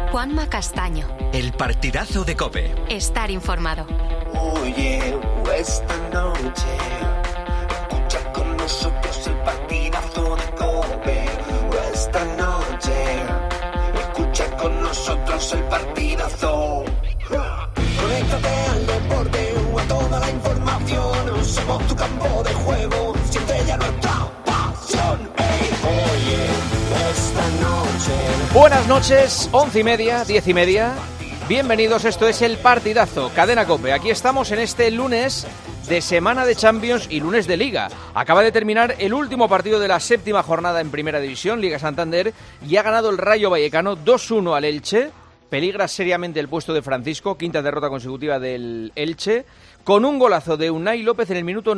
Juanma Castaño. El partidazo de COPE. Estar informado. Oye, esta noche escucha con nosotros el partidazo de COPE. Esta noche escucha con nosotros el partidazo. Conéctate al deporte o a toda la información. Somos tu campo de juego, siente ya nuestra pasión. Oye, esta noche. Buenas noches, 11:30, 10:30. Bienvenidos, esto es El Partidazo, Cadena COPE. Aquí estamos en este lunes de semana de Champions y lunes de Liga. Acaba de terminar el último partido de la séptima jornada en Primera División, Liga Santander, y ha ganado el Rayo Vallecano 2-1 al Elche. Peligra seriamente el puesto de Francisco, quinta derrota consecutiva del Elche, con un golazo de Unai López en el minuto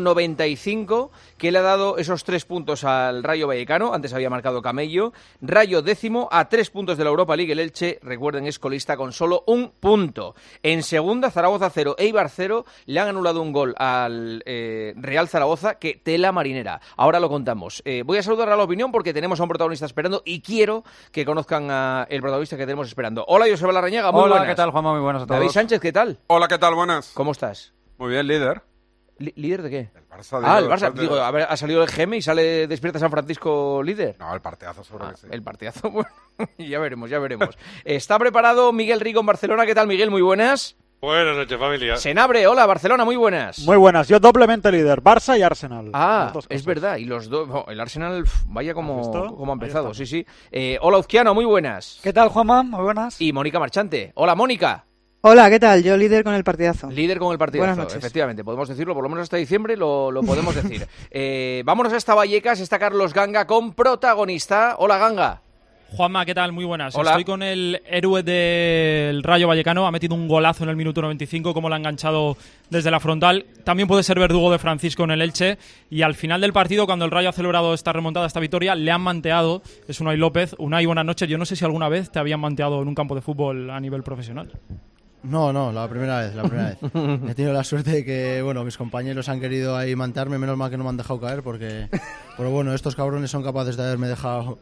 95, que le ha dado esos 3 puntos al Rayo Vallecano. Antes había marcado Camello. Rayo 10º, a 3 puntos de la Europa League. El Elche, recuerden, es colista con solo 1 punto. En segunda, Zaragoza 0, Eibar 0. Le han anulado un gol al Real Zaragoza, que tela marinera. Ahora lo contamos. Voy a saludar a la opinión porque tenemos a un protagonista esperando y quiero que conozcan al protagonista que tenemos esperando. Hola, Joseba Larrañaga, muy buenas. Hola, ¿qué tal, Juanma? Muy buenas a todos. David Sánchez, ¿qué tal? Hola, ¿qué tal? Buenas. ¿Cómo estás? Muy bien, líder. ¿Líder de qué? El Barça. El Barça. Digo, a ver, ha salido el GM y sale Despierta San Francisco líder. No, el partidazo seguro que sí. El partidazo, bueno, ya veremos. Está preparado Miguel Rico en Barcelona. ¿Qué tal, Miguel? Muy buenas. Buenas noches, familia. Senabre, hola, Barcelona, muy buenas. Muy buenas, yo doblemente líder, Barça y Arsenal. Es verdad, y los dos, el Arsenal, vaya como ha empezado, sí. Hola, Uzquiano, muy buenas. ¿Qué tal, Juanma? Muy buenas. Y Mónica Marchante. Hola, Mónica. Hola, ¿qué tal? Yo líder con el partidazo. Líder con el partidazo, Buenas noches. Efectivamente, podemos decirlo, por lo menos hasta diciembre lo podemos decir. Vámonos hasta Vallecas, está Carlos Ganga con protagonista. Hola, Ganga. Juanma, ¿qué tal? Muy buenas. Hola. Estoy con el héroe del Rayo Vallecano. Ha metido un golazo en el minuto 95, como lo ha enganchado desde la frontal. También puede ser verdugo de Francisco en el Elche. Y al final del partido, cuando el Rayo ha celebrado esta remontada, esta victoria, le han manteado. Es Unai López. Unai, buenas noches. Yo no sé si alguna vez te habían manteado en un campo de fútbol a nivel profesional. No, la primera vez. He tenido la suerte de que, mis compañeros han querido ahí mantearme, menos mal que no me han dejado caer, pero bueno, estos cabrones son capaces de haberme dejado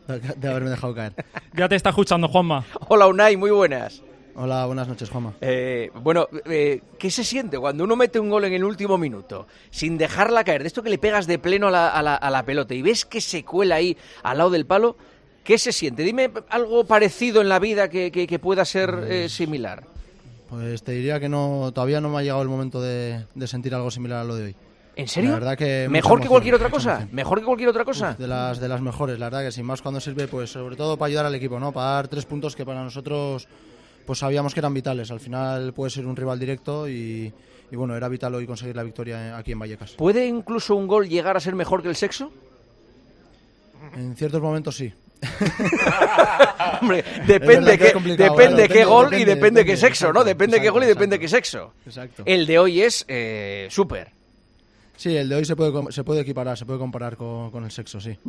caer. Ya te está escuchando, Juanma. Hola, Unai, muy buenas. Hola, buenas noches, Juanma. ¿Qué se siente cuando uno mete un gol en el último minuto, sin dejarla caer, de esto que le pegas de pleno a la pelota y ves que se cuela ahí al lado del palo? ¿Qué se siente? Dime algo parecido en la vida que pueda ser similar. Pues te diría que todavía no me ha llegado el momento de sentir algo similar a lo de hoy. ¿En serio? La verdad que ¿Mejor que cualquier otra cosa? ¿Mejor que cualquier otra cosa? De las mejores, la verdad que sí. Más cuando sirve, pues sobre todo para ayudar al equipo, ¿no? Para dar 3 puntos que para nosotros pues sabíamos que eran vitales. Al final puede ser un rival directo y bueno, era vital hoy conseguir la victoria aquí en Vallecas. ¿Puede incluso un gol llegar a ser mejor que el sexo? En ciertos momentos sí. Hombre, depende qué gol y depende qué sexo, ¿no? Depende qué gol y depende qué sexo. Exacto. El de hoy es súper. Sí, el de hoy se puede equiparar, se puede comparar con el sexo, sí.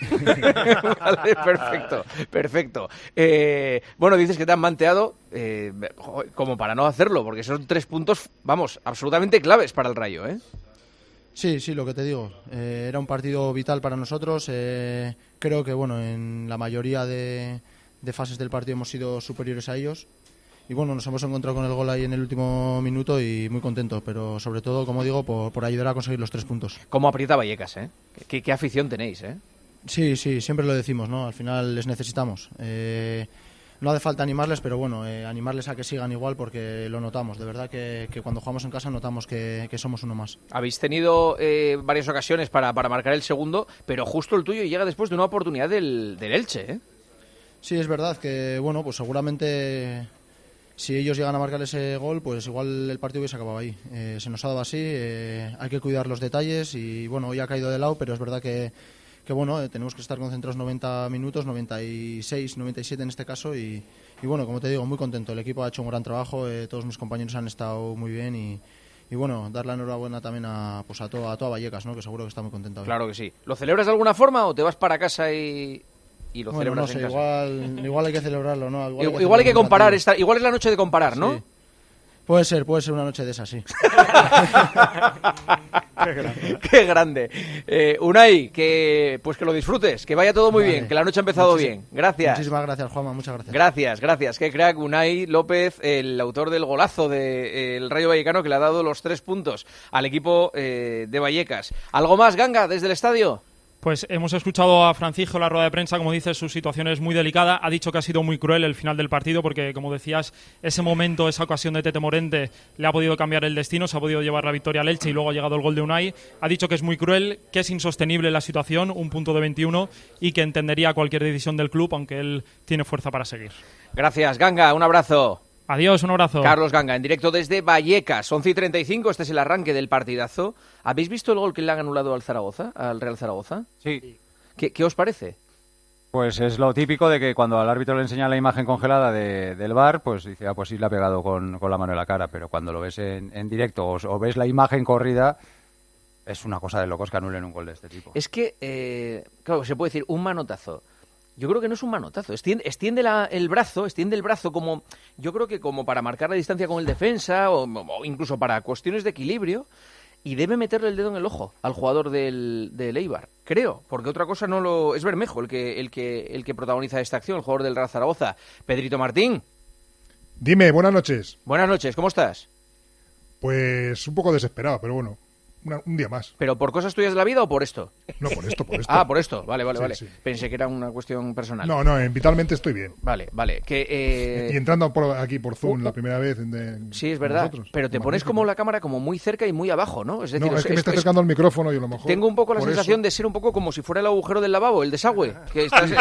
Vale, perfecto. Dices que te han manteado como para no hacerlo, porque son 3 puntos, absolutamente claves para el Rayo, ¿eh? Sí, lo que te digo. Era un partido vital para nosotros. Creo que en la mayoría de fases del partido hemos sido superiores a ellos. Y nos hemos encontrado con el gol ahí en el último minuto y muy contentos. Pero sobre todo, como digo, por ayudar a conseguir los 3 puntos. Cómo aprieta Vallecas, ¿eh? ¿Qué afición tenéis, eh? Sí, siempre lo decimos, ¿no? Al final les necesitamos. No hace falta animarles, pero animarles a que sigan igual porque lo notamos. De verdad que cuando jugamos en casa notamos que somos uno más. Habéis tenido varias ocasiones para marcar el segundo, pero justo el tuyo llega después de una oportunidad del Elche, ¿eh? Sí, es verdad que, pues seguramente si ellos llegan a marcar ese gol, pues igual el partido hubiese acabado ahí. Se nos ha dado así, hay que cuidar los detalles y, hoy ha caído de lado, pero es verdad que tenemos que estar concentrados 90 minutos, 96, 97 en este caso y como te digo, muy contento. El equipo ha hecho un gran trabajo, todos mis compañeros han estado muy bien y dar la enhorabuena también a toda Vallecas, ¿no? Que seguro que está muy contenta hoy. Claro que sí. ¿Lo celebras de alguna forma o te vas para casa y lo celebras en casa? Igual hay que celebrarlo, ¿no? Igual hay que comparar, igual es la noche de comparar, ¿no? Sí. Puede ser una noche de esas, sí. Qué grande. Unai, que lo disfrutes, que vaya todo muy bien, que la noche ha empezado bien. Gracias. Muchísimas gracias, Juanma, muchas gracias. Gracias. Qué crack, Unai López, el autor del golazo del Rayo Vallecano, que le ha dado los 3 puntos al equipo de Vallecas. ¿Algo más, Ganga, desde el estadio? Pues hemos escuchado a Francisco en la rueda de prensa, como dices, su situación es muy delicada. Ha dicho que ha sido muy cruel el final del partido porque, como decías, ese momento, esa ocasión de Tete Morente le ha podido cambiar el destino, se ha podido llevar la victoria al Elche y luego ha llegado el gol de Unai. Ha dicho que es muy cruel, que es insostenible la situación, un punto de 21, y que entendería cualquier decisión del club, aunque él tiene fuerza para seguir. Gracias, Ganga, un abrazo. Adiós, un abrazo. Carlos Ganga, en directo desde Vallecas, 11:35, este es el arranque del partidazo. ¿Habéis visto el gol que le han anulado al Real Zaragoza? Sí. ¿Qué os parece? Pues es lo típico de que cuando al árbitro le enseña la imagen congelada del VAR, pues dice, pues sí le ha pegado con la mano en la cara, pero cuando lo ves en directo o ves la imagen corrida, es una cosa de locos que anulen un gol de este tipo. Es que, claro, se puede decir un manotazo. Yo creo que no es un manotazo, extiende el brazo como, yo creo que como para marcar la distancia con el defensa o incluso para cuestiones de equilibrio, y debe meterle el dedo en el ojo al jugador del Eibar, creo, porque otra cosa es Bermejo el que protagoniza esta acción, el jugador del Real Zaragoza. Pedrito Martín. Dime, buenas noches. Buenas noches, ¿cómo estás? Pues un poco desesperado, pero bueno. Un día más. ¿Pero por cosas tuyas de la vida o por esto? No, por esto. Ah, por esto. Vale. Sí. Pensé que era una cuestión personal. No, vitalmente estoy bien. Vale. Y entrando aquí por Zoom la primera vez. Sí, es verdad. Pero te pones como la cámara como muy cerca y muy abajo, ¿no? Es decir, es que me está acercando el micrófono y a lo mejor... Tengo un poco la sensación de ser un poco como si fuera el agujero del lavabo, el desagüe. Que estás,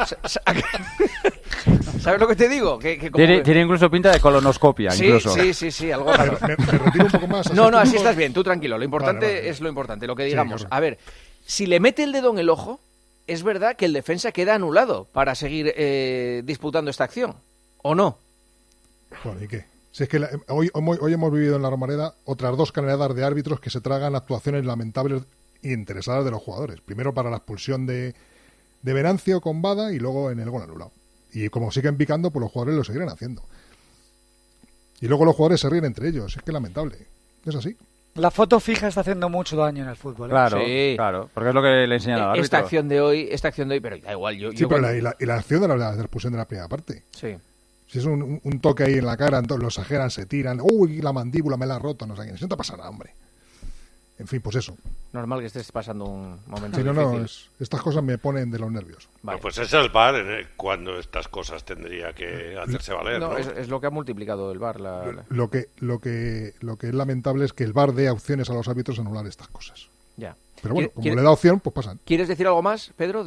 ¿sabes lo que te digo? Tiene incluso pinta de colonoscopia. Sí, algo raro. Me retiro un poco más. No, así estás bien, tú tranquilo. Lo importante es lo importante, lo que digamos. Sí, a ver, si le mete el dedo en el ojo, es verdad que el defensa queda anulado para seguir disputando esta acción, ¿o no? Bueno, ¿y qué? Si es que hoy hemos vivido en la Romareda otras 2 caneladas de árbitros que se tragan actuaciones lamentables e interesadas de los jugadores. Primero para la expulsión de Venancio con Bada y luego en el gol anulado. Y como siguen picando, pues los jugadores lo seguirán haciendo. Y luego los jugadores se ríen entre ellos. Es que es lamentable. Es así. La foto fija está haciendo mucho daño en el fútbol. Claro, porque es lo que le enseñan al árbitro. Esta acción de hoy, pero da igual. La acción de la expulsión de la primera parte. Sí. Si es un toque ahí en la cara, entonces lo exageran, se tiran. Uy, la mandíbula me la ha roto, no sé qué. No te pasa nada, hombre. En fin, pues eso. Normal que estés pasando un momento difícil. No, estas cosas me ponen de los nervios. Vale. No, pues es el VAR cuando estas cosas tendría que hacerse valer. No, es lo que ha multiplicado el VAR. Lo que es lamentable es que el VAR dé opciones a los árbitros a anular estas cosas. Ya. Pero bueno, como le da opción, pues pasan. ¿Quieres decir algo más, Pedro?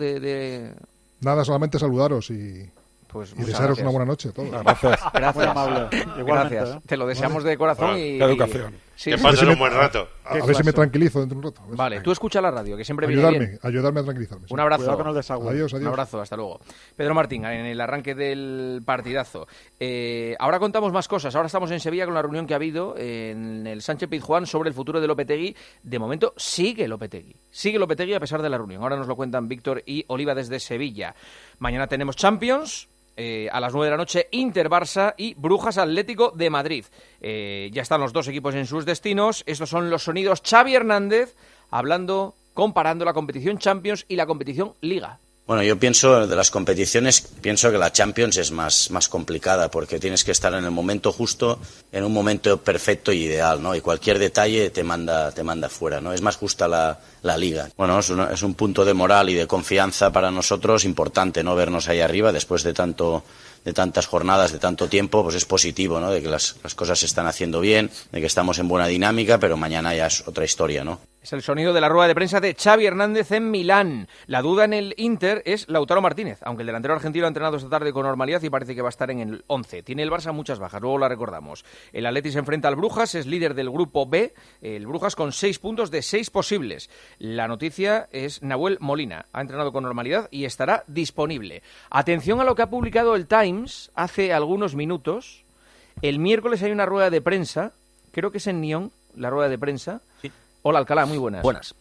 Nada, solamente saludaros y desearos una buena noche a todos. Gracias. Muy amable. Gracias. Te lo deseamos de corazón y... educación. Que pasen un buen rato. A ver si me tranquilizo dentro de un rato. Vale, tú escucha la radio, que siempre viene bien. Ayudarme a tranquilizarme. Un abrazo. Adiós. Un abrazo, hasta luego. Pedro Martín, en el arranque del partidazo. Ahora contamos más cosas. Ahora estamos en Sevilla con la reunión que ha habido en el Sánchez Pizjuán sobre el futuro de Lopetegui. De momento sigue Lopetegui a pesar de la reunión. Ahora nos lo cuentan Víctor y Oliva desde Sevilla. Mañana tenemos Champions. A las 9 de la noche, Inter-Barça y Brujas-Atlético de Madrid. Ya están los dos equipos en sus destinos. Estos son los sonidos Xavi Hernández comparando la competición Champions y la competición Liga. Bueno, yo pienso de las competiciones, pienso que la Champions es más complicada porque tienes que estar en el momento justo, en un momento perfecto y ideal, ¿no? Y cualquier detalle te manda fuera, ¿no? Es más justa la Liga. Bueno, es un punto de moral y de confianza para nosotros importante, ¿no? Vernos ahí arriba después de tantas jornadas, de tanto tiempo, pues es positivo, ¿no? De que las cosas se están haciendo bien, de que estamos en buena dinámica, pero mañana ya es otra historia, ¿no? Es el sonido de la rueda de prensa de Xavi Hernández en Milán. La duda en el Inter es Lautaro Martínez, aunque el delantero argentino ha entrenado esta tarde con normalidad y parece que va a estar en el 11. Tiene el Barça muchas bajas, luego la recordamos. El Atleti se enfrenta al Brujas, es líder del grupo B, el Brujas con 6 puntos de 6 posibles. La noticia es Nahuel Molina, ha entrenado con normalidad y estará disponible. Atención a lo que ha publicado el Times hace algunos minutos. El miércoles hay una rueda de prensa, creo que es en Nyon, la rueda de prensa. Sí. Hola, Alcalá, muy buenas. Buenas.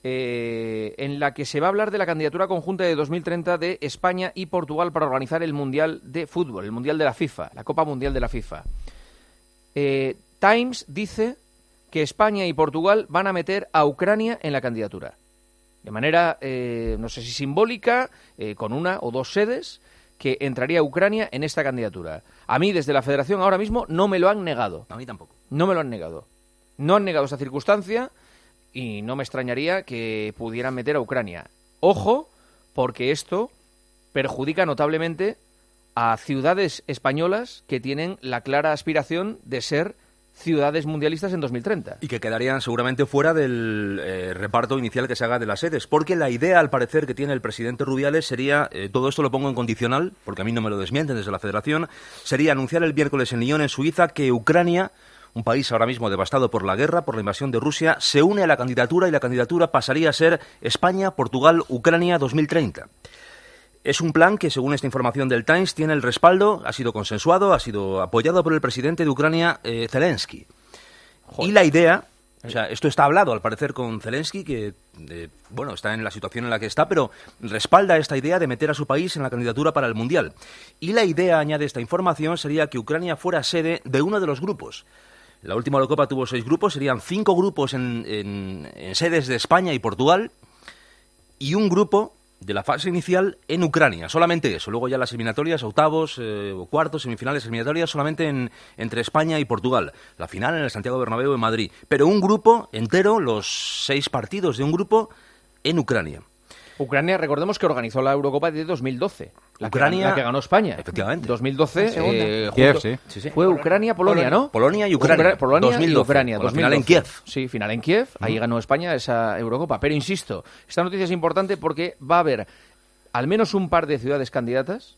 En la que se va a hablar de la candidatura conjunta de 2030 de España y Portugal para organizar el Mundial de Fútbol, el Mundial de la FIFA, la Copa Mundial de la FIFA. Times dice que España y Portugal van a meter a Ucrania en la candidatura. De manera, no sé si simbólica, con una o dos sedes, que entraría Ucrania en esta candidatura. A mí, desde la Federación, ahora mismo, no me lo han negado. A mí tampoco. No me lo han negado. No han negado esa circunstancia y no me extrañaría que pudieran meter a Ucrania. Ojo, porque esto perjudica notablemente a ciudades españolas que tienen la clara aspiración de ser ciudades mundialistas en 2030. Y que quedarían seguramente fuera del reparto inicial que se haga de las sedes, porque la idea, al parecer, que tiene el presidente Rubiales sería, todo esto lo pongo en condicional, porque a mí no me lo desmienten desde la Federación, sería anunciar el miércoles en Lyon, en Suiza, que Ucrania, un país ahora mismo devastado por la guerra, por la invasión de Rusia, se une a la candidatura y la candidatura pasaría a ser España, Portugal, Ucrania 2030. Es un plan que, según esta información del Times, tiene el respaldo, ha sido consensuado, ha sido apoyado por el presidente de Ucrania, Zelensky. Joder. Y la idea, o sea, esto está hablado al parecer con Zelensky, que bueno, está en la situación en la que está, pero respalda esta idea de meter a su país en la candidatura para el Mundial. Y la idea, añade esta información, sería que Ucrania fuera sede de uno de los grupos. La última Eurocopa tuvo 6 grupos, serían 5 grupos en sedes de España y Portugal, y un grupo de la fase inicial en Ucrania, solamente eso. Luego ya las eliminatorias, octavos, cuartos, semifinales, eliminatorias, solamente entre España y Portugal. La final en el Santiago Bernabéu en Madrid. Pero un grupo entero, los 6 partidos de un grupo, en Ucrania. Ucrania, recordemos que organizó la Eurocopa de 2012. La que ganó España. Efectivamente. 2012. Kiev, sí. Fue Ucrania-Polonia, ¿no? Polonia y Ucrania. Polonia 2012, y Ucrania. con la final en Kiev. Sí, final en Kiev. Ahí ganó España esa Eurocopa. Pero insisto, esta noticia es importante porque va a haber al menos un par de ciudades candidatas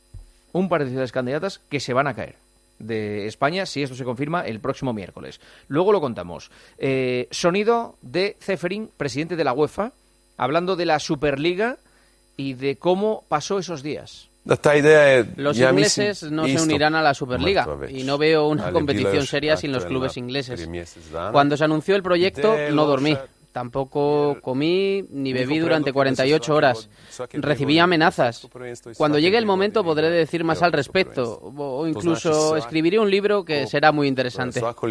que se van a caer de España si esto se confirma el próximo miércoles. Luego lo contamos. Sonido de Ceferin, presidente de la UEFA, hablando de la Superliga y de cómo pasó esos días. Los ingleses no se unirán a la Superliga y no veo una competición seria sin los clubes ingleses. Cuando se anunció el proyecto no dormí. Tampoco comí ni bebí durante 48 horas. Recibí amenazas. Cuando llegue el momento podré decir más al respecto o incluso escribiré un libro que será muy interesante. Va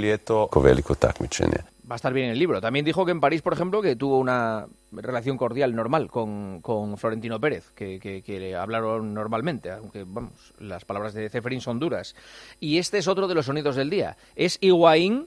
a estar bien el libro. También dijo que en París, por ejemplo, que tuvo una relación cordial, normal, con Florentino Pérez, que le hablaron normalmente, aunque, vamos, las palabras de Ceferin son duras. Y este es otro de los sonidos del día. Es Higuaín,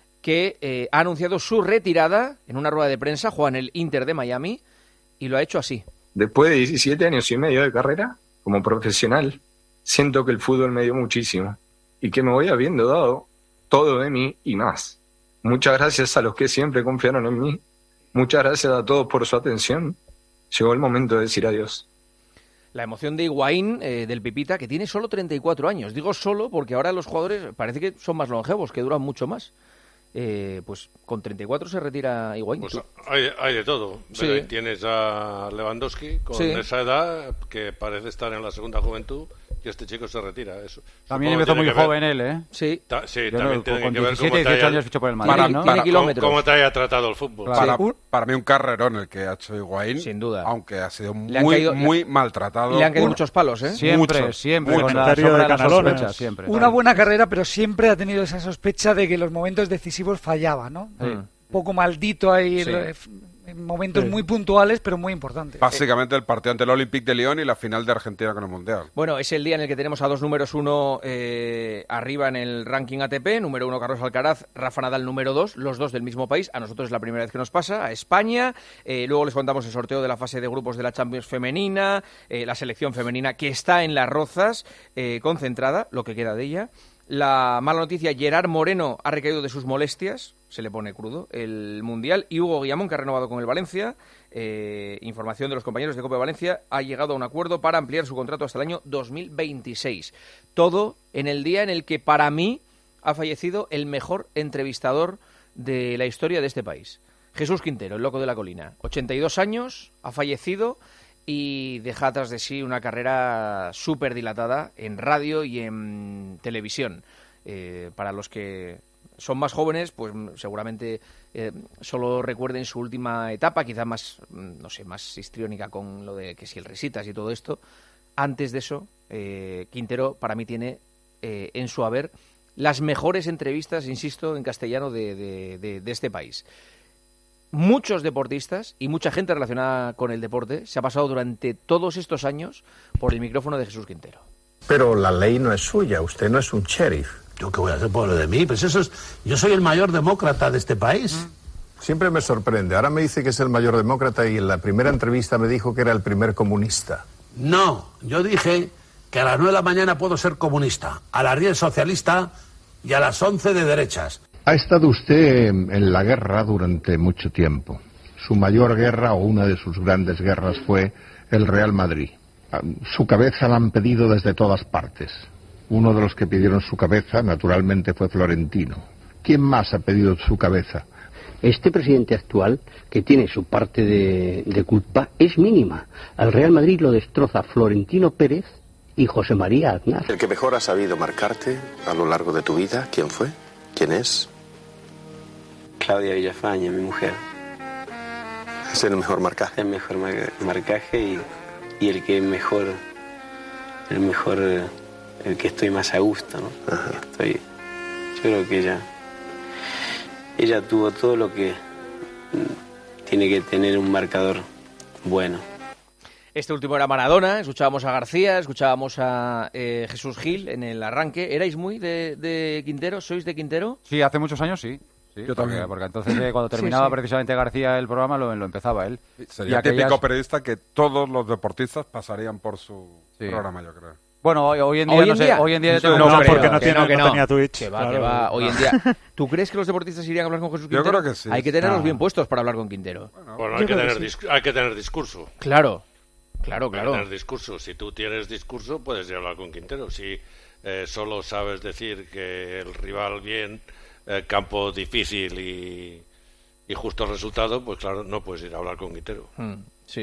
que ha anunciado su retirada en una rueda de prensa, juega en el Inter de Miami, y lo ha hecho así. Después de 17 años y medio de carrera, como profesional, siento que el fútbol me dio muchísimo y que me voy habiendo dado todo de mí y más. Muchas gracias a los que siempre confiaron en mí. Muchas gracias a todos por su atención. Llegó el momento de decir adiós. La emoción de Higuaín, del Pipita, que tiene solo 34 años. Digo solo porque ahora los jugadores parece que son más longevos, que duran mucho más. Pues con 34 se retira Higuaín. Pues hay de todo. Sí. Tienes a Lewandowski con esa edad que parece estar en la segunda juventud y este chico se retira. Eso. También empezó muy joven él, ¿eh? Sí. Sí, yo también tiene con que ver 17, 18 años fichó por el Madrid, ¿no? Tiene kilómetros. Cómo te haya tratado el fútbol. Para mí un carrerón el que ha hecho Higuaín. Sin duda. Aunque ha sido muy maltratado. Le han caído muchos palos, ¿eh? Siempre. Con la sombra de la sospecha, siempre. Una buena carrera, pero siempre ha tenido esa sospecha de que en los momentos decisivos fallaba, ¿no? Un poco maldito ahí en momentos muy puntuales, pero muy importantes. Básicamente el partido ante el Olympique de Lyon y la final de Argentina con el Mundial. Bueno, es el día en el que tenemos a dos números uno arriba en el ranking ATP. Número 1 Carlos Alcaraz, Rafa Nadal número 2, los dos del mismo país. A nosotros es la primera vez que nos pasa, a España. Luego les contamos el sorteo de la fase de grupos de la Champions femenina, la selección femenina que está en Las Rozas, concentrada, lo que queda de ella. La mala noticia, Gerard Moreno ha recaído de sus molestias, se le pone crudo el Mundial, y Hugo Guillamón, que ha renovado con el Valencia. Información de los compañeros de Copa Valencia, ha llegado a un acuerdo para ampliar su contrato hasta el año 2026. Todo en el día en el que, para mí, ha fallecido el mejor entrevistador de la historia de este país. Jesús Quintero, el loco de la colina. 82 años, ha fallecido y deja tras de sí una carrera súper dilatada en radio y en televisión. Para los que son más jóvenes, pues seguramente solo recuerden su última etapa, quizá más, no sé, más histriónica con lo de que si el Risitas y todo esto. Antes de eso, Quintero para mí tiene en su haber las mejores entrevistas, insisto, en castellano de este país. Muchos deportistas y mucha gente relacionada con el deporte se ha pasado durante todos estos años por el micrófono de Jesús Quintero. Pero la ley no es suya, usted no es un sheriff. ¿Yo qué voy a hacer por lo de mí? Pues eso es, yo soy el mayor demócrata de este país. Siempre me sorprende. Ahora me dice que es el mayor demócrata y en la primera entrevista me dijo que era el primer comunista. No, yo dije que a las 9 de la mañana puedo ser comunista, a las 10 socialista y a las 11 de derechas. Ha estado usted en la guerra durante mucho tiempo. Su mayor guerra o una de sus grandes guerras fue el Real Madrid. Su cabeza la han pedido desde todas partes. Uno de los que pidieron su cabeza, naturalmente, fue Florentino. ¿Quién más ha pedido su cabeza? Este presidente actual, que tiene su parte de culpa, es mínima. Al Real Madrid lo destroza Florentino Pérez y José María Aznar. ¿El que mejor ha sabido marcarte a lo largo de tu vida, quién fue? ¿Quién es? Claudia Villafaña, mi mujer. ¿Es el mejor marcaje? El mejor marcaje y el que mejor, el que estoy más a gusto, ¿no? Yo creo que ella tuvo todo lo que tiene que tener un marcador bueno. Este último era Maradona, escuchábamos a García, escuchábamos a Jesús Gil en el arranque. ¿Erais muy de Quintero? ¿Sois de Quintero? Sí, hace muchos años sí. Yo también. Porque entonces cuando terminaba precisamente García el programa lo empezaba él. Sería típico periodista que todos los deportistas pasarían por su programa, yo creo. Bueno, hoy en día no sé, hoy en día no, porque no tenía Twitch. Que va, hoy en día. ¿Tú crees que los deportistas irían a hablar con Jesús Quintero? Yo creo que sí. Hay que tenerlos bien puestos para hablar con Quintero. Bueno, hay que tener discurso. Claro. Hay que tener discurso. Si tú tienes discurso, puedes ir a hablar con Quintero. Si solo sabes decir que el rival bien, campo difícil y justo resultado, pues claro, no puedes ir a hablar con Quintero. Sí.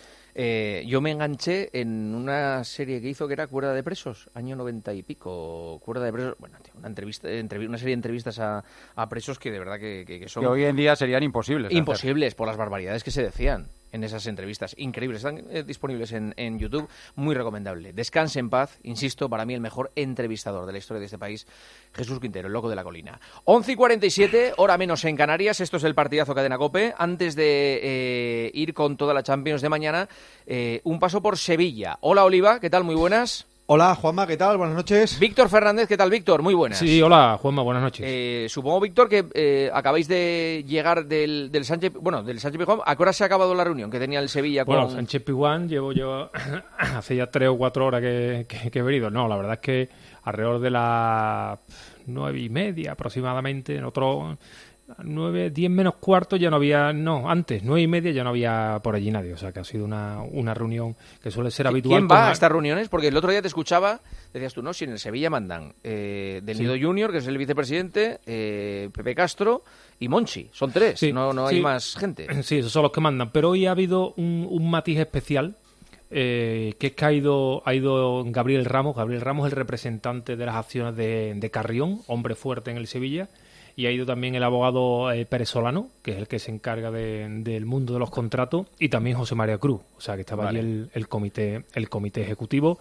Yo me enganché en una serie que hizo que era Cuerda de Presos, año 90 y pico. Cuerda de Presos, bueno, una serie de entrevistas a presos que de verdad que son... Que hoy en día serían imposibles. Imposibles por las barbaridades que se decían en esas entrevistas. Increíbles. Están disponibles en YouTube. Muy recomendable. Descanse en paz. Insisto, para mí el mejor entrevistador de la historia de este país, Jesús Quintero, el loco de la colina. 11:47, hora menos en Canarias. Esto es el partidazo Cadena COPE. Antes de ir con toda la Champions de mañana, un paso por Sevilla. Hola, Oliva. ¿Qué tal? Muy buenas. Hola, Juanma, ¿qué tal? Buenas noches. Víctor Fernández, ¿qué tal, Víctor? Muy buenas. Sí, hola, Juanma, buenas noches. Supongo, Víctor, que acabáis de llegar del Sánchez Pizjuán. ¿A qué hora se ha acabado la reunión que tenía el Sevilla con...? Bueno, Sánchez Pizjuán llevo yo hace ya 3 o 4 horas que he venido. No, la verdad es que alrededor de las 9:30 aproximadamente, en otro... 9, 10 menos cuarto ya no había, antes, 9:30 ya no había por allí nadie, o sea que ha sido una reunión que suele ser habitual. ¿Quién va a estas reuniones? Porque el otro día te escuchaba, decías tú, ¿no? Si en el Sevilla mandan Del Nido Junior, que es el vicepresidente, Pepe Castro y Monchi, son 3, no hay más gente. Sí, esos son los que mandan, pero hoy ha habido un matiz especial, que es que ha ido Gabriel Ramos, el representante de las acciones de Carrión, hombre fuerte en el Sevilla. Y ha ido también el abogado Pérez Solano, que es el que se encarga del mundo de los contratos, y también José María Cruz, o sea que estaba allí el comité ejecutivo,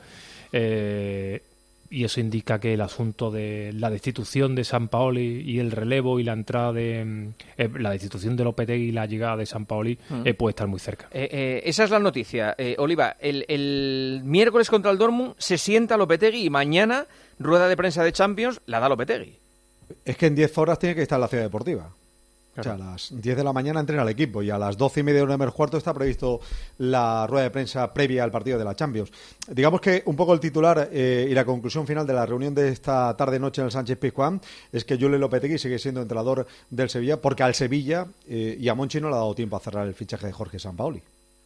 y eso indica que el asunto de la destitución de Sampaoli y el relevo y la entrada la destitución de Lopetegui y la llegada de Sampaoli puede estar muy cerca. Esa es la noticia, Oliva. El miércoles contra el Dortmund se sienta Lopetegui y mañana rueda de prensa de Champions la da Lopetegui. Es que en 10 horas tiene que estar en la Ciudad Deportiva. Claro. O sea, a las 10 de la mañana entrena el equipo y a las 12:30 de 1:15 está previsto la rueda de prensa previa al partido de la Champions. Digamos que un poco el titular y la conclusión final de la reunión de esta tarde-noche en el Sánchez Pizjuán es que Julen Lopetegui sigue siendo entrenador del Sevilla porque al Sevilla y a Monchi no le ha dado tiempo a cerrar el fichaje de Jorge Sampaoli.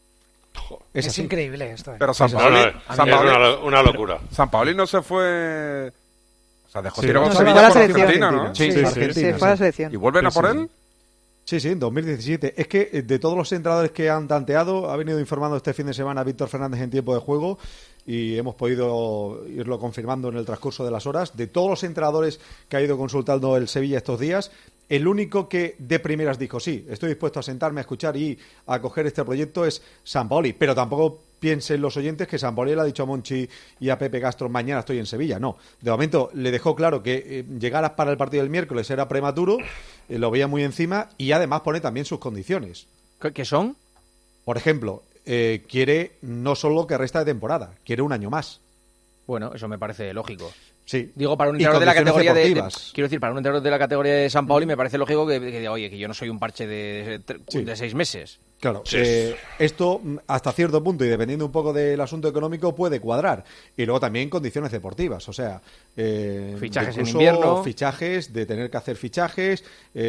Es increíble esto. Pero Sampaoli es una locura. Sampaoli no se fue... O sea, dejó tirado Sevilla por Argentina, ¿no? Sí, se fue a la selección. ¿Y vuelven a por él? Sí, en 2017. Es que de todos los entrenadores que han tanteado, ha venido informando este fin de semana Víctor Fernández en tiempo de juego y hemos podido irlo confirmando en el transcurso de las horas. De todos los entrenadores que ha ido consultando el Sevilla estos días, el único que de primeras dijo, sí, estoy dispuesto a sentarme a escuchar y a coger este proyecto es Sampaoli, pero tampoco piensen los oyentes que Sampaoli le ha dicho a Monchi y a Pepe Castro mañana estoy en Sevilla. No, de momento le dejó claro que llegar para el partido del miércoles era prematuro, lo veía muy encima y además pone también sus condiciones. ¿Qué son? Por ejemplo, quiere no solo que resta de temporada, quiere un año más. Bueno, eso me parece lógico. Sí. Digo, para un entrenador de la categoría quiero decir, para un entrenador de la categoría de Sampaoli me parece lógico que diga, oye, que yo no soy un parche de 6 meses. Claro, esto hasta cierto punto y dependiendo un poco del asunto económico puede cuadrar. Y luego también condiciones deportivas, o sea, fichajes en invierno, fichajes, de tener que hacer fichajes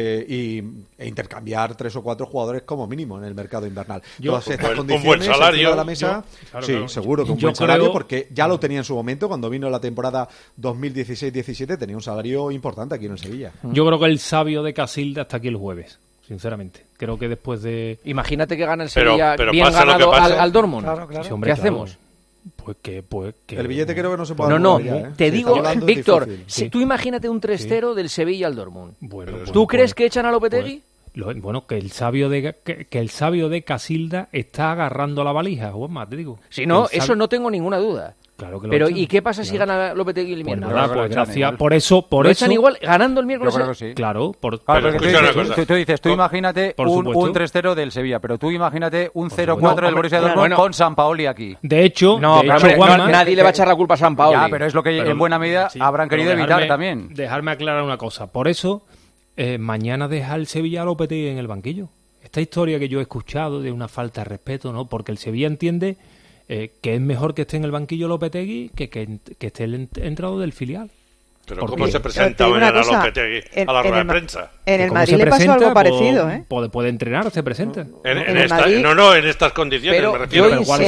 e intercambiar 3 o 4 jugadores como mínimo en el mercado invernal. Todas estas condiciones, un buen salario. De la mesa, claro, seguro que un buen salario porque ya lo tenía en su momento cuando vino la temporada 2016-17 tenía un salario importante aquí en el Sevilla. Yo creo que el sabio de Casilda está aquí el jueves. Sinceramente, creo que después de... Imagínate que gana el Sevilla bien ganado al Dortmund. Claro. Sí, hombre, ¿qué hacemos? Pues que... El billete creo que no se puede... No, ya, te digo, Víctor, si tú imagínate un 3-0 del Sevilla al Dortmund. ¿Tú crees que echan a Lopetegui? Bueno, que el sabio de Casilda está agarrando la valija, Juanma, te digo. Si no, eso no tengo ninguna duda. Claro que lo pero echan. ¿Y qué pasa si gana Lopetegui el miércoles? Nada, pues gracias. Por eso... ¿Lo echan igual ganando el miércoles? Yo creo que sí. Claro. Tú dices, tú imagínate un 3-0 del Sevilla, pero tú imagínate un 0-4 del Borussia Dortmund con Sampaoli aquí. De hecho, nadie le va a echar la culpa a Sampaoli. Ya, pero es lo que en buena medida habrán querido evitar también. Dejarme aclarar una cosa. Por eso, mañana deja el Sevilla a Lopetegui en el banquillo. Esta historia que yo he escuchado de una falta de respeto, ¿no? Porque el Sevilla entiende... que es mejor que esté en el banquillo Lopetegui que esté el entrado del filial. Pero ¿cómo se presenta mañana Lopetegui a la rueda de prensa? En el Madrid le pasó algo parecido, ¿eh? Puede entrenar, se presenta. En estas condiciones me refiero.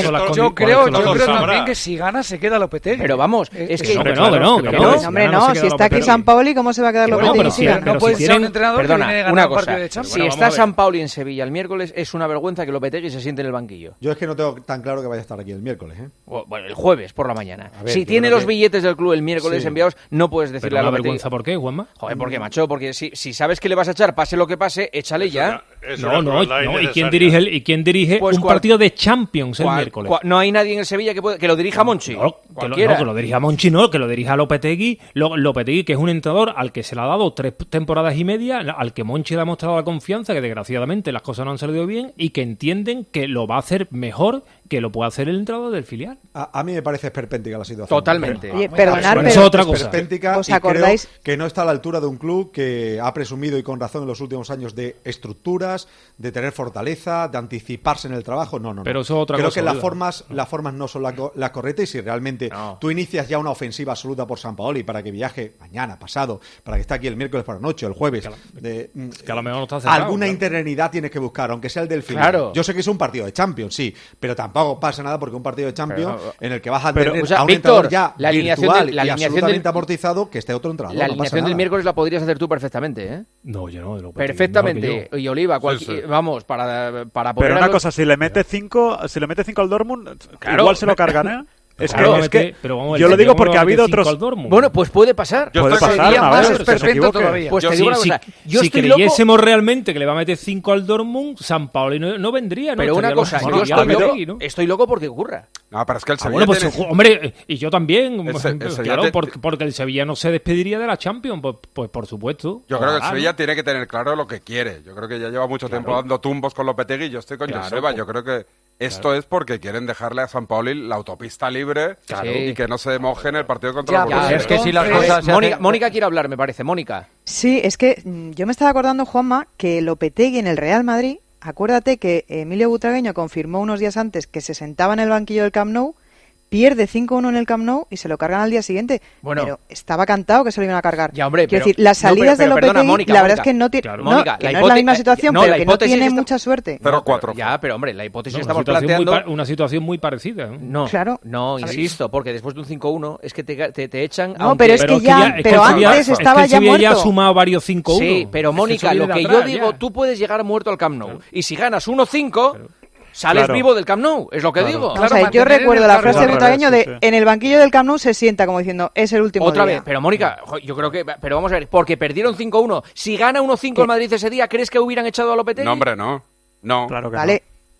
Yo creo también que si gana se queda Lopetegui. Pero vamos, es que... Hombre, no, si está aquí Sampaoli, ¿cómo se va a quedar Lopetegui? No puede ser un entrenador que viene de ganar un partido de Champions. Si está Sampaoli en Sevilla el miércoles, es una vergüenza que Lopetegui se siente en el banquillo. Yo es que no tengo tan claro que vaya a estar aquí el miércoles, ¿eh? Bueno, el jueves por la mañana. Si tiene los billetes del club el miércoles enviados, no puedes decirle a Lopetegui... ¿Por qué, Juanma? Joder, ¿por qué, macho? Porque si sabes que le vas a echar, pase lo que pase, échale ya. No. ¿Y quién dirige pues un partido de Champions el miércoles? No hay nadie en el Sevilla que lo dirija Monchi. Que lo dirija Monchi, no, que lo dirija Lopetegui. Lopetegui, que es un entrenador al que se le ha dado 3 temporadas y media, al que Monchi le ha mostrado la confianza, que desgraciadamente las cosas no han salido bien, y que entienden que lo va a hacer mejor que lo puede hacer el entrenador del filial. A mí me parece esperpéntica la situación. Totalmente. Perdonad, pero es otra cosa. Esperpéntica. ¿Os acordáis? Que no está a la altura de un club que ha presumido y con razón en los últimos años de estructuras, de tener fortaleza, de anticiparse en el trabajo. No. Pero eso es otra cosa. Creo que las formas no son las correctas y si realmente tú inicias ya una ofensiva absoluta por Sampaoli para que viaje mañana, pasado, para que esté aquí el miércoles por la noche, el jueves. Que a lo mejor no está cerrado, alguna interinidad tienes que buscar, aunque sea el del final. Claro. Yo sé que es un partido de Champions, sí, pero tampoco pasa nada porque un partido de Champions en el que vas a tener a un entrenador ya la virtual y absolutamente amortizado que esté otro entrenador. La alineación del miércoles la podrías hacer tú perfectamente, ¿eh? No, yo no. Perfectamente. Y Oliva, vamos, para poner... Pero una cosa, si le mete 5 al Dortmund, igual se lo cargan, ¿eh? Es que yo lo digo porque ha habido otros... Bueno, pues puede pasar. Sería más esperpento todavía. Pues te digo una cosa. Si creyésemos realmente que le va a meter 5 al Dortmund, Sampaoli no vendría, ¿no? Pero una cosa, yo estoy loco porque ocurra. No, pero es que el Sevilla hombre, y yo también, claro, porque el Sevilla no se despediría de la Champions, pues por supuesto. Yo creo que el Sevilla tiene que tener claro lo que quiere. Yo creo que ya lleva mucho tiempo dando tumbos con Lopetegui y yo estoy con Joseba. Yo creo que esto es porque quieren dejarle a Sampaoli la autopista libre y que no se moje en el partido contra la Borussia. Es que si las cosas Mónica quiere hablar, me parece. Mónica. Sí, es que yo me estaba acordando, Juanma, que Lopetegui en el Real Madrid, acuérdate que Emilio Butragueño confirmó unos días antes que se sentaba en el banquillo del Camp Nou, pierde 5-1 en el Camp Nou y se lo cargan al día siguiente. Bueno, pero estaba cantado que se lo iban a cargar. Ya, hombre, quiero decir, las salidas de Lopetegui, Mónica, la verdad es que no tiene... Claro, Mónica, no es la misma situación, pero que no tiene mucha suerte. 0-4. Ya, pero hombre, la hipótesis estamos planteando... Una situación muy parecida. No, claro. No, insisto, porque después de un 5-1 es que te echan... No, pero es que ya... Pero antes estaba ya muerto. ya ha sumado varios 5-1. Sí, pero Mónica, lo que yo digo, tú puedes llegar muerto al Camp Nou. Y si ganas 1-5... Sales vivo del Camp Nou, es lo que digo. O sea, yo recuerdo la frase de Butragueño de en el banquillo del Camp Nou se sienta como diciendo, es el último Otra día. vez, pero Mónica, yo creo que... Pero vamos a ver, porque perdieron 5-1. Si gana 1-5 el Madrid ese día, ¿crees que hubieran echado a Lopetegui? No, hombre, no. Claro que vale.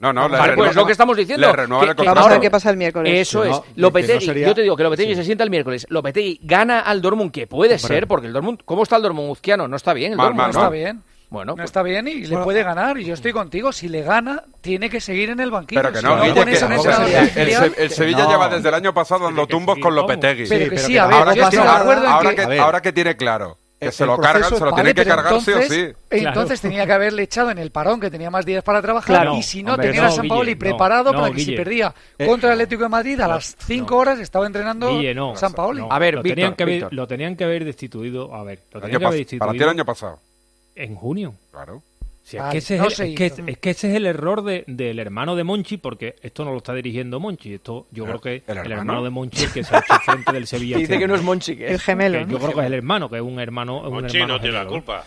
Vale, pues lo que estamos diciendo. Vamos a ver qué pasa el miércoles. Eso es. Lopetegui, yo te digo que Lopetegui se sienta el miércoles. Lopetegui gana al Dortmund, que puede ser, porque el Dortmund... ¿Cómo está el Dortmund, Uzquiano? No está bien el Dortmund. No está bien. Bueno, no está bien y le puede ganar. Y yo estoy contigo. Si le gana, tiene que seguir en el banquillo. Pero que no, el Sevilla lleva desde el año pasado dando tumbos con Lopetegui. Pero que sí, a ver, yo estoy de acuerdo en que... Ahora que tiene claro que se lo cargan, se lo tienen que cargar sí o sí. Entonces tenía que haberle echado en el parón, que tenía más días para trabajar, y si no, tenía a San Paoli preparado para que si perdía contra el Atlético de Madrid a las 5 horas estaba entrenando San Paoli. A ver, lo tenían que haber destituido. A ver, lo tenían que haber destituido. Para ti el año pasado. En junio. Claro. Si es, que ese es el error del hermano de Monchi, porque esto no lo está dirigiendo Monchi. Esto yo creo que el hermano de Monchi, el que se ha hecho frente del Sevilla. Dice que no es Monchi, que es el gemelo. Yo creo que es el hermano, que es un hermano. Monchi no tiene la culpa.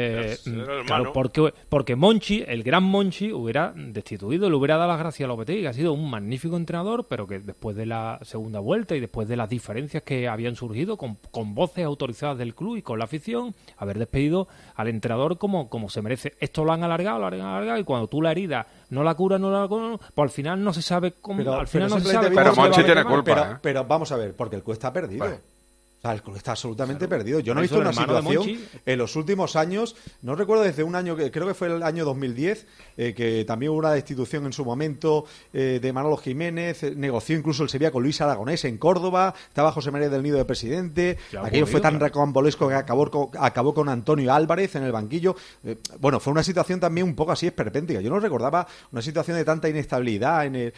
Claro, porque Monchi, el gran Monchi, hubiera destituido, le hubiera dado las gracias a Lopetegui, que ha sido un magnífico entrenador, pero que después de la segunda vuelta y después de las diferencias que habían surgido con voces autorizadas del club y con la afición, haber despedido al entrenador como se merece. Esto lo han alargado, y cuando tú la herida no la curas, pues al final no se sabe cómo. Pero Monchi tiene culpa. Pero vamos a ver, porque el club está perdido. O sea, el club está absolutamente perdido. Yo no he visto una situación en los últimos años, no recuerdo desde un año, creo que fue el año 2010, que también hubo una destitución en su momento de Manolo Jiménez, negoció incluso el Sevilla con Luis Aragonés en Córdoba, estaba José María del Nido de presidente, aquello fue tan rocambolesco que acabó con Antonio Álvarez en el banquillo. Bueno, fue una situación también un poco así esperpéntica. Yo no recordaba una situación de tanta inestabilidad en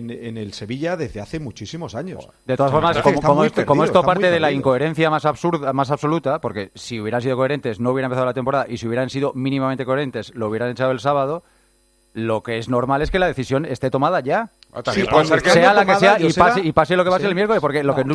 el Sevilla desde hace muchísimos años. De todas formas, como esto parte de la incoherencia más absoluta, porque si hubieran sido coherentes no hubieran empezado la temporada, y si hubieran sido mínimamente coherentes lo hubieran echado el sábado, lo que es normal es que la decisión esté tomada ya. Sí, puede ser que sea la que sea y pase lo que pase el miércoles, porque lo que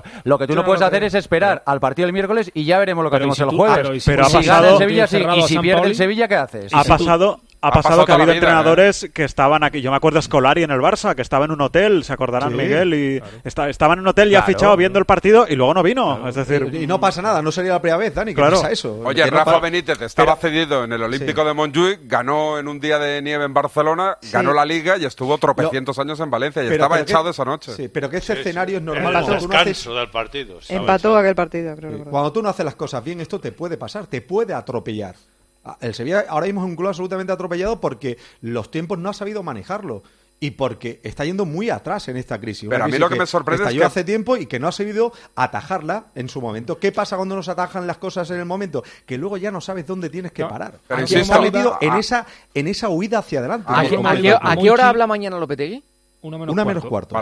tú no puedes hacer es esperar al partido del miércoles y ya veremos lo que hacemos el jueves. Pero si gana el Sevilla, sí, y si pierde el Sevilla, ¿qué haces? Ha pasado que ha habido entrenadores que estaban aquí. Yo me acuerdo de Scolari en el Barça, que estaba en un hotel, se acordarán Miguel, y estaba en un hotel y ha fichado viendo el partido y luego no vino. Es decir, y no pasa nada, no sería la primera vez, Dani, que pasa eso. Oye, Rafa Benítez estaba cedido en el Olímpico de Montjuïc, ganó en un día de nieve en Barcelona, ganó la Liga y estuvo tropecientos años en Valencia y estaba echado esa noche. Sí, pero que ese escenario es normal. El descanso del partido. Empató aquel partido, creo. Cuando tú no haces las cosas bien, esto te puede pasar, te puede atropellar. El Sevilla ahora mismo es un club absolutamente atropellado porque los tiempos no ha sabido manejarlo y porque está yendo muy atrás en esta crisis. Pero a mí lo que me sorprende es que hace tiempo y que no ha sabido atajarla en su momento. ¿Qué pasa cuando nos atajan las cosas en el momento? Que luego ya no sabes dónde tienes que parar. Aquí está metido en esa huida hacia adelante. ¿A qué hora habla mañana Lopetegui? Una menos cuarto.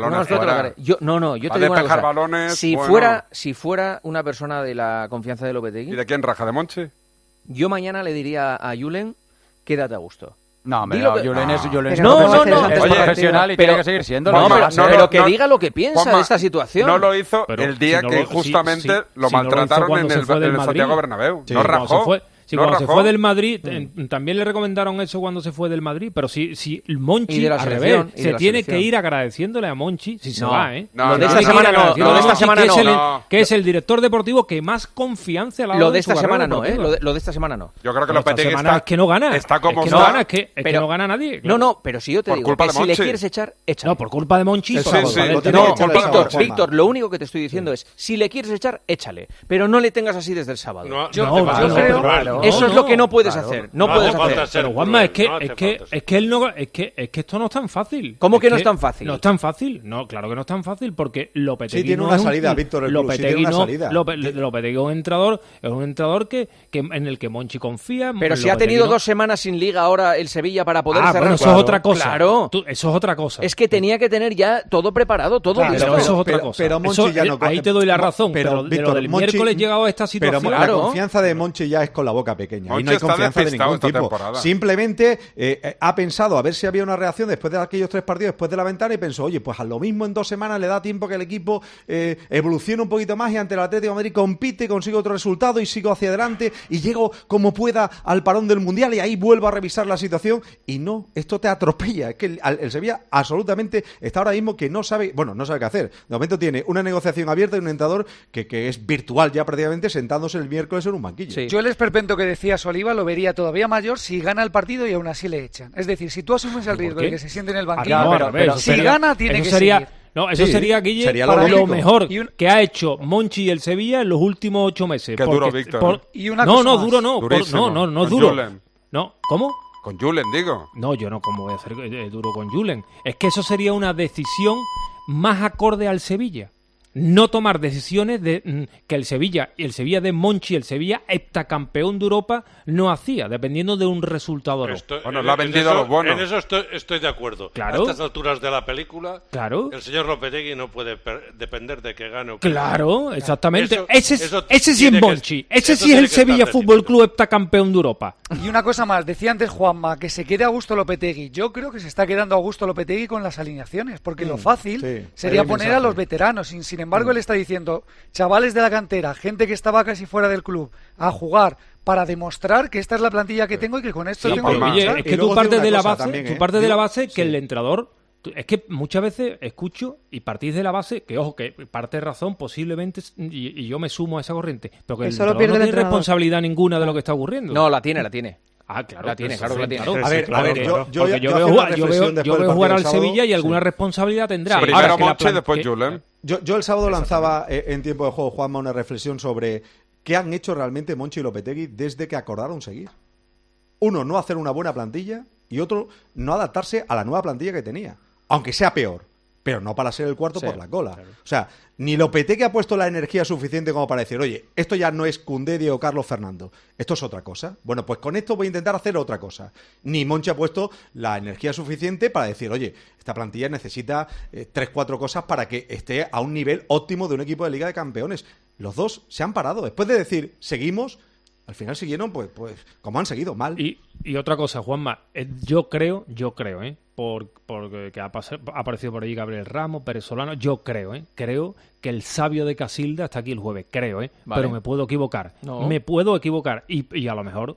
Yo te digo una cosa. Balones, si fuera una persona de la confianza de Lopetegui... ¿Y de quién, Raja, de Monchi? Yo mañana le diría a Julen, quédate a gusto. No, Julen es profesional y tiene que seguir siendo. Pero que diga lo que piensa de esta situación. No lo hizo el día que justamente lo maltrataron en el Santiago Bernabéu. No rajó. Cuando se fue del Madrid, también le recomendaron eso cuando se fue del Madrid, pero si Monchi, al revés, se tiene que ir agradeciéndole a Monchi si se va, ¿eh? Lo de esta semana no. Lo de esta semana no. Que es el director deportivo que más confianza le ha dado. Lo de esta semana no, ¿eh? Lo de esta semana no. Yo creo que Lopetegui está... Es que no gana. Está como está. Es que no gana nadie. No, pero si yo te digo que si le quieres echar, échale. No, por culpa de Monchi. Víctor, lo único que te estoy diciendo es, si le quieres echar, échale. Pero no le tengas así desde el sábado. Yo creo... Eso es lo que no puedes hacer. No puedes hacer. Pero Juanma, es que esto no es tan fácil. ¿Cómo que no es tan fácil? No es tan fácil. No, claro que no es tan fácil porque Lopetegui sí tiene una salida, Víctor. Lopetegui es un entrenador que en el que Monchi confía. Pero si ha tenido 2 semanas sin liga ahora el Sevilla para poder cerrar. Bueno, eso es otra cosa. Claro. Eso es otra cosa. Es que tenía que tener ya todo preparado, todo listo. Pero eso es otra cosa. Pero Monchi ya no coge. Ahí te doy la razón. Pero lo del miércoles llegado a esta situación. Pero la confianza de Monchi ya es con la boca pequeña. Y no hay confianza de ningún tipo. Simplemente ha pensado a ver si había una reacción después de aquellos 3 partidos, después de la ventana, y pensó, oye, pues a lo mismo en 2 semanas le da tiempo que el equipo evolucione un poquito más y ante el Atlético de Madrid compite, consigue otro resultado y sigo hacia adelante y llego como pueda al parón del Mundial y ahí vuelvo a revisar la situación. Y no, esto te atropella. Es que el Sevilla absolutamente está ahora mismo que no sabe qué hacer. De momento tiene una negociación abierta y un entrenador que es virtual ya prácticamente, sentándose el miércoles en un banquillo. Sí. Yo el esperpento que decía Soliva, lo vería todavía mayor si gana el partido y aún así le echan. Es decir, si tú asumes el riesgo de que se siente en el banquillo, si gana tiene que seguir. No, eso sería, Guille, sería lo mejor que ha hecho Monchi y el Sevilla en los últimos 8 meses. Qué duro, Víctor. Duro no. No duro. Julen. No, ¿cómo? Con Julen, digo. No, yo no, ¿cómo voy a hacer duro con Julen? Es que eso sería una decisión más acorde al Sevilla. No tomar decisiones de que el Sevilla de Monchi, el Sevilla heptacampeón de Europa, no hacía, dependiendo de un resultado. Bueno, lo ha vendido a los buenos. En eso estoy de acuerdo. Claro. A estas alturas de la película, el señor Lopetegui no puede depender de que gane o que Claro, exactamente. Ese sí es Monchi. Ese sí es el Sevilla Fútbol Club heptacampeón de Europa. Y una cosa más, decía antes Juanma, que se quede a gusto Lopetegui. Yo creo que se está quedando a gusto Lopetegui con las alineaciones, porque lo fácil sería poner a los veteranos. Sin embargo, él está diciendo, chavales de la cantera, gente que estaba casi fuera del club, a jugar para demostrar que esta es la plantilla que tengo y que con esto tengo que luchar. Es que tú partes de la base, que el entrenador... Es que muchas veces escucho y partís de la base, que ojo, que parte de razón posiblemente, y yo me sumo a esa corriente, pero que el entrenador no tiene responsabilidad ninguna de lo que está ocurriendo. No, la tiene. Ah, claro. La tiene, claro que la tiene. A ver, yo veo jugar al Sevilla y alguna responsabilidad tendrá. Primero Monchi, después Julen. Yo el sábado lanzaba en tiempo de juego, Juanma, una reflexión sobre qué han hecho realmente Monchi y Lopetegui desde que acordaron seguir. Uno, no hacer una buena plantilla, y otro, no adaptarse a la nueva plantilla que tenía. Aunque sea peor, pero no para ser el cuarto por la cola. Claro. O sea, ni Lopetegui ha puesto la energía suficiente como para decir, oye, esto ya no es Koundé, Diego Carlos, Fernando, esto es otra cosa. Bueno, pues con esto voy a intentar hacer otra cosa. Ni Monchi ha puesto la energía suficiente para decir, oye, esta plantilla necesita 3-4 cosas para que esté a un nivel óptimo de un equipo de Liga de Campeones. Los dos se han parado. Después de decir, seguimos, al final siguieron, pues como han seguido, mal. Y otra cosa, Juanma, yo creo, porque ha aparecido por ahí Gabriel Ramos, Pérez Solano, yo creo que el sabio de Casilda está aquí el jueves, vale. Pero me puedo equivocar. Y a lo mejor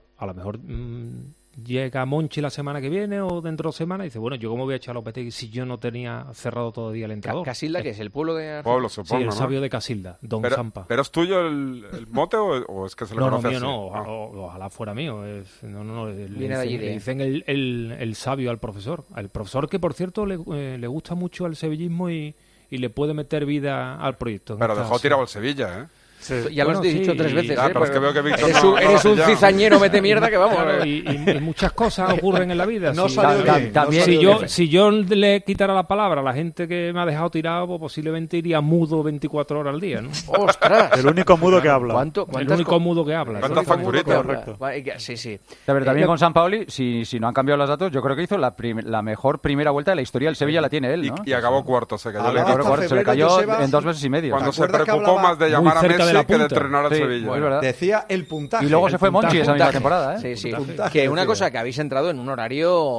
llega Monchi la semana que viene o dentro de 2 semanas y dice, bueno, yo cómo voy a echar a Lopetegui si yo no tenía cerrado todavía el entrenador. ¿Casilda que es el pueblo de Pueblo, supongo, sí, el sabio de Casilda, Don Zampa. ¿Pero es tuyo el mote o es que se le conoce así? No, ojalá fuera mío. Viene de allí. Le dicen el sabio al profesor. Al profesor que, por cierto, le gusta mucho al sevillismo y le puede meter vida al proyecto. Pero dejó tirado el Sevilla, ¿eh? Sí. Ya lo has dicho 3 veces, pero es que veo que Víctor eres un cizañero, mete mierda que vamos. Claro, y muchas cosas ocurren en la vida. No salió bien. Si yo le quitara la palabra a la gente que me ha dejado tirado, pues posiblemente iría mudo 24 horas al día, ¿no? ¡Ostras! El único mudo que habla. El único mudo que habla. ¿Cuántas facturitas? Correcto. Sí. Pero también con Sampaoli, si no han cambiado los datos, yo creo que hizo la mejor primera vuelta de la historia del Sevilla, la tiene él, ¿no? Y acabó cuarto, se cayó. Se le cayó en 2 meses y medio. Cuando se preocupó más de llamar a Messi que de entrenar al Sevilla. Bueno, decía el puntaje. Y luego se fue Monchi esa misma temporada, ¿eh? Sí. Que una cosa, que habéis entrado en un horario...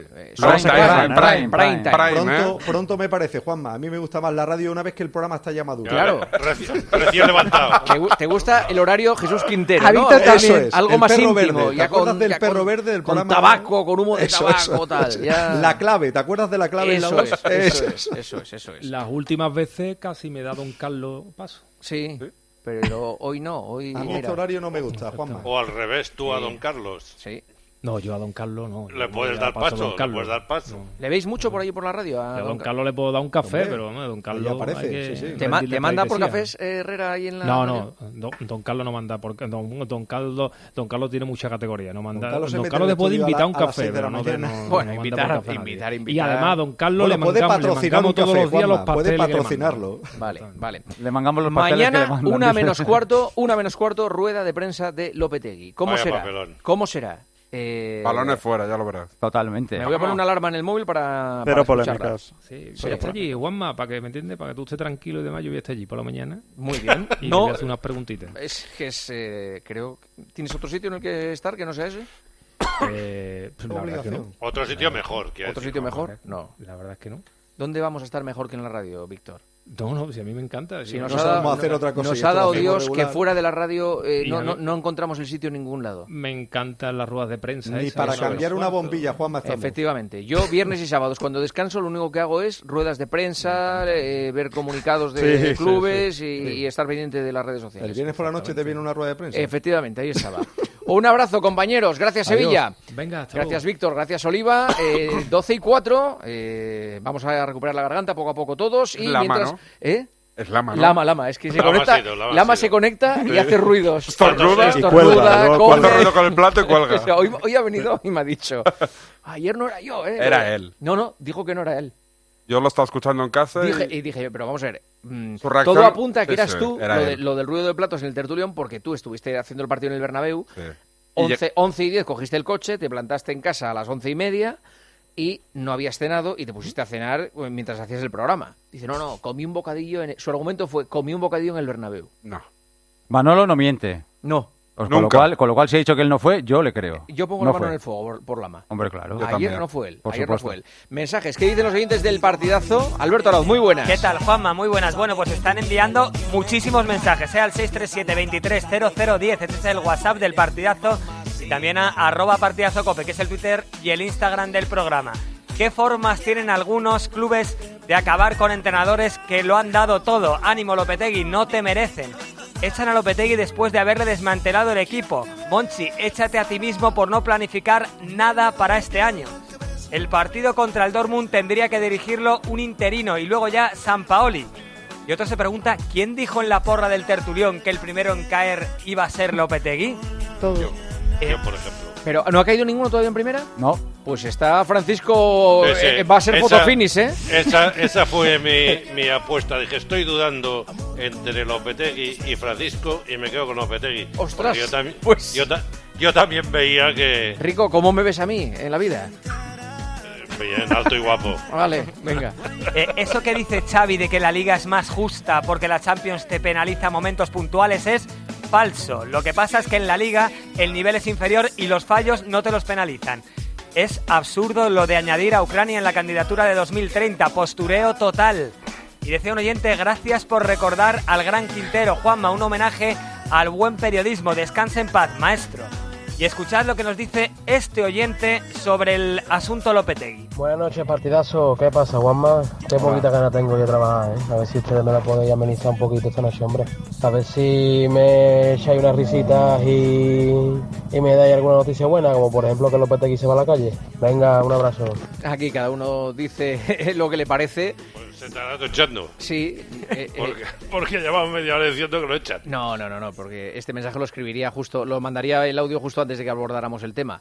Prime time. Pronto me parece, Juanma. A mí me gusta más la radio una vez que el programa está ya maduro. Claro. Recién levantado. ¿Te gusta el horario Jesús Quintero, ¿no? Víctor también. Eso es. Algo más íntimo. Verde. ¿Te acuerdas del perro verde del programa? Con tabaco, con humo de tabaco, tal. La clave, ¿te acuerdas de la clave? Eso es. Las últimas veces casi me da Don Carlos paso. Sí. Pero hoy no, hoy... A mí este horario no me gusta, Juanma. O al revés, tú a Don Carlos. Sí. No, yo a Don Carlos no. ¿Le puedes dar paso? ¿Le veis mucho por ahí por la radio? A Don Carlos le puedo dar un café, pero Don Carlos... aparece, ¿Te manda por cafés Herrera ahí en la...? No, Don Carlos no manda porque Don Carlos tiene mucha categoría. Don Carlos le puede invitar a un café, pero no... Bueno, invitar. Y además a Don Carlos le mangamos todos los días los pasteles. Puede patrocinarlo. Vale. Le mangamos los pasteles. Mañana, 1:15, rueda de prensa de Lopetegui. ¿Cómo será? Balones fuera, ya lo verás. Totalmente. Me voy a poner una alarma en el móvil para polémicas. Sí, voy a estar allí, Juanma, para que me entiendes, para que tú estés tranquilo y demás, yo voy a estar allí por la mañana. Muy bien. Y voy a hacer unas preguntitas. Creo, ¿tienes otro sitio en el que estar que no sea ese? La verdad que no. Otro sitio mejor. ¿Otro sitio mejor? No. La verdad es que no. ¿Dónde vamos a estar mejor que en la radio, Víctor? No, si a mí me encanta. Si nos ha dado Dios que fuera de la radio no encontramos el sitio en ningún lado. Me encantan las ruedas de prensa. Ni para cambiar una bombilla, Juanma. Efectivamente. Yo viernes y sábados, cuando descanso, lo único que hago es ruedas de prensa, ver comunicados de clubes y estar pendiente de las redes sociales. El viernes por la noche te viene una rueda de prensa. Efectivamente, ahí estaba. Un abrazo, compañeros. Gracias, Adiós. Sevilla. Venga, hasta Gracias, luego. Víctor. Gracias, Oliva. 12:04. Vamos a recuperar la garganta poco a poco todos. Y Lama, mientras... ¿no? ¿Eh? Es Lama, ¿no? Lama. Es que se Lama conecta. ha sido, Lama se conecta y hace ruidos. Estornuda, y cuelga, luego come. Hace ruido con el plato y cuelga. Hoy ha venido y me ha dicho: ayer no era yo, ¿eh? Era él. No, dijo que no era él. Yo lo estaba escuchando en casa Dije, pero vamos a ver. Su reacción- Todo apunta a que sí, eras sí, tú, era él. lo del ruido de platos en el tertulión, porque tú estuviste haciendo el partido en el Bernabéu. Sí. Y 11:10 cogiste el coche, te plantaste en casa a las 11:30 y no habías cenado y te pusiste a cenar mientras hacías el programa. Dice, no, comí un bocadillo. Su argumento fue, comí un bocadillo en el Bernabéu. No. Manolo no miente. No. Con lo cual, si ha dicho que él no fue, yo le creo. Yo pongo No la mano fue. en el fuego por Lama. Hombre, claro. Ayer también. no fue él. Por Ayer no supuesto. fue él. Mensajes. ¿Qué dicen los oyentes del partidazo? Alberto Arauz, muy buenas. ¿Qué tal, Juanma? Muy buenas. Bueno, pues están enviando muchísimos mensajes, al 637-230010. Este es el WhatsApp del partidazo. Y también a @partidazocope, que es el Twitter y el Instagram del programa. ¿Qué formas tienen algunos clubes de acabar con entrenadores que lo han dado todo? Ánimo, Lopetegui, no te merecen. Echan a Lopetegui después de haberle desmantelado el equipo. Monchi, échate a ti mismo por no planificar nada para este año. El partido contra el Dortmund tendría que dirigirlo un interino y luego ya Sampaoli. Y otro se pregunta, ¿quién dijo en la porra del tertulión que el primero en caer iba a ser Lopetegui? Todo. Yo, por ejemplo. ¿Pero no ha caído ninguno todavía en primera? No. Pues está Francisco, Sí. va a ser fotofinis, ¿eh? Esa fue mi apuesta. Dije, estoy dudando entre Lopetegui y Francisco y me quedo con Lopetegui. ¡Ostras! Porque Pues- yo también veía que... Rico, ¿cómo me ves a mí en la vida? Bien, alto y guapo. Vale, venga. Eso que dice Xavi de que la Liga es más justa porque la Champions te penaliza momentos puntuales es falso. Lo que pasa es que en la Liga el nivel es inferior y los fallos no te los penalizan. Es absurdo lo de añadir a Ucrania en la candidatura de 2030. Postureo total. Y decía un oyente, gracias por recordar al gran Quintero. Juanma, un homenaje al buen periodismo. Descanse en paz, maestro. Y escuchad lo que nos dice este oyente sobre el asunto Lopetegui. Buenas noches, partidazo. ¿Qué pasa, Juanma? Qué poquita gana tengo yo de trabajar, ¿eh? A ver si ustedes me la podéis amenizar un poquito esta noche, hombre. A ver si me echáis unas risitas y me dais alguna noticia buena, como por ejemplo que Lopetegui se va a la calle. Venga, un abrazo. Aquí cada uno dice lo que le parece. Se estará echando. Sí. Porque llevamos media hora diciendo que lo echan. No, porque este mensaje lo escribiría justo, lo mandaría el audio justo antes de que abordáramos el tema.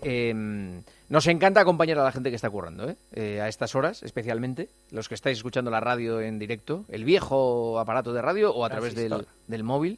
Nos encanta acompañar a la gente que está currando, a estas horas, especialmente, los que estáis escuchando la radio en directo, el viejo aparato de radio o a través del móvil.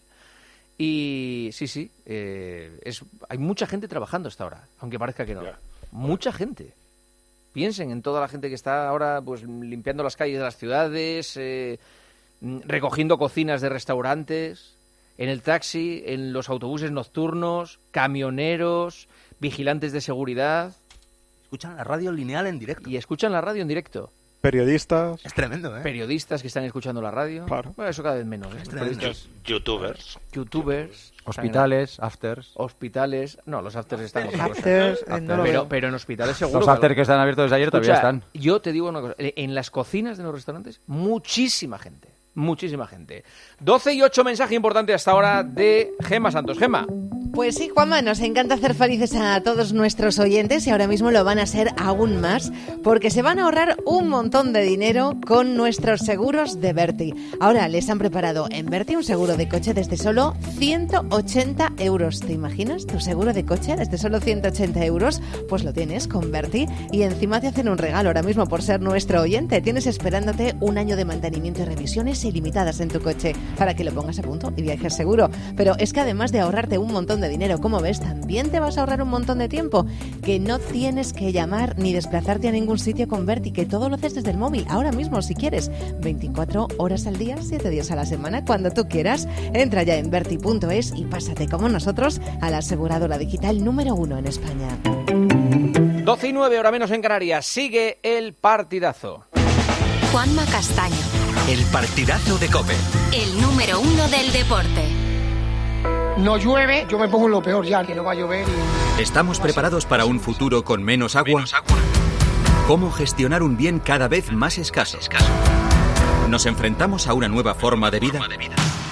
Y sí, hay mucha gente trabajando hasta ahora, aunque parezca que no. Ya. Mucha gente. Piensen en toda la gente que está ahora pues limpiando las calles de las ciudades, recogiendo cocinas de restaurantes, en el taxi, en los autobuses nocturnos, camioneros, vigilantes de seguridad. Escuchan la radio lineal en directo. Y escuchan la radio en directo. Periodistas. Es tremendo, ¿eh? Periodistas que están escuchando la radio. Claro. Bueno, eso cada vez menos, ¿eh? YouTubers. Hospitales, afters. Hospitales. No, los afters están... pero en hospitales seguro. Los afters que están abiertos desde ayer todavía están. Yo te digo una cosa. En las cocinas de los restaurantes, muchísima gente. Muchísima gente. 12:08, mensaje importante hasta ahora de Gemma Santos. Gemma. Pues sí, Juanma, nos encanta hacer felices a todos nuestros oyentes y ahora mismo lo van a ser aún más porque se van a ahorrar un montón de dinero con nuestros seguros de Berti. Ahora les han preparado en Berti un seguro de coche desde solo 180 euros. ¿Te imaginas tu seguro de coche desde solo 180 euros? Pues lo tienes con Berti y encima te hacen un regalo ahora mismo por ser nuestro oyente. Tienes esperándote un año de mantenimiento y revisiones ilimitadas en tu coche para que lo pongas a punto y viajes seguro. Pero es que además de ahorrarte un montón de dinero, como ves, también te vas a ahorrar un montón de tiempo, que no tienes que llamar ni desplazarte a ningún sitio con Berti, que todo lo haces desde el móvil, ahora mismo si quieres, 24 horas al día, 7 días a la semana, cuando tú quieras. Entra ya en berti.es y pásate como nosotros a la aseguradora digital número 1 en España. 12:09, hora menos en Canarias. Sigue el partidazo. Juanma Castaño. El partidazo de COPE. El número 1 del deporte. No llueve, yo me pongo en lo peor ya, que no va a llover. ¿Estamos preparados para un futuro con menos agua? ¿Cómo gestionar un bien cada vez más escaso? ¿Nos enfrentamos a una nueva forma de vida?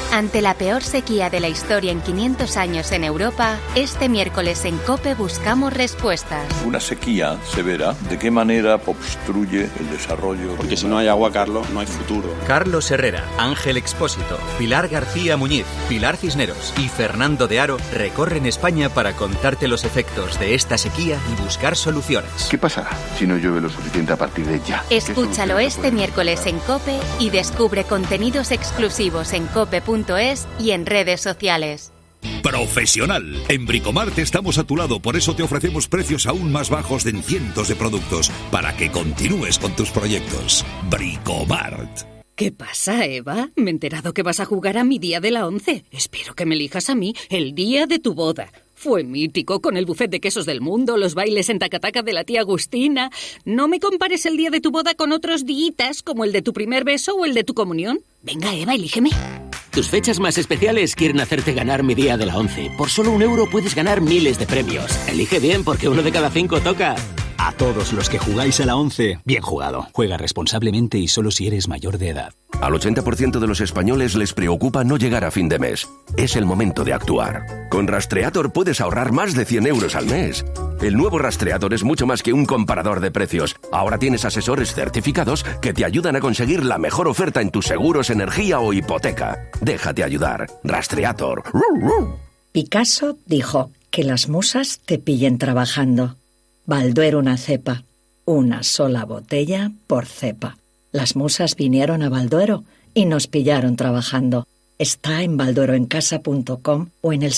Ante la peor sequía de la historia en 500 años en Europa, este miércoles en COPE buscamos respuestas. Una sequía severa, ¿de qué manera obstruye el desarrollo? Porque si no hay agua, Carlos, no hay futuro. Carlos Herrera, Ángel Expósito, Pilar García Muñiz, Pilar Cisneros y Fernando de Aro recorren España para contarte los efectos de esta sequía y buscar soluciones. ¿Qué pasará si no llueve lo suficiente a partir de ya? Escúchalo este miércoles en COPE y descubre contenidos exclusivos en cope.es y en redes sociales. Profesional. En Bricomart estamos a tu lado, por eso te ofrecemos precios aún más bajos en cientos de productos para que continúes con tus proyectos. Bricomart. ¿Qué pasa, Eva? Me he enterado que vas a jugar a mi día de la 11. Espero que me elijas a mí el día de tu boda. Fue mítico, con el buffet de quesos del mundo, los bailes en tacataca de la tía Agustina. No me compares el día de tu boda con otros días, como el de tu primer beso o el de tu comunión. Venga, Eva, elígeme. Tus fechas más especiales quieren hacerte ganar mi día de la 11. Por solo €1 puedes ganar miles de premios. Elige bien, porque 1 de cada 5 toca. A todos los que jugáis a la 11, bien jugado. Juega responsablemente y solo si eres mayor de edad. Al 80% de los españoles les preocupa no llegar a fin de mes. Es el momento de actuar. Con Rastreator puedes ahorrar más de 100 euros al mes. El nuevo Rastreator es mucho más que un comparador de precios. Ahora tienes asesores certificados que te ayudan a conseguir la mejor oferta en tus seguros, energía o hipoteca. Déjate ayudar. Rastreator. Picasso dijo que las musas te pillen trabajando. Balduero una cepa. Una sola botella por cepa. Las musas vinieron a Balduero y nos pillaron trabajando. Está en baldueroencasa.com o en el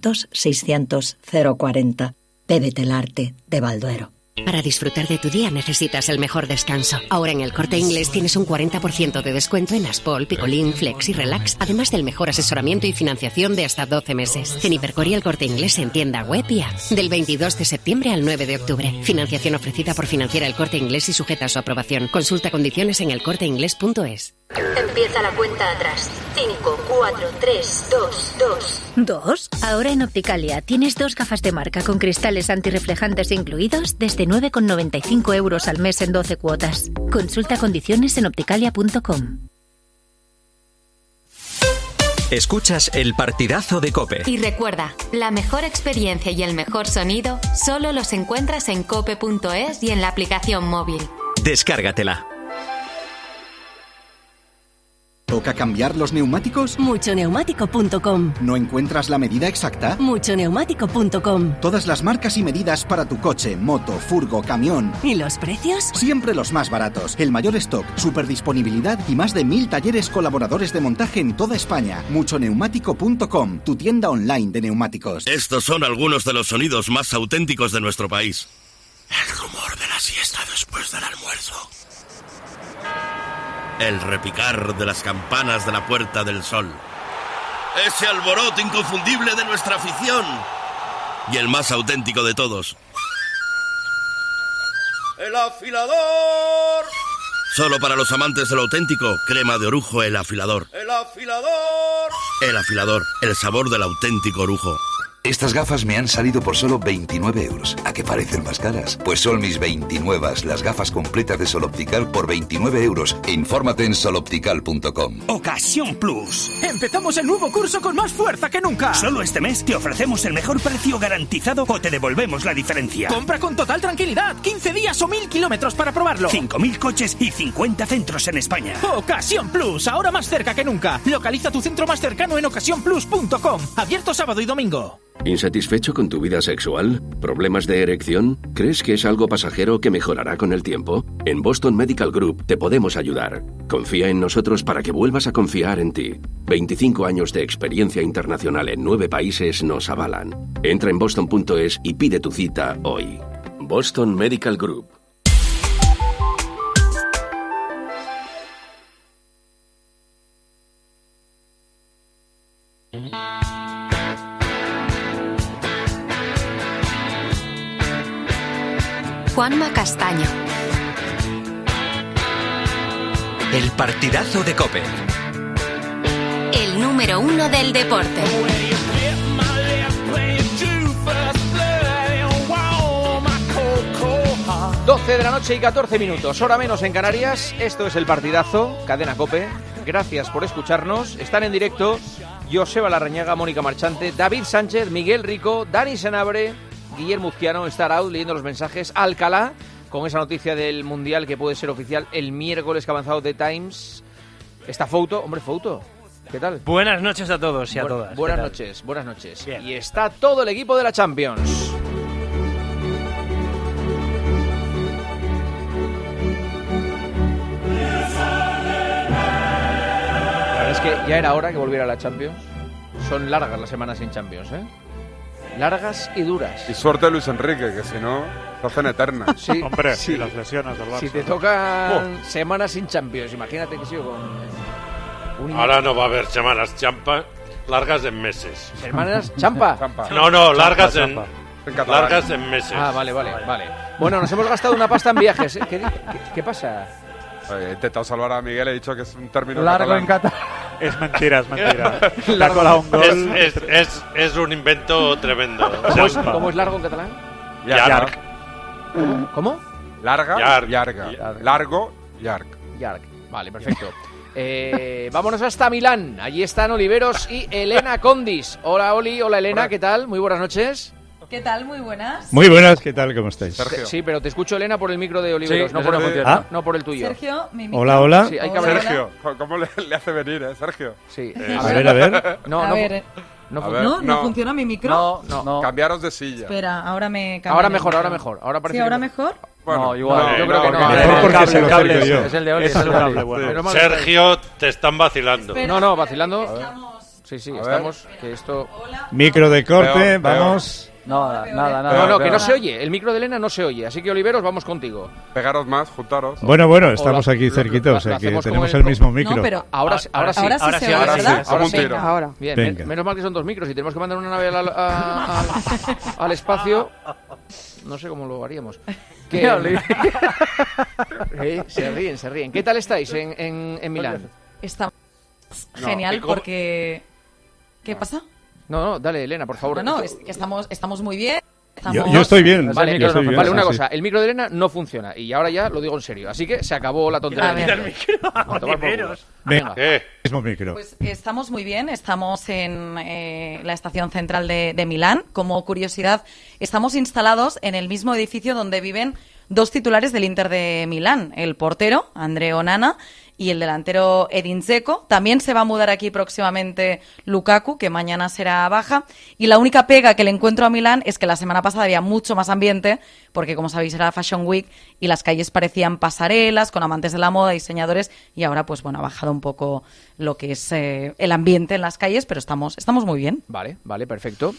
600-600-040. Bébete el arte de Balduero. Para disfrutar de tu día necesitas el mejor descanso. Ahora en El Corte Inglés tienes un 40% de descuento en Aspol, Picolín, Flex y Relax, además del mejor asesoramiento y financiación de hasta 12 meses. En Hipercor y El Corte Inglés en tienda web y app. Del 22 de septiembre al 9 de octubre. Financiación ofrecida por Financiera El Corte Inglés y sujeta a su aprobación. Consulta condiciones en elcorteinglés.es. Empieza la cuenta atrás. 5, 4, 3, 2, 2. ¿2? Ahora en Opticalia tienes 2 gafas de marca con cristales antirreflejantes incluidos desde 9,95 euros al mes en 12 cuotas. Consulta condiciones en opticalia.com. Escuchas el partidazo de COPE. Y recuerda, la mejor experiencia y el mejor sonido solo los encuentras en cope.es y en la aplicación móvil. Descárgatela. ¿Toca cambiar los neumáticos? Muchoneumático.com. ¿No encuentras la medida exacta? Muchoneumático.com. Todas las marcas y medidas para tu coche, moto, furgo, camión. ¿Y los precios? Siempre los más baratos. El mayor stock, superdisponibilidad y más de 1000 talleres colaboradores de montaje en toda España. Muchoneumático.com, tu tienda online de neumáticos. Estos son algunos de los sonidos más auténticos de nuestro país. El rumor de la siesta después del almuerzo. El repicar de las campanas de la Puerta del Sol. Ese alboroto inconfundible de nuestra afición. Y el más auténtico de todos. ¡El afilador! Solo para los amantes de lo auténtico, crema de orujo El Afilador. ¡El afilador! El Afilador, el sabor del auténtico orujo. Estas gafas me han salido por solo 29 euros. ¿A qué parecen más caras? Pues son mis 29, las gafas completas de Sol Optical por 29 euros. Infórmate en soloptical.com. Ocasión Plus. Empezamos el nuevo curso con más fuerza que nunca. Solo este mes te ofrecemos el mejor precio garantizado o te devolvemos la diferencia. Compra con total tranquilidad. 15 días o 1000 kilómetros para probarlo. 5000 coches y 50 centros en España. Ocasión Plus. Ahora más cerca que nunca. Localiza tu centro más cercano en ocasiónplus.com. Abierto sábado y domingo. ¿Insatisfecho con tu vida sexual? ¿Problemas de erección? ¿Crees que es algo pasajero que mejorará con el tiempo? En Boston Medical Group te podemos ayudar. Confía en nosotros para que vuelvas a confiar en ti. 25 años de experiencia internacional en 9 países nos avalan. Entra en boston.es y pide tu cita hoy. Boston Medical Group. Juanma Castaño. El partidazo de COPE. El número 1 del deporte. 12 de la noche y 14 minutos, hora menos en Canarias. Esto es el partidazo, Cadena COPE. gracias por escucharnos. Están en directo Joseba Larrañaga, Mónica Marchante, David Sánchez, Miguel Rico, Dani Senabre, Guillermo Uzquiano, Star Out, leyendo los mensajes, Alcalá, con esa noticia del Mundial que puede ser oficial el miércoles que ha avanzado The Times. Está Fouto, hombre, Fouto, ¿qué tal? Buenas noches a todos y a todas. Buenas noches. Bien. Y está todo el equipo de la Champions. Es que ya era hora que volviera a la Champions. Son largas las semanas sin Champions, ¿eh? Largas y duras. Y suerte Luis Enrique, que si no, se hacen eternas. Sí, hombre, sí. Y las lesiones del Barça. Si te tocan semanas sin Champions, imagínate que sigo con... Ahora no va a haber semanas largas en meses. ¿Semanas champa? No, largas champa. Largas en meses. Ah, vale. Bueno, nos hemos gastado una pasta en viajes, ¿eh? ¿Qué pasa? He intentado salvar a Miguel, he dicho que es un término largo catalán. En catalán. Es mentira. Largo un gol. Es un invento tremendo. ¿Cómo es largo en catalán? Llarg. ¿Cómo? Larga, yarga. Largo, yarg. Yarg. Vale, perfecto. Vámonos hasta Milán. Allí están Oliveros y Elena Condis. Hola, Oli. Hola, Elena. ¿Qué tal? Muy buenas noches. ¿Qué tal? Muy buenas. Muy buenas, ¿qué tal? ¿Cómo estáis? Sergio. Sí, pero te escucho, Elena, por el micro de Oliveros, Sí, no por el tuyo. Sergio, mi micro. Hola. Sí, hay Hola. que hablar. Sergio, ¿cómo le hace venir, Sergio? Sí. A ver. No funciona mi micro. No. Cambiaros de silla. Espera, ahora me cambio. Ahora mejor. Ahora parece ¿Sí, ahora mejor? Bueno, no, igual. Yo creo que no. Mejor porque se lo cambio yo. Es el de Oli. Es el cable, bueno. Sergio, te están vacilando. No, vacilando. Sí, estamos. Que esto... Micro de corte, vamos. Nada. No, que no se oye. El micro de Elena no se oye. Así que, Oliveros, vamos contigo. Pegaros más, juntaros. Bueno, estamos aquí cerquitos, o sea que tenemos el mismo micro. No, pero ahora sí. Ahora sí. Ahora. Bien, menos mal que son 2 micros y tenemos que mandar una nave al espacio. No sé cómo lo haríamos. Se ríen. ¿Qué tal estáis en Milán? Está genial porque... ¿Qué pasa? No, dale, Elena, por favor. No, es que estamos muy bien. Yo estoy bien. Vale, yo estoy bien, una cosa. El micro de Elena no funciona. Y ahora ya lo digo en serio. Así que se acabó la tontería. Venga, mismo micro. Pues estamos muy bien. Estamos en la estación central de Milán. Como curiosidad, estamos instalados en el mismo edificio donde viven 2 titulares del Inter de Milán. El portero, Andrea Onana, y el delantero Edin Dzeko. También se va a mudar aquí próximamente Lukaku, que mañana será baja. Y la única pega que le encuentro a Milán es que la semana pasada había mucho más ambiente, porque como sabéis era Fashion Week y las calles parecían pasarelas con amantes de la moda, diseñadores, y ahora pues bueno, ha bajado un poco lo que es el ambiente en las calles, pero estamos muy bien. Vale, perfecto.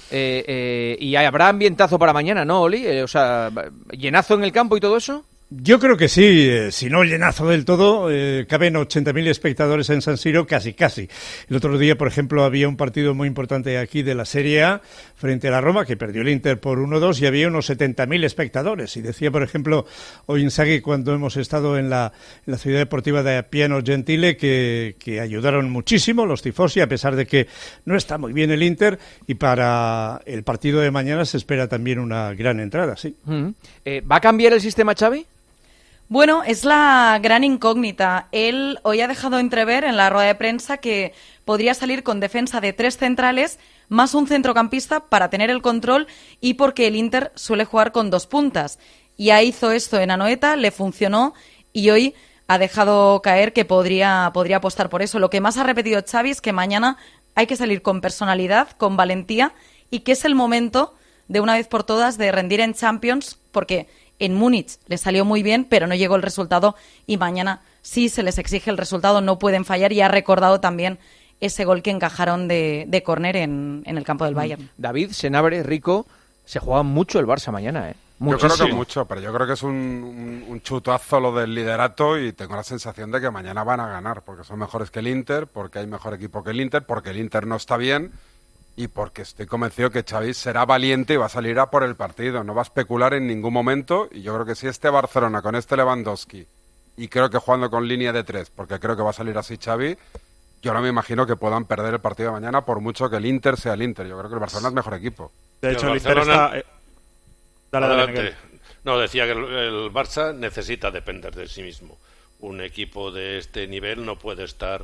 ¿Y habrá ambientazo para mañana, no, Oli? O sea, ¿llenazo en el campo y todo eso? Yo creo que sí, si no llenazo del todo, caben 80.000 espectadores en San Siro, casi. El otro día, por ejemplo, había un partido muy importante aquí de la Serie A frente a la Roma, que perdió el Inter por 1-2 y había unos 70.000 espectadores. Y decía, por ejemplo, hoy Inzaghi, cuando hemos estado en la ciudad deportiva de Piano Gentile, que ayudaron muchísimo los tifosi, a pesar de que no está muy bien el Inter, y para el partido de mañana se espera también una gran entrada, sí. ¿Va a cambiar el sistema, Xavi? Bueno, es la gran incógnita. Él hoy ha dejado entrever en la rueda de prensa que podría salir con defensa de 3 centrales más un centrocampista para tener el control y porque el Inter suele jugar con 2 puntas. Ya hizo esto en Anoeta, le funcionó y hoy ha dejado caer que podría apostar por eso. Lo que más ha repetido Xavi es que mañana hay que salir con personalidad, con valentía y que es el momento de una vez por todas de rendir en Champions porque... En Múnich les salió muy bien, pero no llegó el resultado y mañana sí se les exige el resultado, no pueden fallar y ha recordado también ese gol que encajaron de córner en el campo del Bayern. David, Senabre, Rico, se juega mucho el Barça mañana, ¿eh? Muchísimo. Yo creo que mucho, pero yo creo que es un chutazo lo del liderato y tengo la sensación de que mañana van a ganar, porque son mejores que el Inter, porque hay mejor equipo que el Inter, porque el Inter no está bien y porque estoy convencido que Xavi será valiente y va a salir a por el partido, no va a especular en ningún momento y yo creo que si este Barcelona con este Lewandowski y creo que jugando con línea de 3, porque creo que va a salir así Xavi, yo no me imagino que puedan perder el partido de mañana por mucho que el Inter sea el Inter, yo creo que el Barcelona es mejor equipo. De hecho, el Inter está... Dale, no, decía que el Barça necesita depender de sí mismo. un equipo de este nivel no puede estar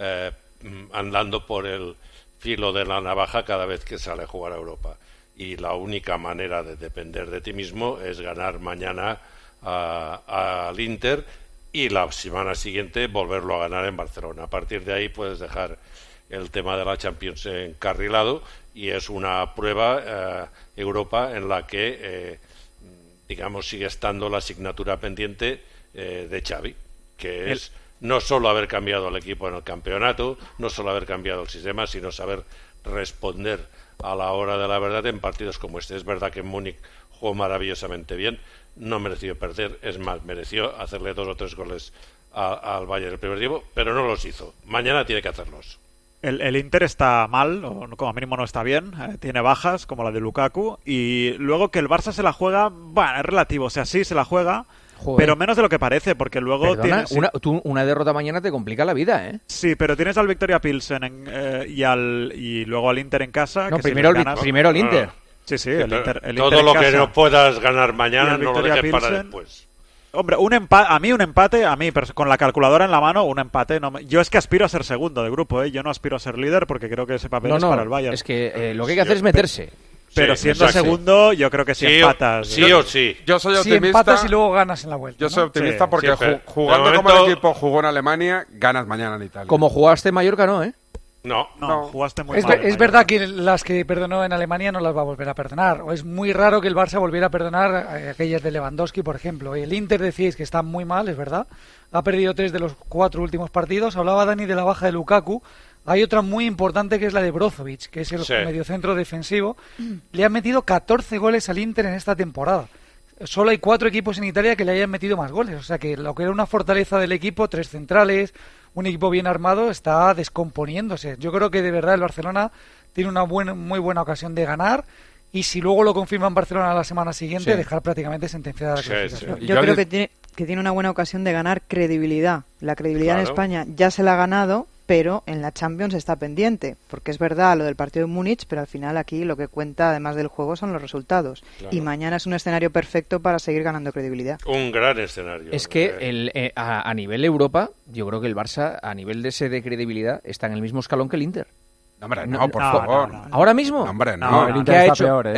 andando por el filo de la navaja cada vez que sale a jugar a Europa. Y la única manera de depender de ti mismo es ganar mañana al Inter y la semana siguiente volverlo a ganar en Barcelona. A partir de ahí puedes dejar el tema de la Champions encarrilado y es una prueba Europa en la que digamos sigue estando la asignatura pendiente de Xavi, que es no solo haber cambiado el equipo en el campeonato, no solo haber cambiado el sistema, sino saber responder a la hora de la verdad en partidos como este. Es verdad que en Múnich jugó maravillosamente bien, no mereció perder, es más, mereció hacerle 2 o 3 goles al Bayern el primer tiempo, pero no los hizo. Mañana tiene que hacerlos. El Inter está mal, o como mínimo no está bien, tiene bajas como la de Lukaku, y luego que el Barça se la juega, bueno, es relativo, o sea, sí se la juega, pero menos de lo que parece, porque luego tienes... Una derrota mañana te complica la vida, ¿eh? Sí, pero tienes al Victoria Pilsen y luego al Inter en casa. No, que primero el Inter. Sí, el Inter todo en lo casa, que no puedas ganar mañana no lo dejes para después. Hombre, un empate, con la calculadora en la mano, un empate. Yo es que aspiro a ser segundo de grupo, ¿eh? Yo no aspiro a ser líder porque creo que ese papel es para el Bayern. Es que lo que hay que hacer es meterse. Pero siendo segundo, yo creo que si empatas... Sí o sí. Yo soy optimista. Si empatas y luego ganas en la vuelta. Yo soy optimista porque jugando como el equipo jugó en Alemania, ganas mañana en Italia. Como jugaste en Mallorca, no, ¿eh? No, jugaste muy mal. Es verdad que las que perdonó en Alemania no las va a volver a perdonar. O es muy raro que el Barça volviera a perdonar aquellas de Lewandowski, por ejemplo. El Inter decíais que está muy mal, es verdad. Ha perdido 3 de los 4 últimos partidos. Hablaba Dani de la baja de Lukaku. Hay otra muy importante que es la de Brozovic, que es el mediocentro defensivo. Le han metido 14 goles al Inter en esta temporada. Solo hay 4 equipos en Italia que le hayan metido más goles. O sea que lo que era una fortaleza del equipo, 3 centrales, un equipo bien armado, está descomponiéndose. Yo creo que de verdad el Barcelona tiene una muy buena ocasión de ganar. Y si luego lo confirma en Barcelona la semana siguiente, dejar prácticamente sentenciada la clasificación. Yo creo que tiene una buena ocasión de ganar credibilidad. La credibilidad en España ya se la ha ganado, pero en la Champions está pendiente, porque es verdad lo del partido de Múnich, pero al final aquí lo que cuenta, además del juego, son los resultados. Claro. Y mañana es un escenario perfecto para seguir ganando credibilidad. Un gran escenario. Es que a nivel Europa, yo creo que el Barça, a nivel de credibilidad, está en el mismo escalón que el Inter. No, hombre, por favor. No. ¿Ahora mismo? No, hombre, no. El Inter está peor,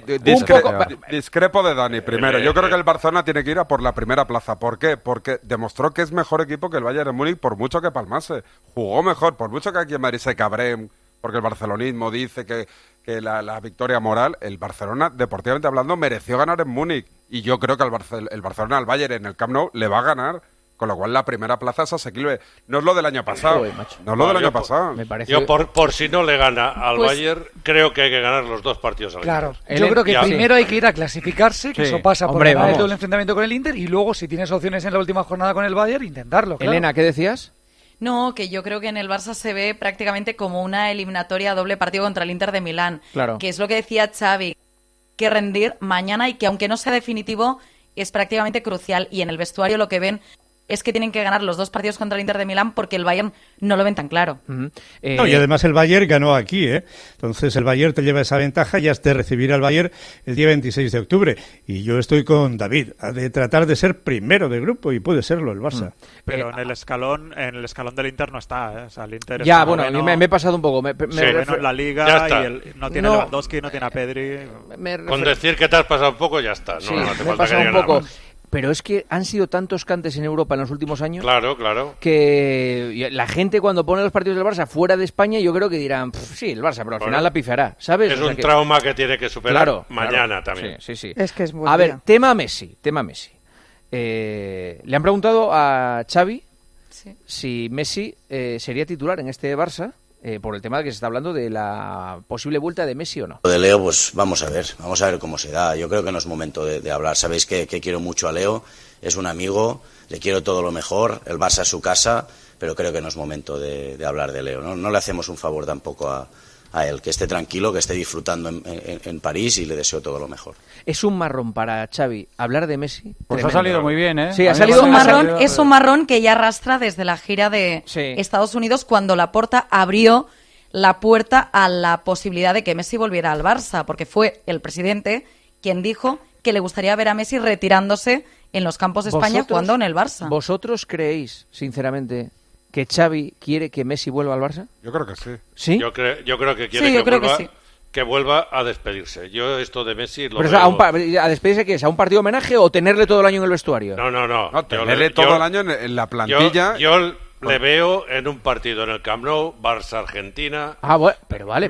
discrepo de Dani primero. Yo creo que el Barcelona tiene que ir a por la primera plaza. ¿Por qué? Porque demostró que es mejor equipo que el Bayern de Múnich por mucho que palmase. Jugó mejor, por mucho que aquí en Madrid se cabreen, porque el barcelonismo dice que la victoria moral, el Barcelona, deportivamente hablando, mereció ganar en Múnich. Y yo creo que el Barcelona al Bayern en el Camp Nou le va a ganar. Con lo cual la primera plaza es asequible. No es lo del año pasado. No es lo del año pasado. Me parece... Yo por si no le gana al Bayern, creo que hay que ganar los 2 partidos al Claro. Yo creo que primero hay que ir a clasificarse, que eso pasa por ganar todo el enfrentamiento con el Inter, y luego si tienes opciones en la última jornada con el Bayern, intentarlo. Claro. Elena, ¿qué decías? No, que yo creo que en el Barça se ve prácticamente como una eliminatoria doble partido contra el Inter de Milán. Claro. Que es lo que decía Xavi, que rendir mañana y que aunque no sea definitivo, es prácticamente crucial. Y en el vestuario lo que ven es que tienen que ganar los 2 partidos contra el Inter de Milán porque el Bayern no lo ven tan claro. Y además el Bayern ganó aquí, ¿eh? Entonces el Bayern te lleva esa ventaja y has de recibir al Bayern el día 26 de octubre. Y yo estoy con David, de tratar de ser primero de grupo, y puede serlo el Barça. Pero en el escalón del Inter no está, ¿eh? O sea, el Inter ya, bueno, me he pasado un poco. En la Liga y no tiene Lewandowski, no tiene a Pedri. Con decir que te has pasado un poco ya está. Sí, no me he pasado un poco. Pero es que han sido tantos cantes en Europa en los últimos años. Claro. Que la gente cuando pone los partidos del Barça fuera de España, yo creo que dirán, sí, el Barça, pero al final la pifiará, ¿sabes? Es un trauma que tiene que superar mañana también. Sí. Es que es muy A ver, tema Messi. Le han preguntado a Xavi si Messi sería titular en este Barça. Por el tema de que se está hablando de la posible vuelta de Messi o no. Lo de Leo, pues vamos a ver cómo se da. Yo creo que no es momento de hablar. Sabéis que quiero mucho a Leo, es un amigo, le quiero todo lo mejor, el Barça es su casa, pero creo que no es momento de hablar de Leo. No le hacemos un favor tampoco a él, que esté tranquilo, que esté disfrutando en París, y le deseo todo lo mejor. Es un marrón para Xavi hablar de Messi. Pues tremendo. Ha salido muy bien, ¿eh? Sí, es un marrón que ya arrastra desde la gira de Estados Unidos, cuando Laporta abrió la puerta a la posibilidad de que Messi volviera al Barça, porque fue el presidente quien dijo que le gustaría ver a Messi retirándose en los campos de España jugando en el Barça. ¿Vosotros creéis, sinceramente, que Xavi quiere que Messi vuelva al Barça? Yo creo que sí. ¿Sí? Yo creo que quiere que vuelva a despedirse. Yo esto de Messi lo veo... ¿A despedirse qué es? ¿A un partido homenaje o tenerle todo el año en el vestuario? No. Tenerle todo el año en la plantilla. Yo le veo en un partido en el Camp Nou, Barça-Argentina. Bueno, pero vale.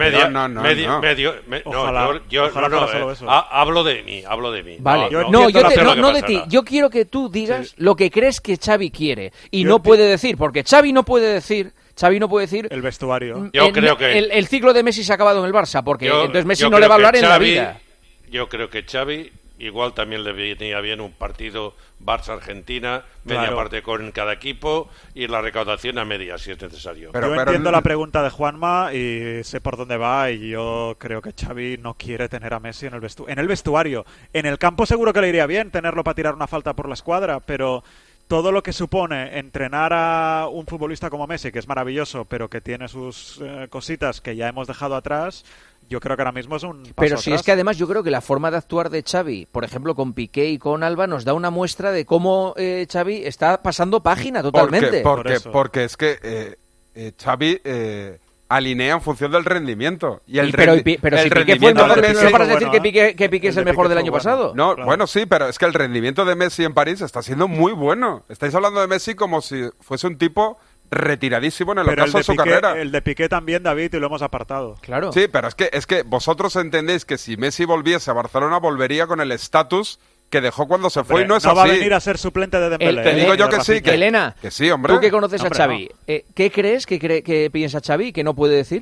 Hablo de mí. Vale. No de ti. Yo quiero que tú digas lo que crees que Xavi quiere. Y no puede decir, porque Xavi no puede decir el vestuario. Yo creo que el ciclo de Messi se ha acabado en el Barça, porque entonces Messi no le va a hablar en la vida. Yo creo que Xavi igual también le venía bien un partido Barça-Argentina, media parte con cada equipo y la recaudación a media si es necesario. Yo entiendo la pregunta de Juanma y sé por dónde va, y yo creo que Xavi no quiere tener a Messi en el vestuario. En el campo seguro que le iría bien tenerlo para tirar una falta por la escuadra, pero todo lo que supone entrenar a un futbolista como Messi, que es maravilloso, pero que tiene sus cositas que ya hemos dejado atrás, yo creo que ahora mismo es un paso Pero si atrás. es que además yo creo que la forma de actuar de Xavi, por ejemplo con Piqué y con Alba, nos da una muestra de cómo Xavi está pasando página totalmente. Porque es que Xavi alinea en función del rendimiento. Pero si Piqué fue el mejor, ¿no para decir que Piqué es el mejor del año pasado? No, claro. Bueno, sí, pero es que el rendimiento de Messi en París está siendo muy bueno. Estáis hablando de Messi como si fuese un tipo retiradísimo en el ocaso de su carrera. El de Piqué también, David, y lo hemos apartado. Claro. Sí, pero es que vosotros entendéis que si Messi volviese a Barcelona, volvería con el estatus que dejó cuando se fue, y no es así. No va a venir a ser suplente de Dembélé. Te digo yo que sí. Elena, que sí, hombre. Tú que conoces a Xavi, ¿qué crees que piensa Xavi que no puede decir?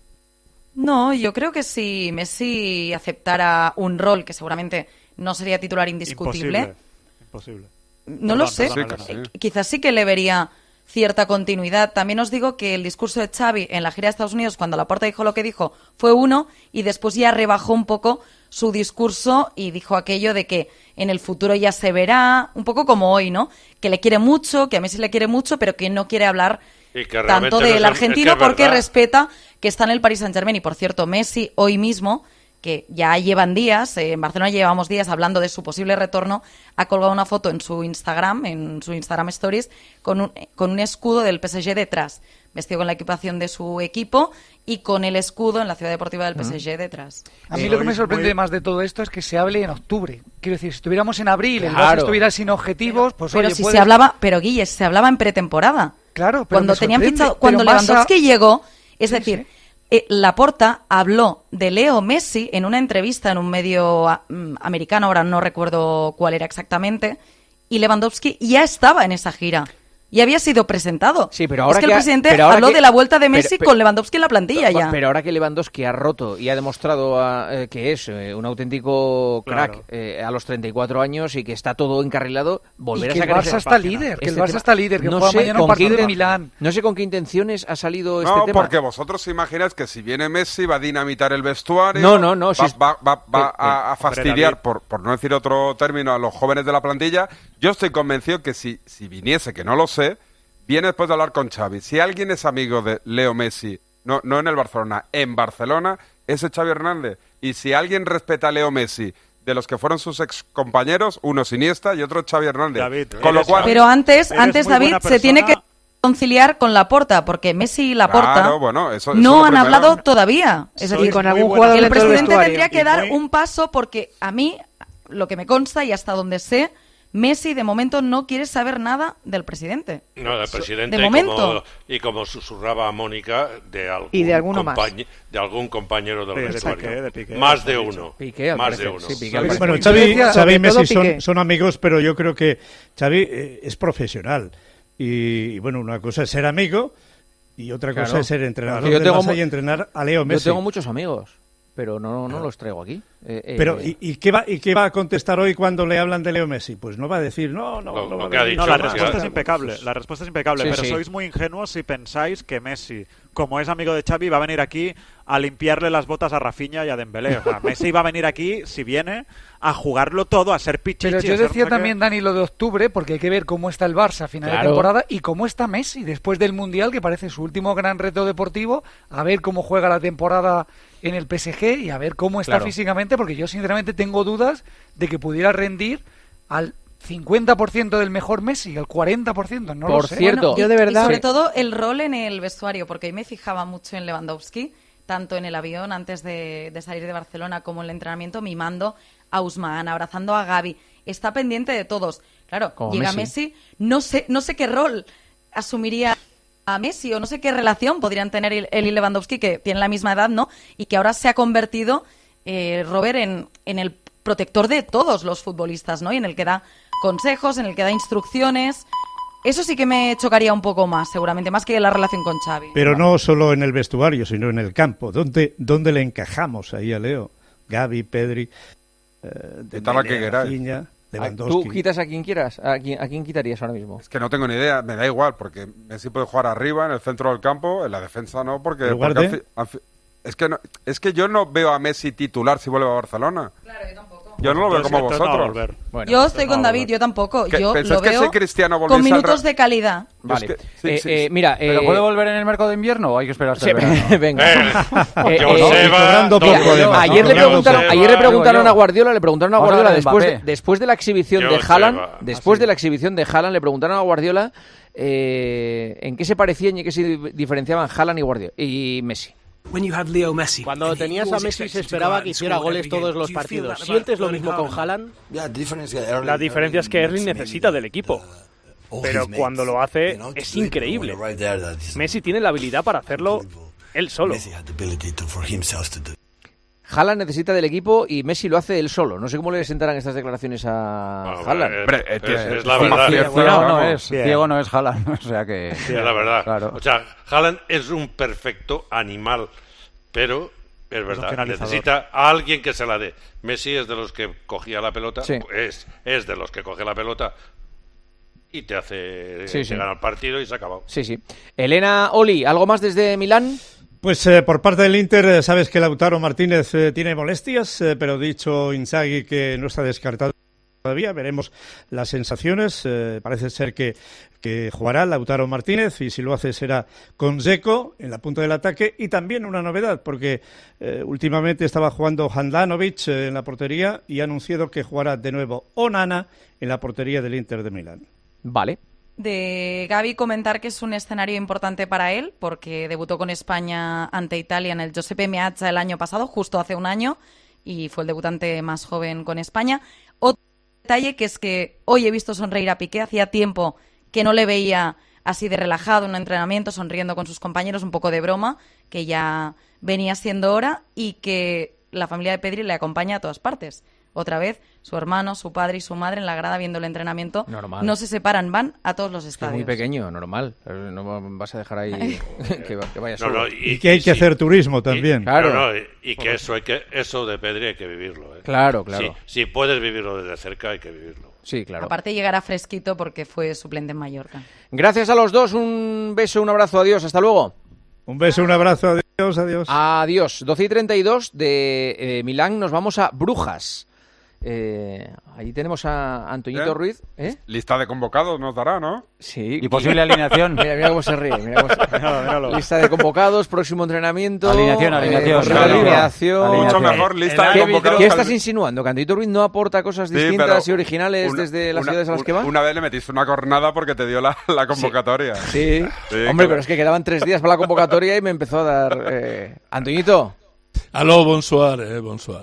No, yo creo que si Messi aceptara un rol que seguramente no sería titular indiscutible... Imposible. No lo sé. Quizás sí que le vería cierta continuidad. También os digo que el discurso de Xavi en la gira de Estados Unidos, cuando Laporta dijo lo que dijo, fue uno, y después ya rebajó un poco su discurso y dijo aquello de que en el futuro ya se verá, un poco como hoy, ¿no? Que le quiere mucho, que a Messi le quiere mucho, pero que no quiere hablar tanto del argentino porque respeta que está en el Paris Saint-Germain. Y por cierto, Messi hoy mismo, que ya llevan días, en Barcelona llevamos días hablando de su posible retorno, ha colgado una foto en su Instagram Stories, con un escudo del PSG detrás, vestido con la equipación de su equipo y con el escudo en la ciudad deportiva del PSG detrás. A mí lo que me sorprende más de todo esto es que se hable en octubre. Quiero decir, si estuviéramos en abril, el Barça estuviera sin objetivos, pues pero se hablaba, Guille, se hablaba en pretemporada. Claro, pero cuando tenían fichado, cuando Lewandowski llegó, es decir, Laporta habló de Leo Messi en una entrevista en un medio americano, ahora no recuerdo cuál era exactamente, y Lewandowski ya estaba en esa gira. Y había sido presentado. Sí, pero ahora es que el presidente habló de la vuelta de Messi con Lewandowski en la plantilla ya. Pero ahora que Lewandowski ha roto y ha demostrado que es un auténtico crack a los 34 años y que está todo encarrilado, volver a sacar esa página. Que el Barça está líder, que juega mañana un partido de Milán. No sé con qué intenciones ha salido este tema. No, porque vosotros imagináis que si viene Messi va a dinamitar el vestuario, va a fastidiar, por no decir otro término, a los jóvenes de la plantilla. Yo estoy convencido que si viniese, que no lo sé, viene después de hablar con Xavi. Si alguien es amigo de Leo Messi, no en el Barcelona, en Barcelona, ese es Xavi Hernández. Y si alguien respeta a Leo Messi, de los que fueron sus ex compañeros, uno es Iniesta y otro Xavi Hernández. David, con lo cual, pero antes David, se tiene que conciliar con Laporta, porque Messi y Laporta no han hablado todavía. Es decir, con algún jugador el presidente tendría que dar un paso, porque a mí, lo que me consta y hasta donde sé, Messi de momento no quiere saber nada del presidente. No, del presidente. De momento. Como susurraba a Mónica, de algún compañero del vestuario. Más de uno. Más de uno. Bueno, Xavi y Messi son amigos, pero yo creo que Xavi es profesional. Y bueno, una cosa es ser amigo y otra cosa es ser entrenador del Barça y entrenar a Leo Messi. Yo tengo muchos amigos, pero no los traigo aquí. Pero ¿y qué va a contestar hoy cuando le hablan de Leo Messi? Pues no va a decir no la respuesta es impecable. La respuesta es impecable, pero sois muy ingenuos si pensáis que Messi, como es amigo de Xavi, va a venir aquí a limpiarle las botas a Rafinha y a Dembélé. O sea, Messi va a venir aquí, si viene, a jugarlo todo, a ser pichichi. Pero yo decía también, Dani, lo de octubre, porque hay que ver cómo está el Barça a final de temporada y cómo está Messi después del Mundial, que parece su último gran reto deportivo, a ver cómo juega la temporada en el PSG y a ver cómo está físicamente, porque yo sinceramente tengo dudas de que pudiera rendir al 50% del mejor Messi, el 40%, no lo sé. Por cierto, bueno, yo de verdad... Y sobre todo el rol en el vestuario, porque hoy me fijaba mucho en Lewandowski, tanto en el avión antes de salir de Barcelona como en el entrenamiento, mimando a Ousmane, abrazando a Gavi. Está pendiente de todos. Claro, como llega Messi, no sé qué rol asumiría a Messi o no sé qué relación podrían tener él y Lewandowski, que tienen la misma edad, ¿no? Y que ahora se ha convertido, Robert, en el protector de todos los futbolistas, ¿no? Y en el que da consejos, en el que da instrucciones. Eso sí que me chocaría un poco más, seguramente, más que la relación con Xavi. Pero no solo en el vestuario, sino en el campo. ¿Dónde le encajamos ahí a Leo? Gavi, Pedri, Rafinha, Lewandowski. ¿Tú quitas a quien quieras? ¿A quién quitarías ahora mismo? Es que no tengo ni idea, me da igual, porque Messi puede jugar arriba, en el centro del campo, en la defensa no, porque es que yo no veo a Messi titular si vuelve a Barcelona. Claro, yo tampoco. Yo no lo veo como vosotros. Bueno, yo estoy con David, yo tampoco. Yo lo veo con minutos de calidad. Vale. Mira, ¿pero puede volver en el mercado de invierno o hay que esperar hasta el verano? Venga. Cobrando ayer le preguntaron a Guardiola, después de la exhibición de Haaland, le preguntaron a Guardiola en qué se parecían y en qué se diferenciaban Haaland y Guardiola y Messi. Cuando tenías a Messi se esperaba que hiciera goles todos los partidos. ¿Sientes lo mismo con Haaland? La diferencia es que Erling necesita del equipo. Pero cuando lo hace es increíble. Messi tiene la habilidad para hacerlo él solo. Haaland necesita del equipo y Messi lo hace él solo. No sé cómo le sentarán estas declaraciones a Haaland. Es la verdad. Ciego no es Haaland. O sea que... Es la verdad. Claro. O sea, Haaland es un perfecto animal, pero es verdad, necesita a alguien que se la dé. Messi es de los que cogía la pelota, es de los que coge la pelota y te hace ganar el partido y se ha acabado. Sí. Elena, Oli, ¿algo más desde Milán? Pues por parte del Inter, sabes que Lautaro Martínez tiene molestias, pero dicho Inzaghi que no está descartado todavía. Veremos las sensaciones. Parece ser que jugará Lautaro Martínez y si lo hace será con Dzeko en la punta del ataque. Y también una novedad, porque últimamente estaba jugando Handanovic en la portería y ha anunciado que jugará de nuevo Onana en la portería del Inter de Milán. Vale. De Gavi comentar que es un escenario importante para él porque debutó con España ante Italia en el Giuseppe Meazza el año pasado, justo hace un año, y fue el debutante más joven con España. Otro detalle que es que hoy he visto sonreír a Piqué, hacía tiempo que no le veía así de relajado en un entrenamiento, sonriendo con sus compañeros, un poco de broma, que ya venía siendo hora, y que la familia de Pedri le acompaña a todas partes. Otra vez, su hermano, su padre y su madre en la grada viendo el entrenamiento. Normal. No se separan, van a todos los estadios. Es muy pequeño, normal. No vas a dejar ahí que vaya solo. Y que hay que hacer turismo también. Que eso de Pedri hay que vivirlo. Claro. Si puedes vivirlo desde cerca, hay que vivirlo. Sí, claro. Aparte llegará fresquito porque fue suplente en Mallorca. Gracias a los dos, un beso, un abrazo, adiós, hasta luego. Un beso, un abrazo, adiós. Adiós. 12:32 de Milán, nos vamos a Brujas. Allí tenemos a Antoñito Ruiz. Lista de convocados nos dará, ¿no? Sí. Y posible alineación. Mira cómo se ríe. Míralo. Lista de convocados, próximo entrenamiento. Alineación. Mucho mejor lista de convocados. ¿Qué estás insinuando? ¿Que Antoñito Ruiz no aporta cosas distintas y originales desde las ciudades a las que va? Una vez le metiste una cornada porque te dio la convocatoria. Sí. Hombre, pero es que quedaban 3 días para la convocatoria y me empezó a dar... Antoñito. Aló, bonsoir. Bonsoir.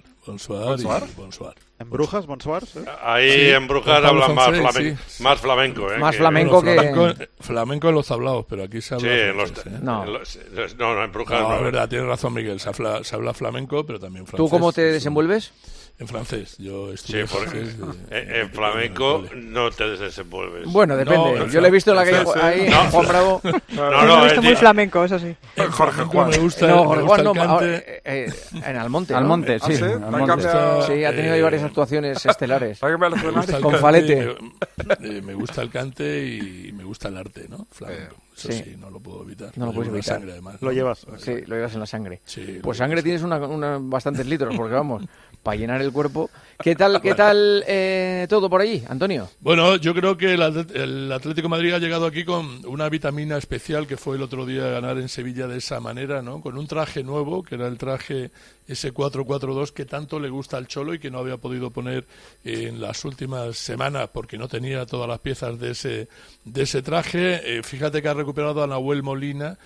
¿En Brujas, bonsoir? ¿Sí? Ahí en Brujas hablan más flamenco. Más flamenco que... Flamenco en los tablaos, pero aquí se habla francés. No, en Brujas no. Es verdad, tienes razón, Miguel. Se habla flamenco, pero también francés. ¿Tú cómo te desenvuelves? En francés. Yo estudié francés. En flamenco no te desenvuelves. Bueno, depende. Yo lo he visto en la calle ahí, Juan Bravo. Lo he visto muy flamenco, eso sí. Jorge Juan. Me gusta el cante. En Almonte. Almonte, sí. Sí, ha tenido ahí varias actuaciones estelares. Con Falete. Me gusta el cante y me gusta el arte, ¿no? Flamenco. Eso sí, no lo puedo evitar. No lo puedes evitar. Sangre, además, ¿no? Lo llevas. Sí, lo llevas en la sangre. Sí, pues sangre tienes bastantes litros, porque vamos, para llenar el cuerpo. ¿Qué tal todo por allí, Antonio? Bueno, yo creo que el Atlético de Madrid ha llegado aquí con una vitamina especial que fue el otro día ganar en Sevilla de esa manera, ¿no? Con un traje nuevo, que era el traje ese 4-4-2 que tanto le gusta al Cholo y que no había podido poner en las últimas semanas porque no tenía todas las piezas de ese traje. Fíjate que ha recuperado a Nahuel Molina.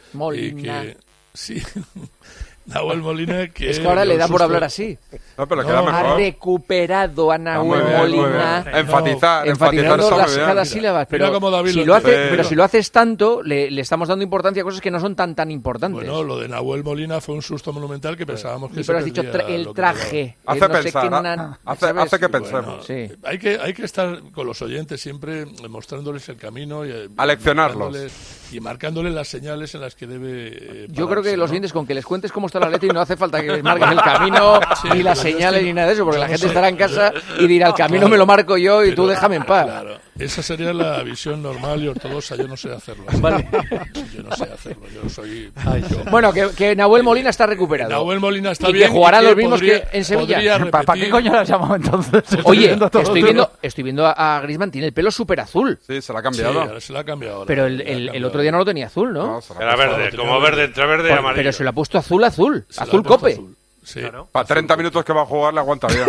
Sí. Nahuel Molina, que es que ahora le da por hablar así. No, pero queda mejor. Ha recuperado a Nahuel Molina. Enfatizando cada sílaba. Pero si lo haces tanto, le estamos dando importancia a cosas que no son tan importantes. Bueno, lo de Nahuel Molina fue un susto monumental que pensábamos que pero has dicho el traje. Hace pensar. Hace que pensemos. Sí. Hay que estar con los oyentes siempre mostrándoles el camino y aleccionarlos y marcándoles las señales en las que debe yo creo que los oyentes, con que les cuentes cómo está el Atleti, no hace falta que les marques el camino, ni las señales, ni nada de eso, porque la gente estará en casa y dirá, el camino me lo marco yo y tú déjame en paz. Claro, esa sería la visión normal y ortodoxa. Yo no sé hacerlo. Vale. Yo no sé hacerlo. Yo soy... Bueno, que Nahuel Molina está recuperado. Nahuel Molina está y bien. Que jugará los mismos que en Sevilla. ¿Para qué coño lo has llamado entonces? Oye, estoy viendo a Griezmann, tiene el pelo súper azul. Sí, se lo ha cambiado. Sí, se lo ha cambiado. Pero el otro día no lo tenía azul, ¿no? Era verde, como verde, entre verde y amarillo. Pero se lo ha puesto azul cope. Sí. Claro. Para 30 minutos que va a jugar le aguanta bien.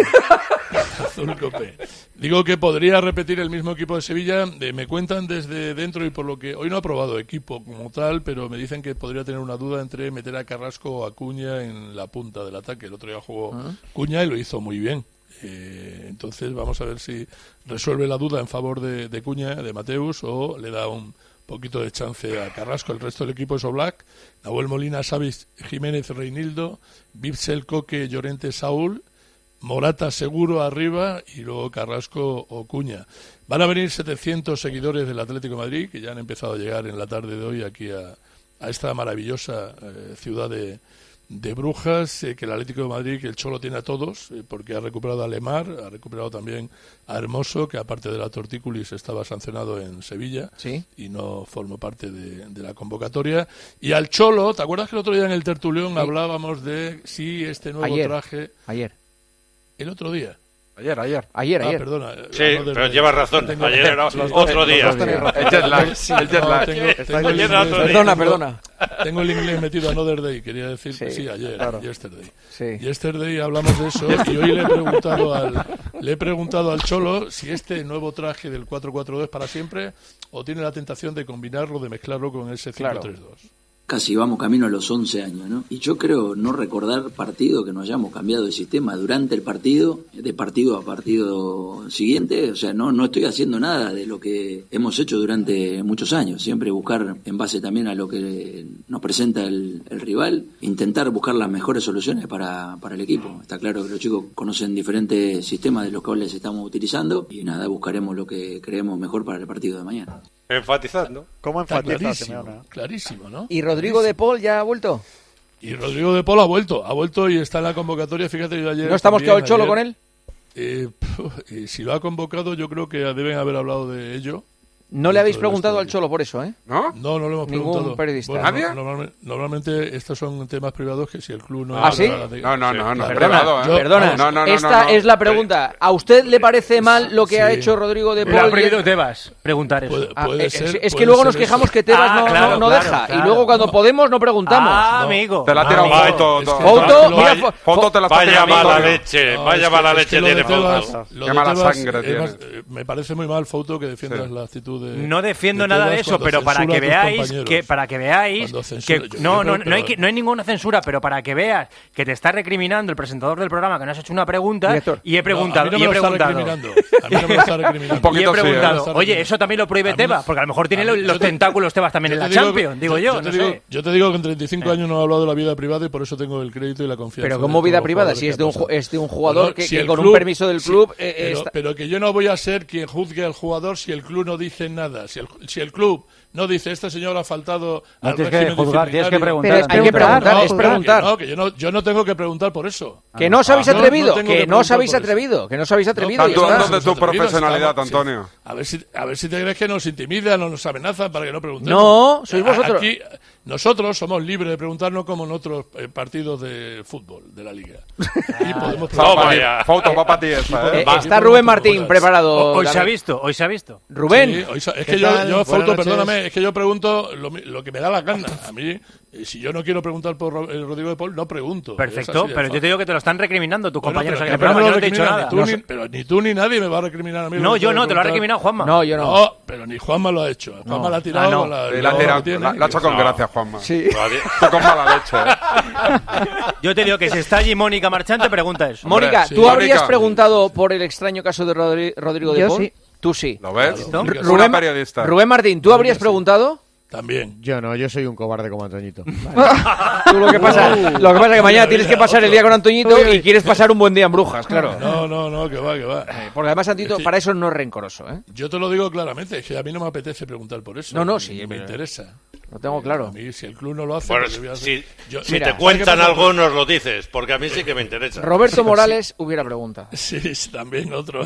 Azul cope. Digo que podría repetir el mismo equipo de Sevilla. Me cuentan desde dentro y por lo que hoy no ha probado equipo como tal, pero me dicen que podría tener una duda entre meter a Carrasco o a Cuña en la punta del ataque. El otro día jugó Cuña y lo hizo muy bien. Entonces vamos a ver si resuelve la duda en favor de Cuña, de Mateus, o le da un poquito de chance a Carrasco. El resto del equipo es Oblak, Nahuel Molina, Savic, Jiménez, Reinildo, Bitzel, Coque, Llorente, Saúl, Morata seguro arriba y luego Carrasco o Cuña. Van a venir 700 seguidores del Atlético de Madrid que ya han empezado a llegar en la tarde de hoy aquí a esta maravillosa ciudad de Brujas, que el Atlético de Madrid, que el Cholo tiene a todos, porque ha recuperado a Lemar, ha recuperado también a Hermoso, que aparte de la tortícolis estaba sancionado en Sevilla, ¿sí? Y no formó parte de la convocatoria. Y al Cholo, ¿te acuerdas que el otro día en el tertulión hablábamos de si este nuevo traje... Ayer. El otro día. Ayer. Perdona. Sí, pero llevas razón. Ayer era otro día. El jet lag. Perdona. Tengo el inglés metido a Another Day. Quería decir que sí, ayer. Claro. Yesterday. Sí. Yesterday hablamos de eso y hoy le he preguntado al Cholo si este nuevo traje del 4-4-2 es para siempre o tiene la tentación de combinarlo, de mezclarlo con ese 5-3-2. Casi vamos camino a los 11 años, ¿no? Y yo creo no recordar partido que nos hayamos cambiado de sistema durante el partido, de partido a partido siguiente. O sea, no estoy haciendo nada de lo que hemos hecho durante muchos años. Siempre buscar, en base también a lo que nos presenta el rival, intentar buscar las mejores soluciones para el equipo. Está claro que los chicos conocen diferentes sistemas de los cuales estamos utilizando y nada, buscaremos lo que creemos mejor para el partido de mañana. Enfatizando. ¿Cómo enfatizar? Clarísimo, ¿no? ¿Y Rodrigo de Paul ya ha vuelto? Y Rodrigo de Paul ha vuelto y está en la convocatoria. Fíjate, yo ayer... ¿No estamos quedado el Cholo con él? Si lo ha convocado, yo creo que deben haber hablado de ello. No le habéis preguntado al Cholo por eso, ¿eh? ¿No? No lo hemos preguntado. Ningún periodista. Bueno, ¿Nadie? Normalmente estos son temas privados que si el club no... ¿Ah, sí? No. Perdona. Esta es la pregunta. ¿A usted le parece mal lo que ha hecho Rodrigo de Paul? Le ha prohibido Tebas preguntar eso. Puede ser, es que luego nos quejamos que Tebas no deja. Y luego cuando podemos no preguntamos. Amigo. Te la tira un Foto te la está Vaya tirando. mala leche. Vaya mala leche tiene Foto. Qué mala sangre tiene. Me parece muy mal, Foto, que defiendas la actitud de... No defiendo nada de eso, pero para que veáis que no hay ninguna censura, pero para que veas que te está recriminando el presentador del programa que no has hecho una pregunta, director. y he preguntado, A mí no me lo está recriminando. Y he preguntado, oye, ¿eso también lo prohíbe Tebas? Porque a lo mejor tiene los tentáculos Tebas también en la Champions, digo yo. Yo te digo que en 35 años no he hablado de la vida privada y por eso tengo el crédito y la confianza. Pero ¿cómo vida privada? Si es de un jugador que con un permiso del club... Pero que yo no voy a ser quien juzgue al jugador si el club no dice dicen nada, si el club no dice este señor ha faltado al tienes régimen que juzgar, tienes que preguntar. Pero hay que preguntar, es preguntar. No, que yo no tengo que preguntar por eso. Que no os habéis atrevido, que no os habéis atrevido. Tanto de tu profesionalidad, Antonio. A ver si te crees que nos intimidan o nos amenazan para que no preguntemos. No, sois vosotros. Aquí nosotros somos libres de preguntarnos como en otros partidos de fútbol de la Liga. Y podemos preguntar. Foto va para ti esa, ¿eh? Está Rubén Martín preparado. Hoy se ha visto. Sí, Rubén. es que yo Foto, perdóname, es que yo pregunto lo que me da la gana. A mí, si yo no quiero preguntar por Rodrigo de Paul, no pregunto. Perfecto, pero yo te digo que te lo están recriminando tus compañeros pero aquí en el programa, yo no te he dicho nada. Pero ni tú ni nadie me va a recriminar a mí. No, yo no, te lo ha recriminado Juanma. No, yo no. No, pero ni Juanma lo ha hecho. Juanma la ha tirado. La ha hecho con gracia, Juanma. Sí. Tú con mala leche. Yo te digo que si está allí Mónica Marchante, pregunta eso. Mónica, ¿tú habrías preguntado por el extraño caso de Rodrigo de Paul? Sí. Tú sí. ¿Lo ves? Rubén, periodista. Rubén Martín, ¿tú habrías preguntado? También. Yo no, yo soy un cobarde como Antoñito. Tú lo que pasa es que mañana tienes que pasar el día con Antoñito y quieres pasar un buen día en Brujas, claro. No, que va. Porque además Antoñito para eso no es rencoroso, ¿eh? Yo te lo digo claramente, es que a mí no me apetece preguntar por eso. No, sí. Me interesa. Lo tengo claro. A mí, si el club no lo hace... Bueno, si te cuentan algo, nos lo dices, porque a mí sí que me interesa. Roberto Morales hubiera preguntado. Sí, también otro.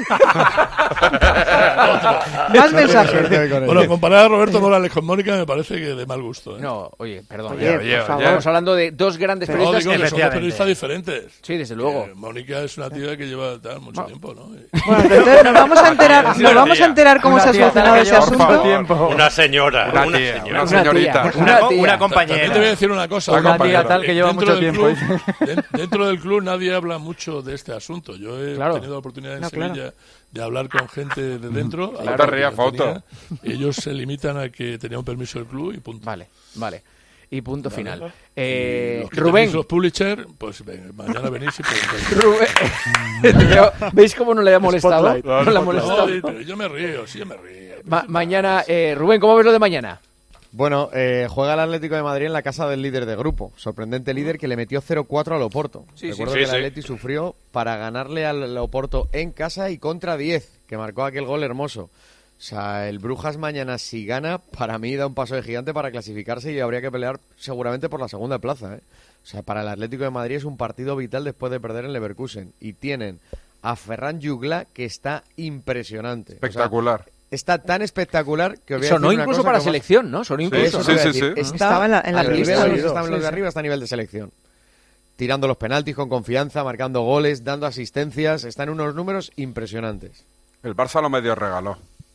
Más mensajes. Bueno, comparar a Roberto Morales con Mónica me parece que de mal gusto. ¿eh? No, oye, perdón. Por favor. Estamos hablando de dos grandes periodistas. Digo que somos periodistas diferentes. Sí, desde luego. Mónica es una tía que lleva mucho tiempo, ¿no? Bueno, entonces nos vamos a enterar cómo se ha solucionado ese asunto. Una señora. Una señorita. Una compañera. También te voy a decir una cosa. Una tía tal que lleva mucho tiempo. Dentro del club nadie habla mucho de este asunto. Yo he tenido la oportunidad en Sevilla de hablar con gente de dentro. No te rías, Foto. Ellos se limitan a que tenía un permiso del club y punto. Vale. Y punto final. Rubén. Los publishers, pues mañana venís y preguntáis. ¿Veis cómo no le ha molestado? No le ha molestado. Pero yo me río. Mañana, Rubén, ¿cómo ves lo de mañana? Bueno, juega el Atlético de Madrid en la casa del líder de grupo. Sorprendente líder que le metió 0-4 al Oporto. Recuerdo que el Atleti sufrió para ganarle al Oporto en casa y contra 10, que marcó aquel gol hermoso. O sea, el Brujas mañana, si gana, para mí da un paso de gigante para clasificarse y habría que pelear seguramente por la segunda plaza, ¿eh? O sea, para el Atlético de Madrid es un partido vital después de perder en Leverkusen. Y tienen a Ferran Jugla, que está impresionante. Espectacular. O sea, está tan espectacular que os voy a sonó decir una incluso cosa para selección, ¿no? Sonó incluso. Sí. Estaba en la lista. Estaban los de arriba, está a nivel de selección. Tirando los penaltis con confianza, marcando goles, dando asistencias. Están en unos números impresionantes. El Barça lo medio regaló.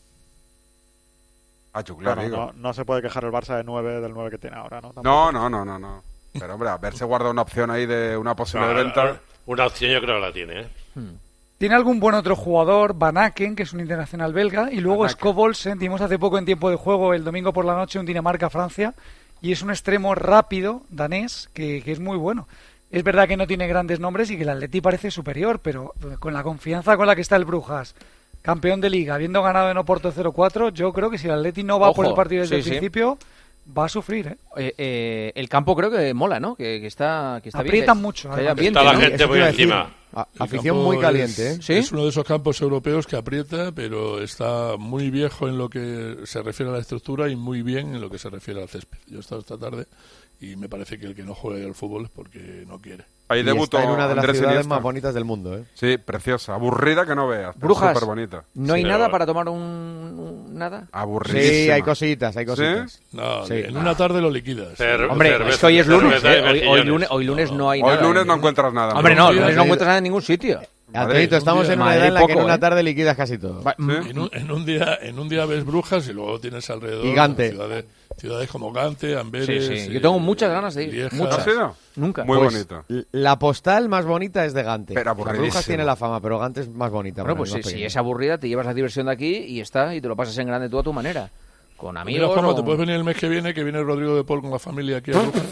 No se puede quejar el Barça del 9 que tiene ahora, ¿no? No. Pero, hombre, haberse guardado una opción ahí de una posible venta. Una opción yo creo que la tiene, ¿eh? Tiene algún buen otro jugador, Van Aken, que es un internacional belga, y luego Skov Olsen, dimos hace poco en tiempo de juego el domingo por la noche un Dinamarca-Francia, y es un extremo rápido danés que es muy bueno. Es verdad que no tiene grandes nombres y que el Atleti parece superior, pero con la confianza con la que está el Brujas, campeón de Liga, habiendo ganado en Oporto 0-4, yo creo que si el Atleti no va por el partido desde el principio, va a sufrir, el campo creo que mola, ¿no? Que está aprietan bien, mucho. Está la gente muy encima. Afición muy caliente, ¿eh? ¿Sí? Es uno de esos campos europeos que aprieta, pero está muy viejo en lo que se refiere a la estructura y muy bien en lo que se refiere al césped. Yo he estado esta tarde y me parece que el que no juega al fútbol es porque no quiere. Ahí debutó en una de las Andrés ciudades Iniesta. más bonitas del mundo, ¿eh? Sí, preciosa, aburrida que no veas, pero Brujas, súper bonita. ¿No hay nada para tomar nada? Aburridísima. Sí, hay cositas. ¿Sí? No, en una tarde lo liquidas. Hombre, es que hoy es lunes, hoy lunes no hay nada. Hoy lunes no encuentras nada. Hombre, no encuentras nada en ningún sitio. Antonito, estamos en una edad en la que en una tarde liquidas casi todo. En un día ves Brujas y luego tienes alrededor y Gante. Ciudades como Gante, Amberes... Sí. Yo tengo muchas ganas de ir. Lieja. Muchas. ¿No? Nunca. Muy pues, bonita. La postal más bonita es de Gante. Pero Brujas tiene la fama, pero Gante es más bonita. Bueno, pues si es aburrida, te llevas la diversión de aquí y y te lo pasas en grande tú a tu manera. Con amigos. Mira, Juanma, te puedes venir el mes que viene Rodrigo de Paul con la familia aquí a Brujas.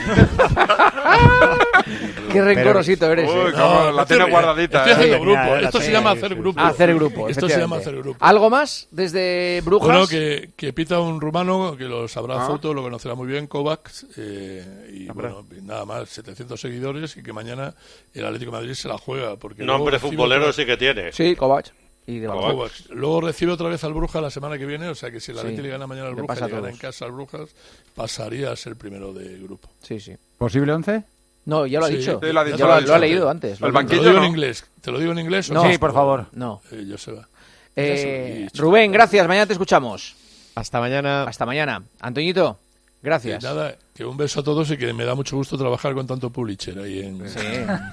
Qué rencorosito eres. Uy, la tiene guardadita. Estoy haciendo grupo. Esto se llama hacer grupo. Hacer grupo. Esto se llama hacer grupo. ¿Algo más desde Brujas? Bueno, que pita un rumano, que lo sabrá Foto, lo conocerá muy bien, Kovacs, y bueno, nada más, 700 seguidores y que mañana el Atlético de Madrid se la juega. Porque nombre futbolero sí que tiene. Sí, Kovacs. y de Luego recibe otra vez al Brujas la semana que viene, o sea que si el Atleti le gana mañana al Brujas y gana en casa al Brujas, pasaría a ser primero de grupo. Sí. ¿Posible 11? No, ya lo ha dicho. Sí, lo ha leído antes. El banquillo, ¿Te lo digo en inglés? ¿Te lo digo en inglés? No, sí, por favor. No. Joseba. Rubén, gracias. Mañana te escuchamos. Hasta mañana. Hasta mañana. Antoñito, gracias. Nada, que un beso a todos y que me da mucho gusto trabar con tanto publisher ahí en... Sí.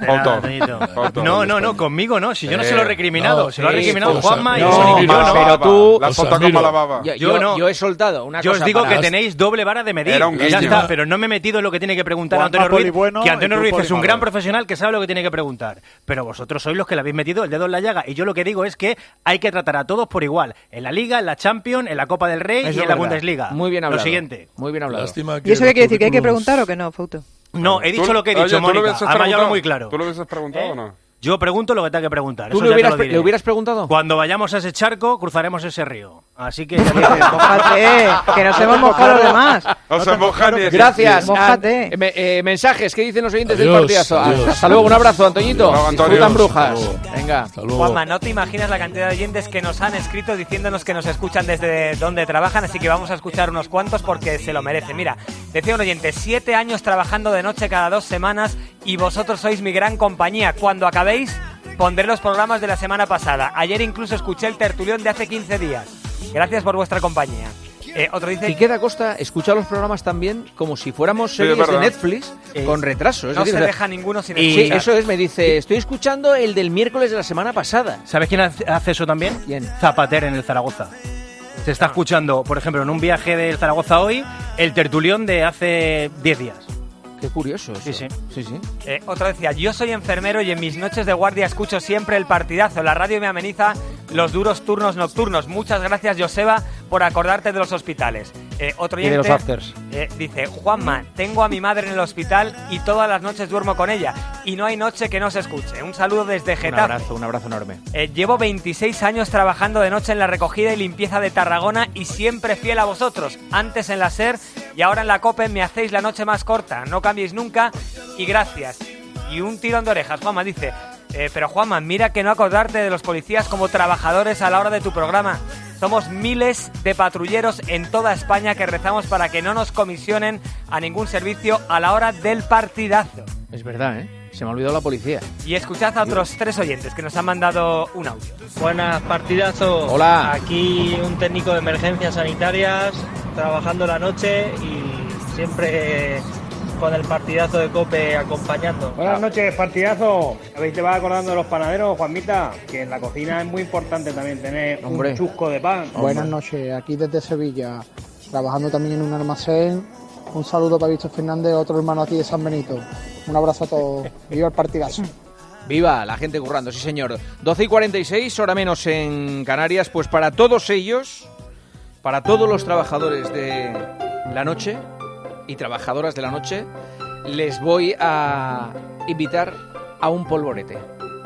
No, conmigo no, si yo no se lo he recriminado, se lo ha recriminado Juanma y pero tú... La foto como la baba. Yo he soltado una yo cosa. Yo os digo que tenéis doble vara de medir. Ya está, pero no me he metido en lo que tiene que preguntar Antonio Ruiz, que Antonio Ruiz es un gran profesional que sabe lo que tiene que preguntar. Pero vosotros sois los que le habéis metido el dedo en la llaga. Y yo lo que digo es que hay que tratar a todos por igual. En la Liga, en la Champions, en la Copa del Rey y en la Bundesliga. Muy bien hablado. Lo siguiente. Muy bien hablado. ¿Y eso qué quiere decir? ¿Que hay que preguntar o que no, Fauto? No, he dicho lo que he dicho, Mónica. Además, yo hablo muy claro. ¿Tú lo hubieses preguntado o no? Yo pregunto lo que tenga que preguntar. ¿Tú le hubieras preguntado? Cuando vayamos a ese charco, cruzaremos ese río. Así que... Mójate, que nos hemos mojado los demás. O sea, mojate. Gracias. Mójate. Mensajes, ¿qué dicen los oyentes del partidazo? Hasta luego, un abrazo, Antoñito. Disfrutan Brujas. Venga. Juanma, no te imaginas la cantidad de oyentes que nos han escrito diciéndonos que nos escuchan desde donde trabajan, así que vamos a escuchar unos cuantos porque se lo merecen. Mira, decía un oyente, 7 años trabajando de noche cada 2 semanas y vosotros sois mi gran compañía. Cuando acabéis, pondré los programas de la semana pasada. Ayer incluso escuché el tertulión de hace 15 días. Gracias por vuestra compañía. Otro dice... Quique da Costa escucha los programas también como si fuéramos series de Netflix con retraso. No se deja ninguno sin escuchar. Y eso es, me dice, estoy escuchando el del miércoles de la semana pasada. ¿Sabes quién hace eso también? ¿Quién? Zapater en el Zaragoza. Se está escuchando, por ejemplo, en un viaje del Zaragoza hoy, el tertulión de hace 10 días. Qué curioso eso. Sí. Otro decía, yo soy enfermero y en mis noches de guardia escucho siempre el partidazo. La radio me ameniza los duros turnos nocturnos. Muchas gracias, Joseba, por acordarte de los hospitales. Otro oyente, y de los afters. Dice, Juanma, tengo a mi madre en el hospital y todas las noches duermo con ella. Y no hay noche que no se escuche. Un saludo desde Getafe. Un abrazo enorme. Llevo 26 años trabajando de noche en la recogida y limpieza de Tarragona y siempre fiel a vosotros. Antes en la SER y ahora en la COPE me hacéis la noche más corta. No cambiéis nunca y gracias. Y un tirón de orejas, Juanma dice, pero Juanma, mira que no acordarte de los policías como trabajadores a la hora de tu programa. Somos miles de patrulleros en toda España que rezamos para que no nos comisionen a ningún servicio a la hora del partidazo. Es verdad, se me ha olvidado la policía. Y escuchad a otros 3 oyentes que nos han mandado un audio. Buenas, partidazo. Hola. Aquí un técnico de emergencias sanitarias trabajando la noche y siempre con el partidazo de COPE acompañando. Buenas noches, partidazo. ¿Habéis te vas acordando de los panaderos, Juanmita? Que en la cocina es muy importante también tener un chusco de pan. Buenas noches, aquí desde Sevilla, trabajando también en un almacén. Un saludo para Víctor Fernández, otro hermano aquí de San Benito. Un abrazo a todos. Viva el partidazo. Viva la gente currando, sí señor. 12:46, hora menos en Canarias. Pues para todos ellos, para todos los trabajadores de la noche y trabajadoras de la noche, les voy a invitar a un polvorete.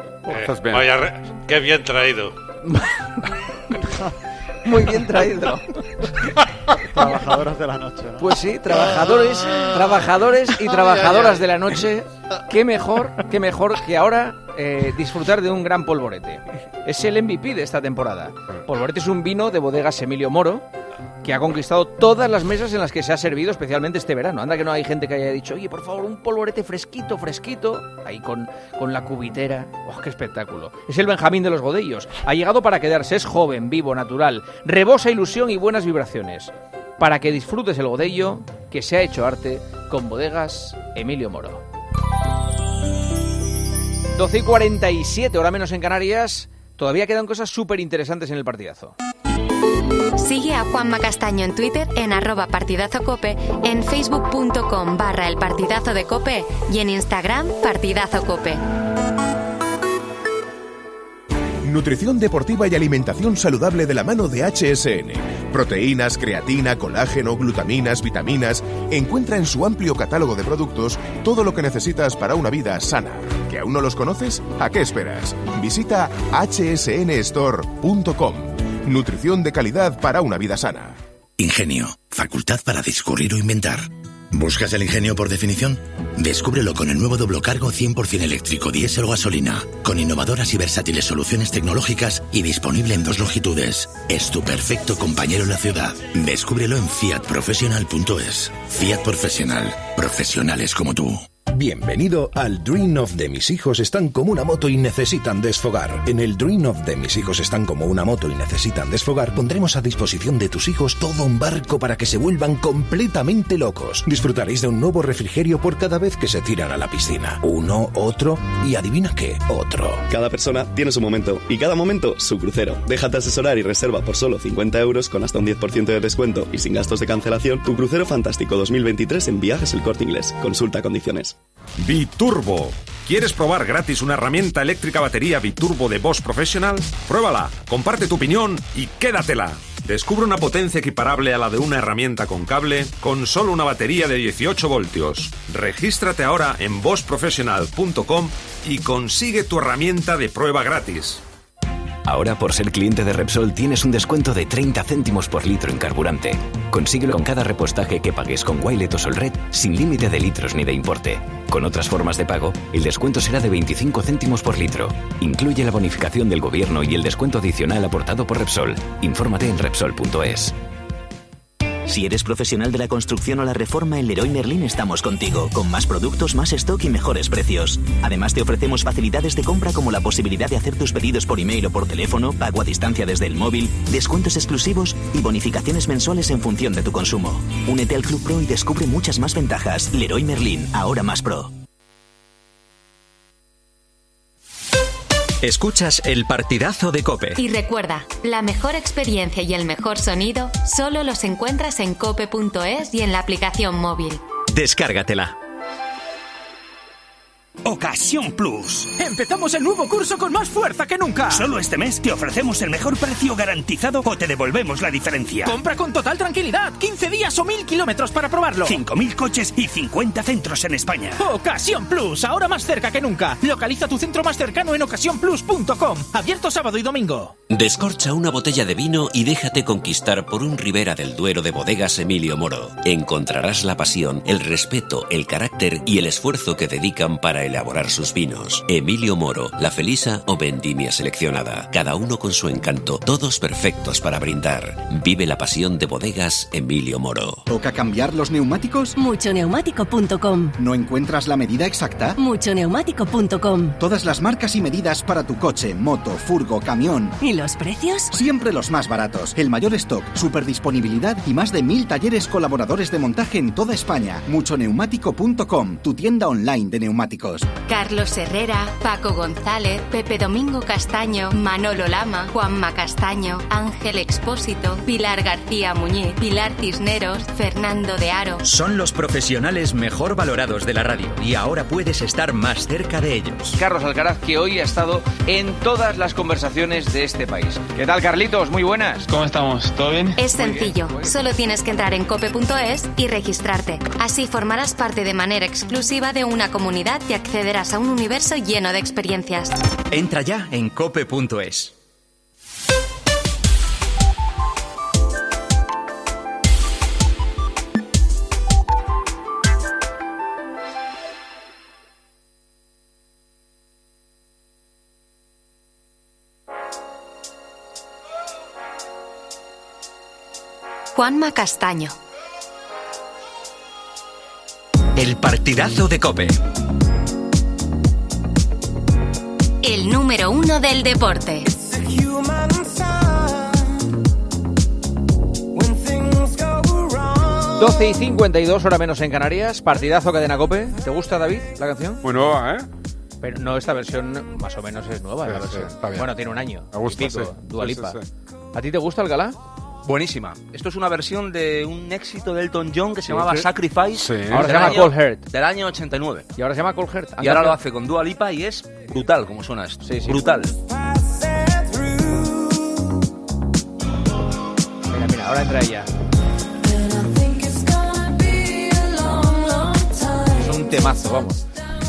Vaya, qué bien traído. Muy bien traído. Trabajadoras de la noche, ¿no? Pues sí, trabajadores y trabajadoras de la noche. Qué mejor que ahora disfrutar de un gran polvorete. Es el MVP de esta temporada. Polvorete es un vino de bodegas Emilio Moro que ha conquistado todas las mesas en las que se ha servido, especialmente este verano. Anda que no hay gente que haya dicho, oye, por favor, un polvorete fresquito, ahí con la cubitera. ¡Oh, qué espectáculo! Es el Benjamín de los Godellos. Ha llegado para quedarse, es joven, vivo, natural, rebosa ilusión y buenas vibraciones. Para que disfrutes el Godello que se ha hecho arte con bodegas Emilio Moro. 12:47, hora menos en Canarias. Todavía quedan cosas súper interesantes en el partidazo. Sigue a Juanma Castaño en Twitter en @partidazocope, en facebook.com/El Partidazo de Cope y en Instagram partidazocope. Nutrición deportiva y alimentación saludable de la mano de HSN. Proteínas, creatina, colágeno, glutaminas, vitaminas. Encuentra en su amplio catálogo de productos todo lo que necesitas para una vida sana. ¿Que aún no los conoces? ¿A qué esperas? Visita hsnstore.com. Nutrición de calidad para una vida sana. Ingenio, facultad para discurrir o inventar. ¿Buscas el ingenio por definición? Descúbrelo con el nuevo Doblocargo 100% eléctrico diésel o gasolina, con innovadoras y versátiles soluciones tecnológicas y disponible en 2 longitudes. Es tu perfecto compañero en la ciudad. Descúbrelo en fiatprofessional.es. Fiat Professional. Profesionales como tú. Bienvenido al Dream of de mis hijos están como una moto y necesitan desfogar. En el Dream of de mis hijos están como una moto y necesitan desfogar, pondremos a disposición de tus hijos todo un barco para que se vuelvan completamente locos. Disfrutaréis de un nuevo refrigerio por cada vez que se tiran a la piscina. Uno, otro y adivina qué, otro. Cada persona tiene su momento y cada momento su crucero. Déjate asesorar y reserva por solo 50 euros con hasta un 10% de descuento y sin gastos de cancelación tu crucero fantástico 2023 en Viajes El Corte Inglés. Consulta condiciones. Biturbo. ¿Quieres probar gratis una herramienta eléctrica batería Biturbo de Bosch Professional? Pruébala, comparte tu opinión y quédatela. Descubre una potencia equiparable a la de una herramienta con cable con solo una batería de 18 voltios. Regístrate ahora en boschprofessional.com y consigue tu herramienta de prueba gratis. Ahora, por ser cliente de Repsol, tienes un descuento de 30 céntimos por litro en carburante. Consíguelo con cada repostaje que pagues con Wilet o Solred, sin límite de litros ni de importe. Con otras formas de pago, el descuento será de 25 céntimos por litro. Incluye la bonificación del gobierno y el descuento adicional aportado por Repsol. Infórmate en Repsol.es. Si eres profesional de la construcción o la reforma, en Leroy Merlin estamos contigo, con más productos, más stock y mejores precios. Además, te ofrecemos facilidades de compra como la posibilidad de hacer tus pedidos por email o por teléfono, pago a distancia desde el móvil, descuentos exclusivos y bonificaciones mensuales en función de tu consumo. Únete al Club Pro y descubre muchas más ventajas. Leroy Merlin, ahora más pro. Escuchas el partidazo de COPE. Y recuerda, la mejor experiencia y el mejor sonido solo los encuentras en cope.es y en la aplicación móvil. Descárgatela. Ocasión Plus. Empezamos el nuevo curso con más fuerza que nunca. Solo este mes te ofrecemos el mejor precio garantizado o te devolvemos la diferencia. Compra con total tranquilidad. 15 días o 1000 kilómetros para probarlo. 5000 coches y 50 centros en España. Ocasión Plus, ahora más cerca que nunca. Localiza tu centro más cercano en ocasiónplus.com. Abierto sábado y domingo. Descorcha una botella de vino y déjate conquistar por un Ribera del Duero de Bodegas Emilio Moro. Encontrarás la pasión, el respeto, el carácter y el esfuerzo que dedican para elaborar sus vinos. Emilio Moro, La Felisa o Vendimia Seleccionada. Cada uno con su encanto, todos perfectos para brindar. Vive la pasión de Bodegas Emilio Moro. ¿Toca cambiar los neumáticos? Muchoneumático.com. ¿No encuentras la medida exacta? Muchoneumático.com. Todas las marcas y medidas para tu coche, moto, furgo, camión. ¿Y los precios? Siempre los más baratos. El mayor stock, superdisponibilidad y más de 1000 talleres colaboradores de montaje en toda España. Muchoneumático.com, tu tienda online de neumáticos. Carlos Herrera, Paco González, Pepe Domingo Castaño, Manolo Lama, Juanma Castaño, Ángel Expósito, Pilar García Muñiz, Pilar Cisneros, Fernando de Aro. Son los profesionales mejor valorados de la radio y ahora puedes estar más cerca de ellos. Carlos Alcaraz, que hoy ha estado en todas las conversaciones de este país. ¿Qué tal, Carlitos? Muy buenas. ¿Cómo estamos? ¿Todo bien? Es sencillo. Solo tienes que entrar en cope.es y registrarte. Así formarás parte de manera exclusiva de una comunidad y accederás a un universo lleno de experiencias. Entra ya en cope.es. Juanma Castaño. El partidazo de COPE. El número 1 del deporte. 12:52, hora menos en Canarias. Partidazo, Cadena COPE. ¿Te gusta, David, la canción? Muy nueva, ¿eh? Pero no, esta versión más o menos es nueva. Sí, la versión. está bien. Bueno, tiene un año. Me gusta, pico, sí. Dua Lipa. Sí, sí. ¿A ti te gusta el galá? Buenísima. Esto es una versión de un éxito de Elton John que se Sí, llamaba sí. Sacrifice. Sí. Ahora se del llama año- Cold Heart. Del año 89. Y ahora se llama Cold Heart. Y ahora lo hace con Dua Lipa y es brutal como suena esto. Sí, sí. Brutal. Mira, ahora entra ella. Es un temazo, vamos.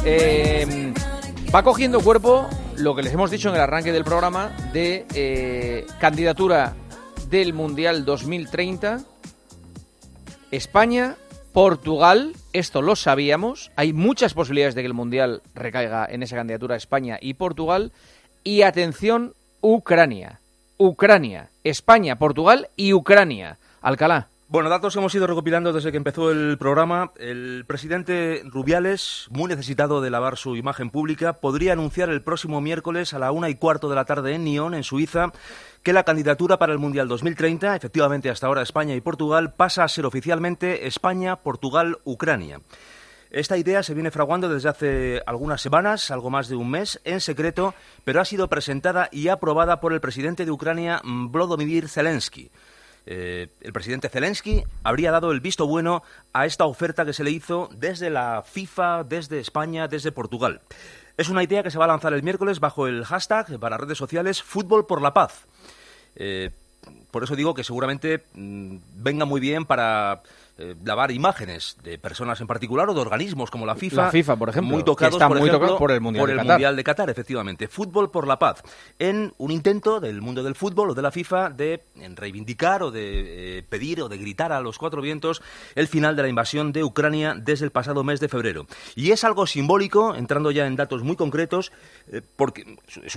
Va cogiendo cuerpo lo que les hemos dicho en el arranque del programa de candidatura del Mundial 2030. España Portugal, esto lo sabíamos, hay muchas posibilidades de que el Mundial recaiga en esa candidatura España y Portugal. Y atención, Ucrania, España, Portugal y Ucrania. Alcalá. Bueno, datos que hemos ido recopilando desde que empezó el programa. El presidente Rubiales, muy necesitado de lavar su imagen pública, podría anunciar el próximo miércoles a la 1:15 de la tarde en Nyon, en Suiza, que la candidatura para el Mundial 2030, efectivamente hasta ahora España y Portugal, pasa a ser oficialmente España, Portugal, Ucrania. Esta idea se viene fraguando desde hace algunas semanas, algo más de un mes, en secreto, pero ha sido presentada y aprobada por el presidente de Ucrania, Volodymyr Zelensky. El presidente Zelensky habría dado el visto bueno a esta oferta que se le hizo desde la FIFA, desde España, desde Portugal. Es una idea que se va a lanzar el miércoles bajo el hashtag para redes sociales Fútbol por la Paz. Por eso digo que seguramente venga muy bien para lavar imágenes de personas en particular o de organismos como la FIFA. La FIFA, por ejemplo, muy tocados, que está muy tocado por el Mundial de Qatar, efectivamente. Fútbol por la Paz. En un intento del mundo del fútbol o de la FIFA de reivindicar o de pedir o de gritar a los cuatro vientos el final de la invasión de Ucrania desde el pasado mes de febrero. Y es algo simbólico, entrando ya en datos muy concretos, porque es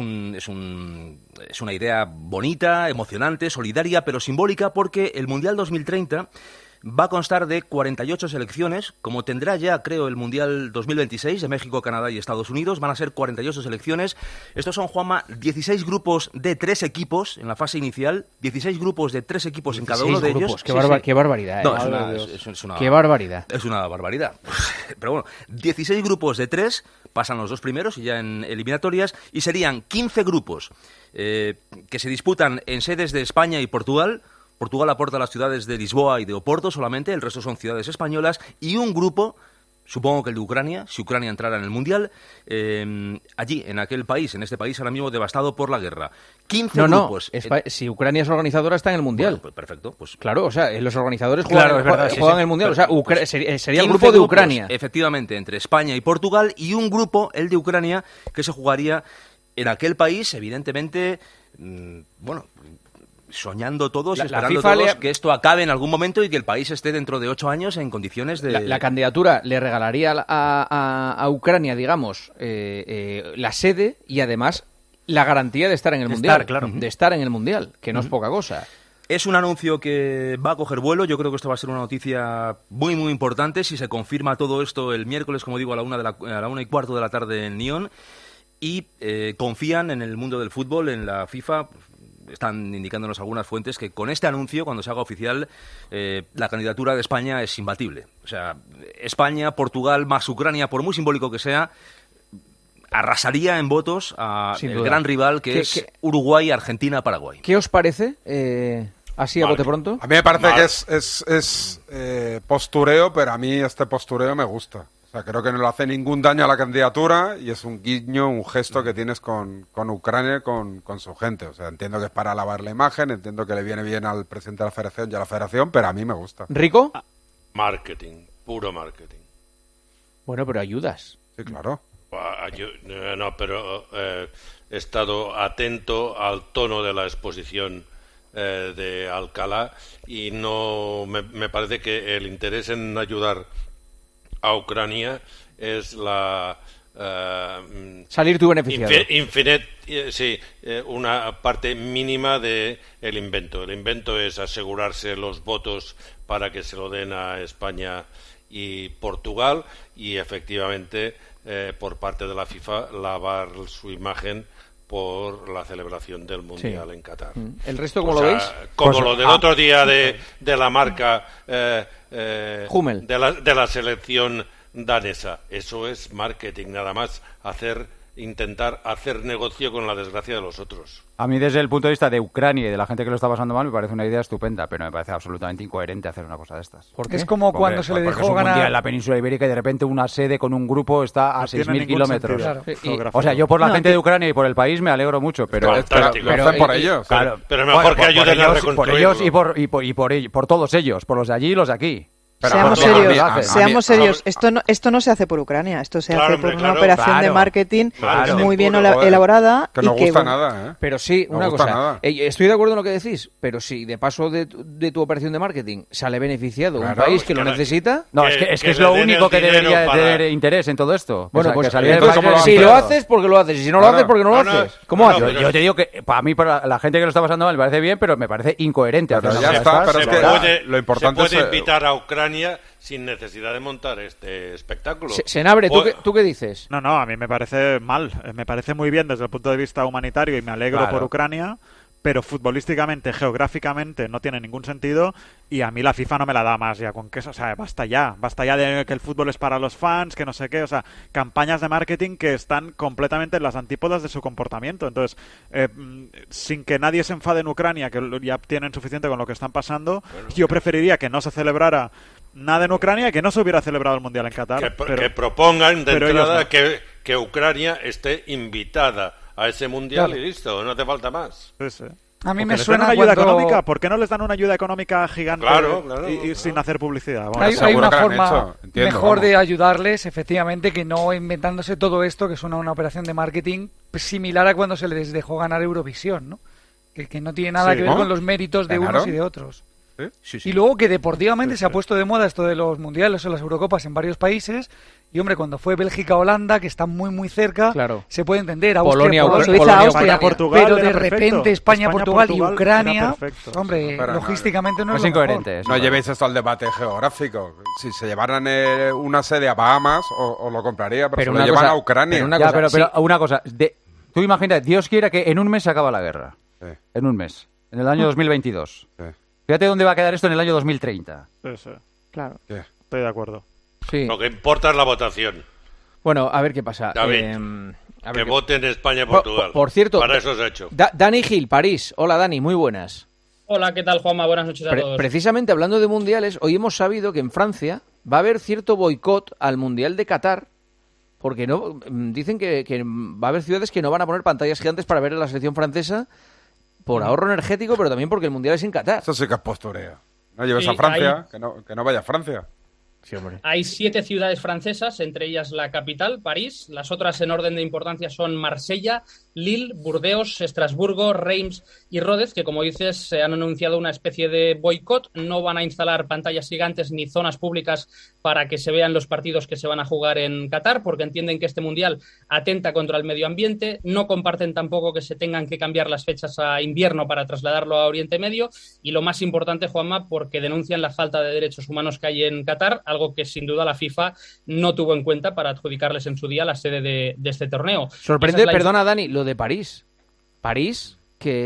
una idea bonita, emocionante, solidaria, pero simbólica, porque el Mundial 2030 va a constar de 48 selecciones, como tendrá ya, creo, el Mundial 2026 de México, Canadá y Estados Unidos. Van a ser 48 selecciones. Estos son, Juanma, 16 grupos de 3 equipos en la fase inicial, 16 grupos de 3 equipos en cada uno de ellos. Qué barbaridad. No, es una qué barbaridad. Es una barbaridad. Pero bueno, 16 grupos de 3, pasan los 2 primeros y ya en eliminatorias, y serían 15 grupos que se disputan en sedes de España y Portugal. Portugal aporta las ciudades de Lisboa y de Oporto solamente, el resto son ciudades españolas, y un grupo, supongo que el de Ucrania, si Ucrania entrara en el Mundial, allí, en aquel país, en este país ahora mismo devastado por la guerra. 15 grupos. Si Ucrania es organizadora, está en el Mundial. Bueno, pues perfecto. Pues claro, o sea, los organizadores juegan el Mundial. Perfecto. O sea, sería el grupo de Ucrania. Efectivamente, entre España y Portugal, y un grupo, el de Ucrania, que se jugaría en aquel país, evidentemente, soñando todos, esperando todos que esto acabe en algún momento y que el país esté dentro de 8 años en condiciones de... La candidatura le regalaría a Ucrania, digamos, la sede y además la garantía de estar en el Mundial. De estar en el Mundial, que no es poca cosa. Es un anuncio que va a coger vuelo. Yo creo que esto va a ser una noticia muy, muy importante si se confirma todo esto el miércoles, como digo, a la 1:15 de la tarde en Nyon. Y confían en el mundo del fútbol, en la FIFA. Están indicándonos algunas fuentes que con este anuncio, cuando se haga oficial, la candidatura de España es imbatible. O sea, España, Portugal, más Ucrania, por muy simbólico que sea, arrasaría en votos a el gran rival que es Uruguay, Argentina, Paraguay. ¿Qué os parece? Así a bote pronto. A mí me parece que es postureo, pero a mí este postureo me gusta. O sea, creo que no le hace ningún daño a la candidatura y es un guiño, un gesto que tienes con Ucrania, con su gente. O sea, entiendo que es para lavar la imagen, entiendo que le viene bien al presidente de la federación y a la federación, pero a mí me gusta. ¿Rico? Marketing, puro marketing. Bueno, pero ayudas. Sí, claro. No, pero he estado atento al tono de la exposición de Alcalá y no me parece que el interés en ayudar a Ucrania es la salir tú beneficiado. Una parte mínima de el invento. El invento es asegurarse los votos para que se lo den a España y Portugal y efectivamente por parte de la FIFA lavar su imagen por la celebración del Mundial en Qatar. ¿El resto cómo lo veis? Como pues, lo del otro día de la marca Hummel. de la selección danesa. Eso es marketing, nada más intentar hacer negocio con la desgracia de los otros. A mí, desde el punto de vista de Ucrania y de la gente que lo está pasando mal, me parece una idea estupenda, pero me parece absolutamente incoherente hacer una cosa de estas. Porque es como cuando se le dejó ganar en la península ibérica y de repente una sede con un grupo está a 6.000 kilómetros. Claro. O sea, yo por la gente de Ucrania y por el país me alegro mucho, pero por ellos. Pero mejor que ayuden a reconstruirlo. Por ellos y por todos ellos, por los de allí y los de aquí. Seamos serios. Esto no se hace por Ucrania, esto se hace por una operación de marketing muy bien elaborada. Que no gusta nada, ¿eh? Pero sí, una cosa. Estoy de acuerdo en lo que decís, pero si de paso de tu operación de marketing sale beneficiado un país que lo necesita... No, es que es lo único que debería tener interés en todo esto. Bueno, pues si lo haces, porque lo haces. Y si no lo haces, porque no lo haces. ¿Cómo haces? Yo te digo que para mí, para la gente que lo está pasando mal, me parece bien, pero me parece incoherente. Pero ya está, pero es que lo importante se puede invitar a Ucrania sin necesidad de montar este espectáculo. Senabre, ¿tú qué dices? No, a mí me parece mal. Me parece muy bien desde el punto de vista humanitario y me alegro por Ucrania, pero futbolísticamente, geográficamente no tiene ningún sentido y a mí la FIFA no me la da más ya con que eso, o sea, basta ya de que el fútbol es para los fans, que no sé qué, o sea, campañas de marketing que están completamente en las antípodas de su comportamiento. Entonces, sin que nadie se enfade en Ucrania, que ya tienen suficiente con lo que están pasando, yo preferiría que no se celebrara nada en Ucrania, que no se hubiera celebrado el Mundial en Qatar. Que propongan de entrada que Ucrania esté invitada a ese Mundial y listo, no hace falta más. Sí. A mí me suena una ayuda económica. ¿Por qué no les dan una ayuda económica gigante y sin hacer publicidad? Bueno, hay una forma mejor de ayudarles, efectivamente, que no inventándose todo esto, que suena una operación de marketing similar a cuando se les dejó ganar Eurovisión, ¿no? Que no tiene nada que ver con los méritos de unos y de otros. ¿Sí? Y luego que deportivamente se ha puesto de moda esto de los mundiales o las Eurocopas en varios países. Y hombre, cuando fue Bélgica-Holanda, que está muy muy cerca, se puede entender. Polonia, Austria, Portugal, pero de repente España-Portugal y Ucrania, hombre, logísticamente no es incoherente. No llevéis esto al debate geográfico. Si se llevaran una sede a Bahamas, os lo compraría, pero se lo llevan a Ucrania. Pero una cosa, tú imagínate, Dios quiera que en un mes se acaba la guerra. Sí. En un mes, en el año 2022. Sí. Fíjate dónde va a quedar esto en el año 2030. Sí. Claro. Estoy de acuerdo. Sí. Lo que importa es la votación. Bueno, a ver qué pasa. Que voten España y Portugal. Por cierto, para eso se ha hecho. Dani Gil, París. Hola, Dani, muy buenas. Hola, ¿qué tal, Juanma? Buenas noches a todos. Precisamente hablando de mundiales, hoy hemos sabido que en Francia va a haber cierto boicot al Mundial de Qatar, porque no dicen que va a haber ciudades que no van a poner pantallas gigantes para ver a la selección francesa por ahorro energético, pero también porque el Mundial es en Qatar. Eso sí que es postureo. No lleves a Francia, que no vaya a Francia. Sí, hay 7 ciudades francesas, entre ellas la capital, París. Las otras en orden de importancia son Marsella, Lille, Burdeos, Estrasburgo, Reims y Rodez, que como dices se han anunciado una especie de boicot. No van a instalar pantallas gigantes ni zonas públicas para que se vean los partidos que se van a jugar en Qatar, porque entienden que este mundial atenta contra el medio ambiente. No comparten tampoco que se tengan que cambiar las fechas a invierno para trasladarlo a Oriente Medio. Y lo más importante, Juanma, porque denuncian la falta de derechos humanos que hay en Qatar, algo que sin duda la FIFA no tuvo en cuenta para adjudicarles en su día la sede de este torneo. Sorprende, perdona Dani, lo de París. París,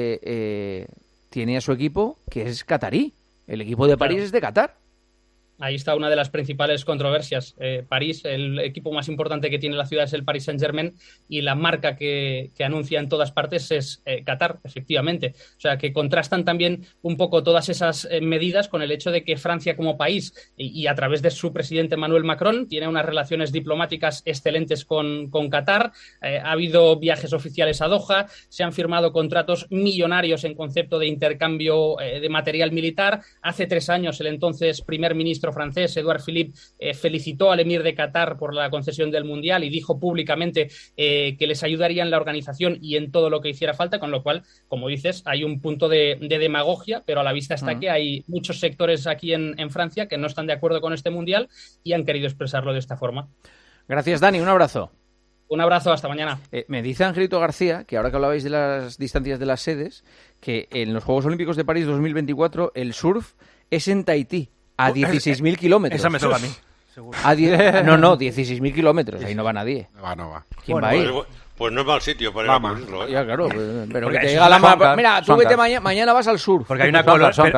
que tiene a su equipo, que es catarí. El equipo de París es de Qatar. Ahí está una de las principales controversias. París, el equipo más importante que tiene la ciudad es el Paris Saint-Germain y la marca que anuncia en todas partes es Qatar, efectivamente. O sea, que contrastan también un poco todas esas medidas con el hecho de que Francia como país y a través de su presidente Emmanuel Macron tiene unas relaciones diplomáticas excelentes con Qatar. Ha habido viajes oficiales a Doha, se han firmado contratos millonarios en concepto de intercambio de material militar. Hace 3 años el entonces primer ministro francés, Edouard Philippe, felicitó al emir de Qatar por la concesión del Mundial y dijo públicamente que les ayudaría en la organización y en todo lo que hiciera falta, con lo cual, como dices, hay un punto de demagogia, pero a la vista está que hay muchos sectores aquí en Francia que no están de acuerdo con este Mundial y han querido expresarlo de esta forma. Gracias, Dani. Un abrazo. Un abrazo, hasta mañana. Me dice Angelito García, que ahora que hablabais de las distancias de las sedes, que en los Juegos Olímpicos de París 2024 el surf es en Tahití. A 16.000 kilómetros. Esa me toca a mí. Seguro. No, 16.000 kilómetros. Ahí no va nadie. No va. ¿Quién va a ir? Pues no es mal sitio para ir a cubrirlo, ¿eh? Ya, claro. Pero que te diga la mira, tú vete mañana vas al sur. Porque hay una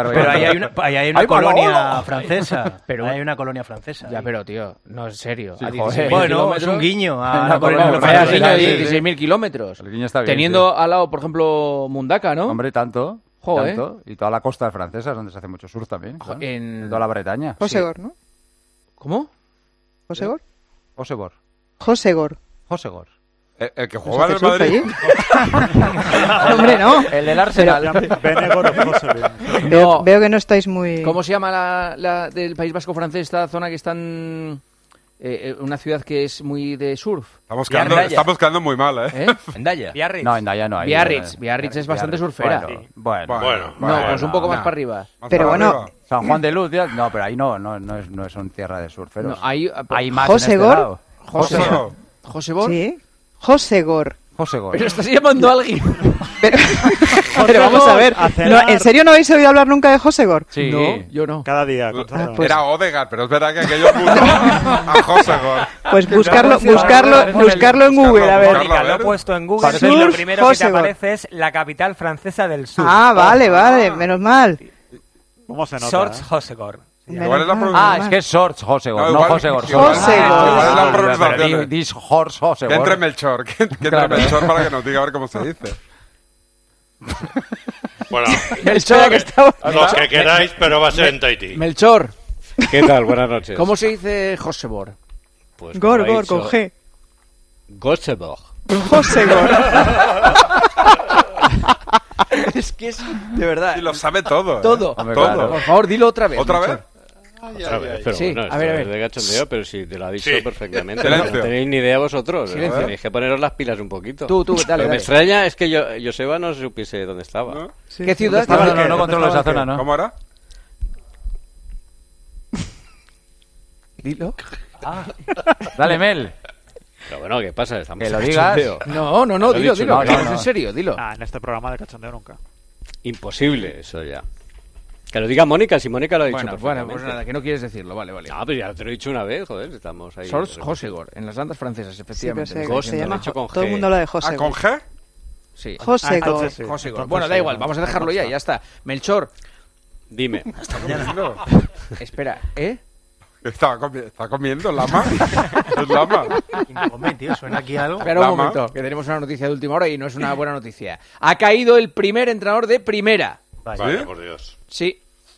ahí hay una colonia francesa. Pero hay una colonia francesa. Ya, pero tío, no, en serio. Sí, bueno, es un guiño a la colonia francesa. 16.000 kilómetros. El guiño está bien. Teniendo al lado, por ejemplo, Mundaka, ¿no? Hombre, tanto. Joder. Y toda la costa francesa es donde se hace mucho surf también. En toda la Bretaña. Josegor, ¿no? ¿Cómo? ¿Josegor? Josegor. ¿El que juega en el Madrid? Hombre, no. El del Arsenal. Veo que no estáis muy... ¿Cómo se llama la del País Vasco francés, esta zona que está en una ciudad que es muy de surf? Estamos quedando muy mal, ¿eh? Endaya. Biarritz. No, Endaya no hay. Biarritz es bastante surfera. Bueno. No, pues un poco más para arriba. Pero bueno... San Juan de Luz, no, pero ahí no es una tierra de surferos. No, hay más Josegor. ¿Josegor? Sí. Josegor. Pero estás llamando a alguien. Pero vamos a ver. ¿En serio no habéis oído hablar nunca de Josegor? Sí. No, yo no. Cada día. Pues... Era Odegaard, pero es verdad que aquello es mucho a Josegor. Pues buscarlo en Google, a ver. Lo he puesto en Google y lo primero que te aparece es la capital francesa del sur. Ah, vale, menos mal. ¿Cómo se nota? Sorts Josegor. ¿Cuál es la pronunciación? Es que es Sorts Josegor, no Josegor. ¿Cuál es la pronunciación? Dis Horse Josegor. Que entre Melchor, Melchor para que nos diga a ver cómo se dice. Bueno, Melchor, los que queráis, pero va a ser en Tahití. Melchor. ¿Qué tal? Buenas noches. ¿Cómo se dice Josegor? Pues Gor, con G. Josegor. Josegor. Es que es, de verdad. Y lo sabe todo. Todo. Todo. Por favor, dilo otra vez. ¿Otra vez? Otra vez, pero sí, bueno, a ver. Es de cachondeo, pero si te lo ha dicho perfectamente. No tenéis ni idea vosotros. Tenéis que poneros las pilas un poquito. Tú, dale. Me extraña es que Joseba no supiese dónde estaba. ¿No? Sí. ¿Qué ciudad? No controlo esa zona, ¿no? ¿Cómo era? Dilo. Dale, Mel. Pero bueno, ¿qué pasa? Estamos que lo digas. No, dilo. No, en serio, dilo. En este programa de cachondeo nunca. Imposible eso ya. Que lo diga Mónica, si Mónica lo ha dicho Bueno, pues nada, que no quieres decirlo, vale. Ah, pero ya te lo he dicho una vez, joder, estamos ahí. Sorts Josegor, en las Andas francesas, efectivamente. Sí, se llama todo el mundo habla de Josegor. ¿Con G? Sí. Josegor. Josegor. Bueno, da igual, vamos a dejarlo ya está. Melchor. Dime. Espera, ¿eh? ¿Está comiendo lama? ¿Es lama? Tío, ¿suena aquí algo? Espera un momento, que tenemos una noticia de última hora y no es una buena noticia. Ha caído el primer entrenador de primera. Vaya, por Dios. Sí.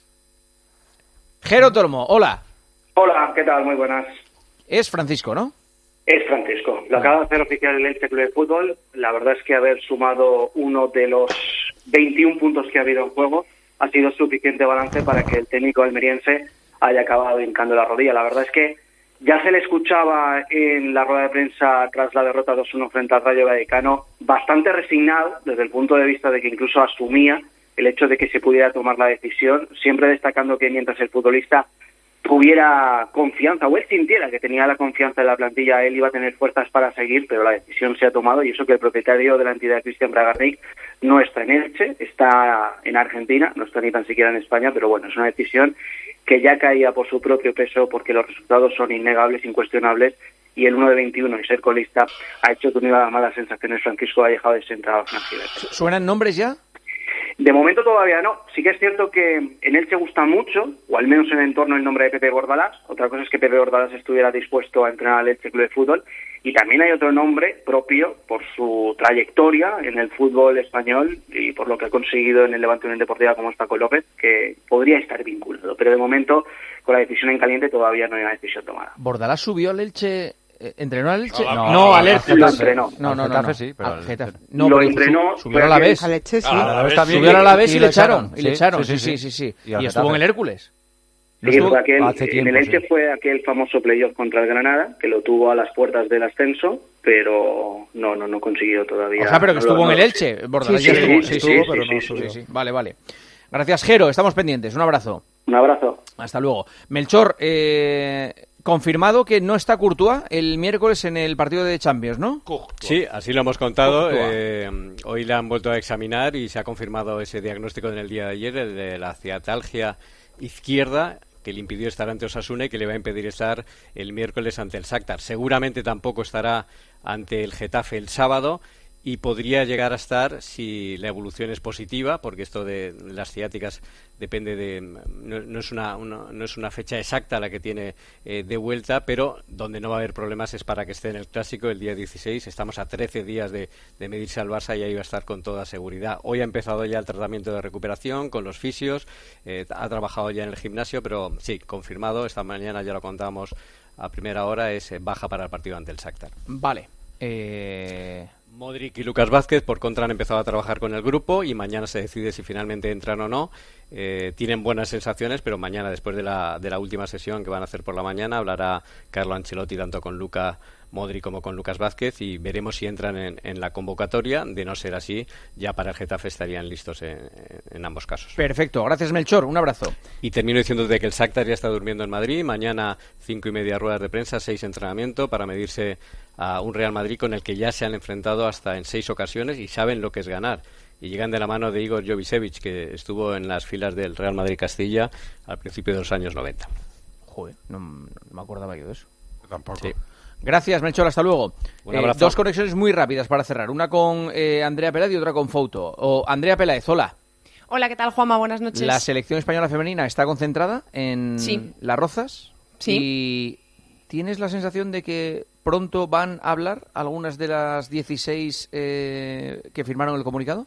Jero Tormo, hola. Hola, ¿qué tal? Muy buenas. Es Francisco, ¿no? Es Francisco. Lo acaba de hacer oficial el Elche Club de Fútbol. La verdad es que haber sumado uno de los 21 puntos que ha habido en juego ha sido suficiente balance para que el técnico almeriense haya acabado hincando la rodilla. La verdad es que ya se le escuchaba en la rueda de prensa tras la derrota 2-1 frente al Rayo Vallecano bastante resignado desde el punto de vista de que incluso asumía el hecho de que se pudiera tomar la decisión, siempre destacando que mientras el futbolista tuviera confianza o él sintiera que tenía la confianza de la plantilla, él iba a tener fuerzas para seguir, pero la decisión se ha tomado y eso que el propietario de la entidad, Cristian Bragarnik, no está en Elche, está en Argentina, no está ni tan siquiera en España, pero bueno, es una decisión que ya caía por su propio peso porque los resultados son innegables, incuestionables, y el 1 de 21 y ser colista ha hecho tener las malas sensaciones Francisco Vallejo desentrado a Francisco. ¿Suenan nombres ya? De momento todavía no. Sí que es cierto que en Elche gusta mucho, o al menos en el entorno, el nombre de Pepe Bordalás. Otra cosa es que Pepe Bordalás estuviera dispuesto a entrenar al Elche Club de Fútbol. Y también hay otro nombre propio por su trayectoria en el fútbol español y por lo que ha conseguido en el Levante Unión Deportiva, como es Paco López, que podría estar vinculado. Pero de momento, con la decisión en caliente, todavía no hay una decisión tomada. ¿Bordalás subió al Elche? ¿Entrenó al Elche? No, al Elche lo entrenó. No, sí, pero no, lo entrenó. Subió a la vez. Al Elche, sí. Subió a la vez y le echaron. Sí. Y estuvo en el Hércules. Sí, en el Elche fue aquel famoso playoff contra el Granada, que lo tuvo a las puertas del ascenso, pero no consiguió todavía. O sea, pero que estuvo en el Elche. Bordalás ya estuvo, pero no subió. Vale. Gracias, Jero. Estamos pendientes. Un abrazo. Un abrazo. Hasta luego. Melchor, confirmado que no está Courtois el miércoles en el partido de Champions, ¿no? Sí, así lo hemos contado. Hoy le han vuelto a examinar y se ha confirmado ese diagnóstico en el día de ayer, el de la ciatalgia izquierda, que le impidió estar ante Osasuna y que le va a impedir estar el miércoles ante el Shakhtar. Seguramente tampoco estará ante el Getafe el sábado y podría llegar a estar si la evolución es positiva, porque esto de las ciáticas depende de no es una fecha exacta la que tiene de vuelta, pero donde no va a haber problemas es para que esté en el Clásico el día 16. Estamos a 13 días de medirse al Barça y ahí va a estar con toda seguridad. Hoy ha empezado ya el tratamiento de recuperación con los fisios, ha trabajado ya en el gimnasio, pero sí, confirmado, esta mañana ya lo contábamos a primera hora, es baja para el partido ante el Shakhtar. Vale. Modric y Lucas Vázquez, por contra, han empezado a trabajar con el grupo y mañana se decide si finalmente entran o no. Tienen buenas sensaciones, pero mañana, después de la última sesión que van a hacer por la mañana, hablará Carlo Ancelotti tanto con Luka Modric como con Lucas Vázquez y veremos si entran en la convocatoria. De no ser así, ya para el Getafe estarían listos en ambos casos. Perfecto, gracias Melchor, un abrazo. Y termino diciéndote que el Shakhtar ya está durmiendo en Madrid. Mañana 5:30 ruedas de prensa, 6 entrenamiento para medirse a un Real Madrid con el que ya se han enfrentado hasta en 6 ocasiones y saben lo que es ganar. Y llegan de la mano de Igor Jovicevic, que estuvo en las filas del Real Madrid Castilla al principio de los años 90. Joder, no me acordaba yo de eso. Yo tampoco. Sí. Gracias, Melchor, hasta luego. Un abrazo. 2 conexiones muy rápidas para cerrar. Una con Andrea Peláez y otra con Fouto. Andrea Peláez, hola. Hola, ¿qué tal, Juanma? Buenas noches. La selección española femenina está concentrada en Las Rozas. Sí. Y ¿tienes la sensación de que pronto van a hablar algunas de las 16 que firmaron el comunicado?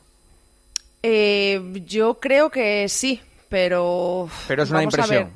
Yo creo que sí, pero es una impresión.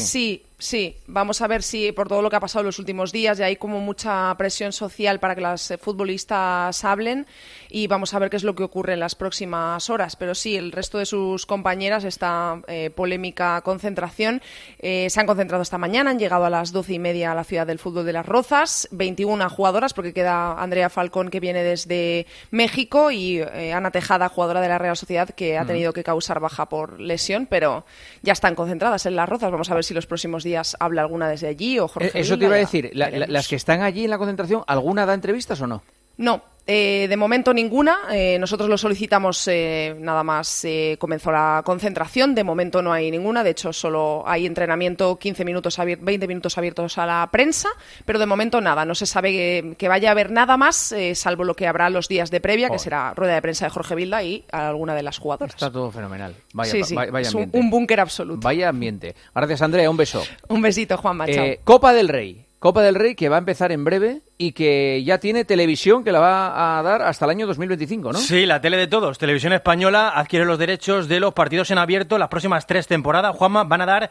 Sí, vamos a ver si por todo lo que ha pasado en los últimos días ya hay como mucha presión social para que las futbolistas hablen y vamos a ver qué es lo que ocurre en las próximas horas. Pero sí, el resto de sus compañeras, esta polémica concentración, se han concentrado esta mañana, han llegado a las 12:30 a la ciudad del fútbol de Las Rozas, 21 jugadoras, porque queda Andrea Falcón, que viene desde México, y Ana Tejada, jugadora de la Real Sociedad, que ha tenido que causar baja por lesión, pero ya están concentradas en Las Rozas. Vamos a ver si los próximos días habla alguna desde allí o Jorge Eso te iba a decir, las que están allí en la concentración, ¿alguna da entrevistas o no? No, de momento ninguna. Nosotros lo solicitamos nada más comenzó la concentración. De momento no hay ninguna. De hecho, solo hay entrenamiento 20 minutos abiertos a la prensa, pero de momento nada. No se sabe que vaya a haber nada más, salvo lo que habrá los días de previa, que será rueda de prensa de Jorge Vilda y alguna de las jugadoras. Está todo fenomenal. Vaya es ambiente. Un búnker absoluto. Vaya ambiente. Gracias, Andrea. Un beso. Un besito, Juanma. Chao. Copa del Rey, que va a empezar en breve y que ya tiene televisión que la va a dar hasta el año 2025, ¿no? Sí, la tele de todos. Televisión Española adquiere los derechos de los partidos en abierto. Las próximas 3 temporadas, Juanma, van a dar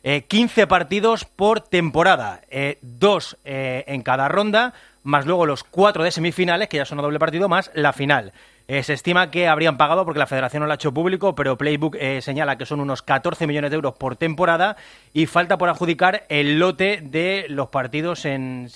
15 partidos por temporada. 2 en cada ronda, más luego los 4 de semifinales, que ya son a doble partido, más la final. Se estima que habrían pagado, porque la Federación no lo ha hecho público, pero Playbook señala que son unos 14 millones de euros por temporada y falta por adjudicar el lote de los partidos en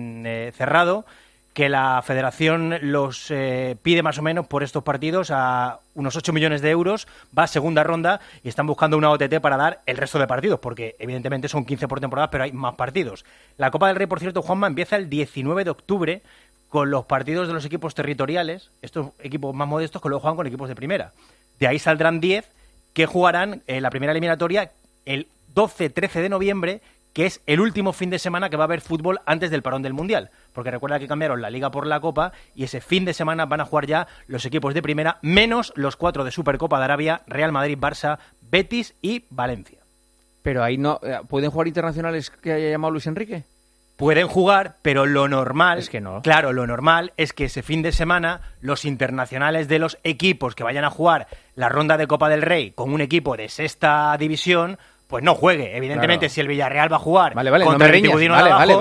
cerrado, que la Federación los pide más o menos por estos partidos a unos 8 millones de euros, va a segunda ronda y están buscando una OTT para dar el resto de partidos, porque evidentemente son 15 por temporada, pero hay más partidos. La Copa del Rey, por cierto, Juanma, empieza el 19 de octubre con los partidos de los equipos territoriales, estos equipos más modestos que luego juegan con equipos de primera. De ahí saldrán 10 que jugarán la primera eliminatoria el 12-13 de noviembre, que es el último fin de semana que va a haber fútbol antes del parón del Mundial. Porque recuerda que cambiaron la Liga por la Copa y ese fin de semana van a jugar ya los equipos de primera, menos los 4 de Supercopa de Arabia, Real Madrid, Barça, Betis y Valencia. Pero ahí no ¿pueden jugar internacionales que haya llamado Luis Enrique? Pueden jugar, pero lo normal, es que no. Claro, lo normal es que ese fin de semana los internacionales de los equipos que vayan a jugar la ronda de Copa del Rey con un equipo de sexta división, pues no juegue. Evidentemente, claro. Si el Villarreal va a jugar contra el Vitigudino de abajo...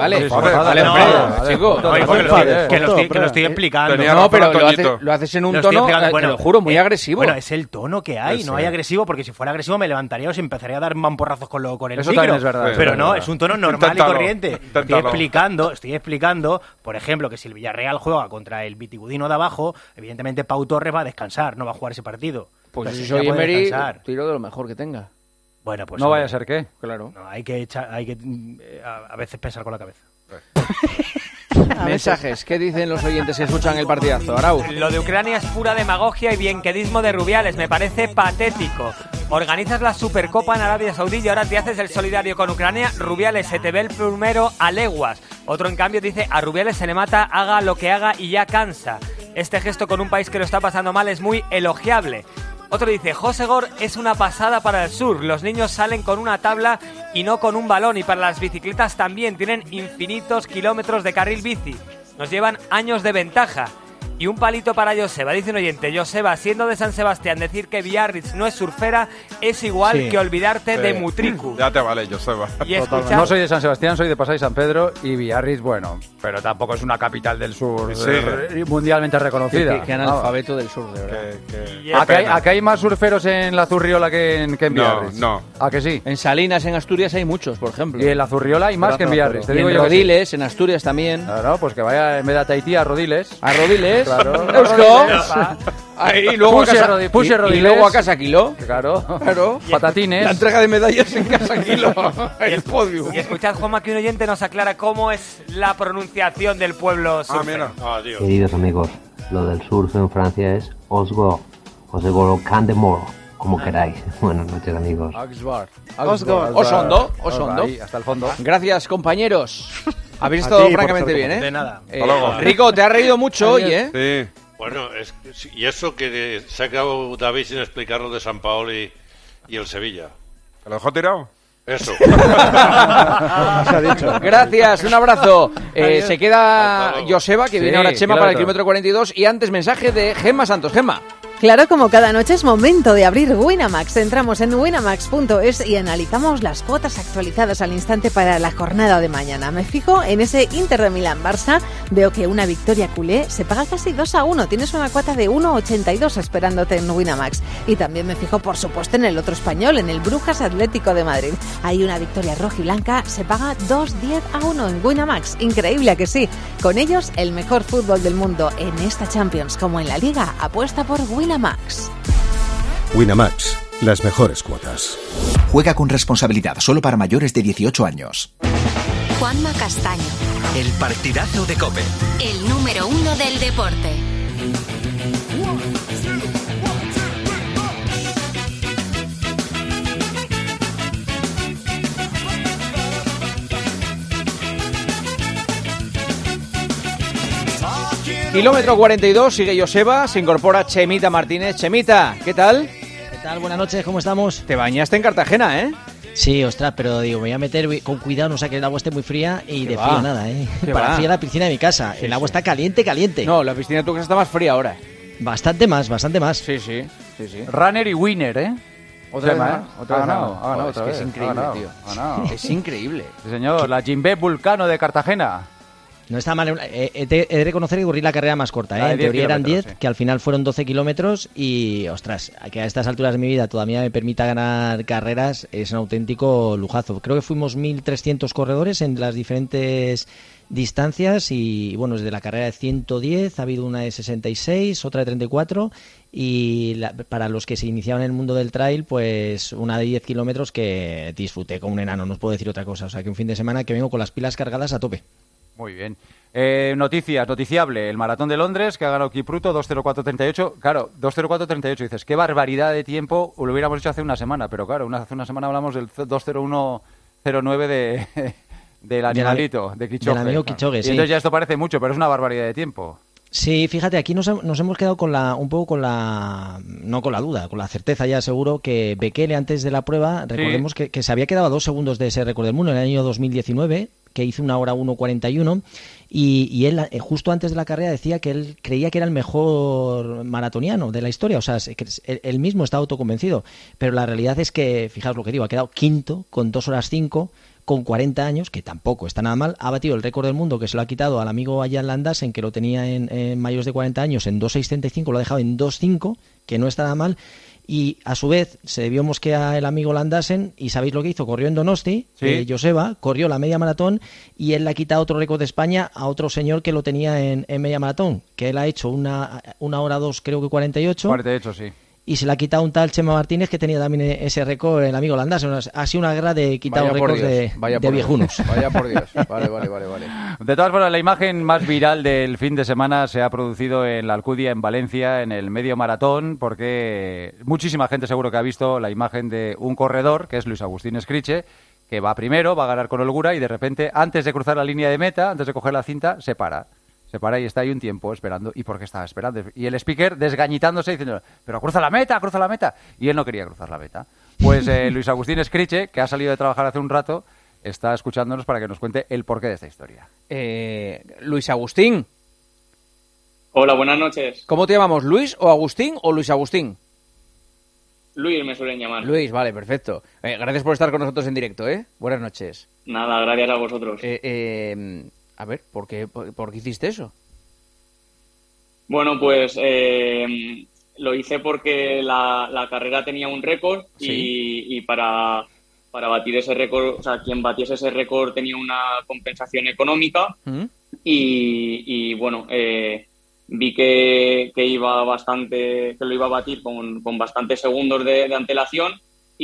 Que lo estoy explicando. No, pero lo haces en un tono, te lo juro, muy agresivo. Bueno, es el tono que hay, no hay agresivo, porque si fuera agresivo me levantaría o se empezaría a dar mamporrazos con el Eso micro. también es verdad. Pero no, es un tono normal y corriente. Estoy explicando, por ejemplo, que si el Villarreal juega contra el Vitigudino de abajo, evidentemente Pau Torres va a descansar, no va a jugar ese partido. Pues si soy Emery, tiro de lo mejor que tenga. Bueno, pues no vaya a ser que, claro. No, hay que a veces pensar con la cabeza. Mensajes, ¿qué dicen los oyentes que escuchan el partidazo? Arau. Lo de Ucrania es pura demagogia y bienquedismo de Rubiales, me parece patético. Organizas la Supercopa en Arabia Saudí y ahora te haces el solidario con Ucrania. Rubiales, se te ve el primero a leguas. Otro, en cambio, dice: a Rubiales se le mata, haga lo que haga y ya cansa. Este gesto con un país que lo está pasando mal es muy elogiable. Otro dice: José Gor es una pasada para el sur. Los niños salen con una tabla y no con un balón. Y para las bicicletas también. Tienen infinitos kilómetros de carril bici. Nos llevan años de ventaja. Y un palito para Joseba, dice un oyente: Joseba, siendo de San Sebastián, decir que Biarritz no es surfera es igual que olvidarte de Mutriku. Ya te vale, Joseba. No soy de San Sebastián, soy de Pasai San Pedro, y Biarritz, bueno, pero tampoco es una capital del sur mundialmente reconocida. Que analfabeto del sur, de verdad. ¿Acá hay más surferos en la Zurriola que en Biarritz? No. ¿A que sí? En Salinas, en Asturias, hay muchos, por ejemplo. Y en la Zurriola hay más que en Biarritz. Y en Rodiles, en Asturias también. Claro, pues que vaya en vez de a Tahití a Rodiles. A Rodiles. Claro. Y luego a Casa Quiló. Claro. Patatines. La entrega de medallas en Casa Quiló. El podio. Y escuchad, Juanma, que un oyente nos aclara cómo es la pronunciación del pueblo surfer. Queridos amigos, lo del surf en Francia es Osgo Candemoro, como queráis. Buenas noches, amigos. Osondo. Ahí, hasta el fondo. Gracias, compañeros. Habéis estado francamente bien, ¿eh? De nada. Rico, te has reído mucho hoy, ¿eh? Sí. Bueno, y eso que se ha quedado David sin explicar lo de San Paoli y el Sevilla. ¿Te lo dejó tirado? Eso. Gracias, un abrazo. Se queda Joseba, que viene ahora Chema para el kilómetro 42. Y antes, mensaje de Gemma Santos. Gemma. Claro, como cada noche es momento de abrir Winamax. Entramos en winamax.es y analizamos las cuotas actualizadas al instante para la jornada de mañana. Me fijo en ese Inter de Milán-Barça. Veo que una victoria culé se paga casi 2-1. Tienes una cuota de 1,82 esperándote en Winamax. Y también me fijo, por supuesto, en el otro español, en el Brujas Atlético de Madrid. Hay una victoria rojiblanca, se paga 2,10 en Winamax. Increíble, ¿a que sí? Con ellos, el mejor fútbol del mundo en esta Champions, como en la Liga, apuesta por Winamax. Winamax, las mejores cuotas. Juega con responsabilidad, solo para mayores de 18 años. Juanma Castaño. El partidazo de COPE. El número 1 del deporte. Kilómetro 42, sigue Joseba, se incorpora Chemita Martínez. Chemita, ¿qué tal? ¿Qué tal? Buenas noches, ¿cómo estamos? Te bañaste en Cartagena, ¿eh? Sí, ostras, pero digo, me voy a meter con cuidado, no sea que el agua esté muy fría y de frío nada, ¿eh? Para fría la piscina de mi casa, el agua está caliente. No, la piscina de tu casa está más fría ahora. Bastante más. Sí. Runner y winner, ¿eh? Otra vez, ha ganado otra vez. Es increíble, tío. Es increíble. Sí, señor, la Jimbe Vulcano de Cartagena. No está mal. He de reconocer que corrí la carrera más corta, ¿eh? En teoría eran 10, que al final fueron 12 kilómetros y, ostras, que a estas alturas de mi vida todavía me permita ganar carreras es un auténtico lujazo. Creo que fuimos 1.300 corredores en las diferentes distancias y, bueno, desde la carrera de 110 ha habido una de 66, otra de 34 y para los que se iniciaron en el mundo del trail, pues una de 10 kilómetros que disfruté como un enano, no os puedo decir otra cosa. O sea, que un fin de semana que vengo con las pilas cargadas a tope. Muy bien. Noticiable, el Maratón de Londres, que ha ganado Kipruto, 2:04:38. Claro, 2:04:38, dices, qué barbaridad de tiempo, lo hubiéramos hecho hace una semana, pero claro, hace una semana hablamos del 2:01:09 del animalito, de Kipchoge. Del amigo Kipchoge, sí. Y entonces ya esto parece mucho, pero es una barbaridad de tiempo. Sí, fíjate, aquí nos hemos quedado no con la duda, con la certeza ya seguro que Bekele antes de la prueba, recordemos que se había quedado a 2 segundos de ese récord del mundo en el año 2019, que hizo 1:01:41 y él justo antes de la carrera decía que él creía que era el mejor maratoniano de la historia, o sea, que él mismo está autoconvencido, pero la realidad es que, fijaos lo que digo, ha quedado quinto con 2:05, con 40 años, que tampoco está nada mal, ha batido el récord del mundo que se lo ha quitado al amigo Ayaan Landasen, que lo tenía en mayores de 40 años en 2:6:35, lo ha dejado en 2:5, que no está nada mal. Y a su vez se debió mosquear el amigo Landasen y ¿sabéis lo que hizo? Corrió en Donosti, Joseba, corrió la media maratón y él le ha quitado otro récord de España a otro señor que lo tenía en media maratón, que él ha hecho una hora 2, creo que 48. 48, sí. Y se le ha quitado un tal Chema Martínez que tenía también ese récord el amigo Landasen. Ha sido una guerra de quitar récords de viejunos. Vaya por Dios. Vale. De todas formas, la imagen más viral del fin de semana se ha producido en la Alcudia, en Valencia, en el medio maratón, porque muchísima gente seguro que ha visto la imagen de un corredor, que es Luis Agustín Escriche, que va primero, va a ganar con holgura y de repente, antes de cruzar la línea de meta, antes de coger la cinta, se para y está ahí un tiempo esperando. ¿Y por qué estaba esperando? Y el speaker desgañitándose diciendo, pero cruza la meta. Y él no quería cruzar la meta. Pues Luis Agustín Escriche, que ha salido de trabajar hace un rato, está escuchándonos para que nos cuente el porqué de esta historia. Luis Agustín. Hola, buenas noches. ¿Cómo te llamamos? ¿Luis o Agustín o Luis Agustín? Luis me suelen llamar. Luis, vale, perfecto. Gracias por estar con nosotros en directo, ¿eh? Buenas noches. Nada, gracias a vosotros. A ver, ¿por qué hiciste eso? Bueno, pues lo hice porque la carrera tenía un récord y para batir ese récord, o sea, quien batiese ese récord tenía una compensación económica y bueno, vi que iba bastante, que lo iba a batir con bastantes segundos de antelación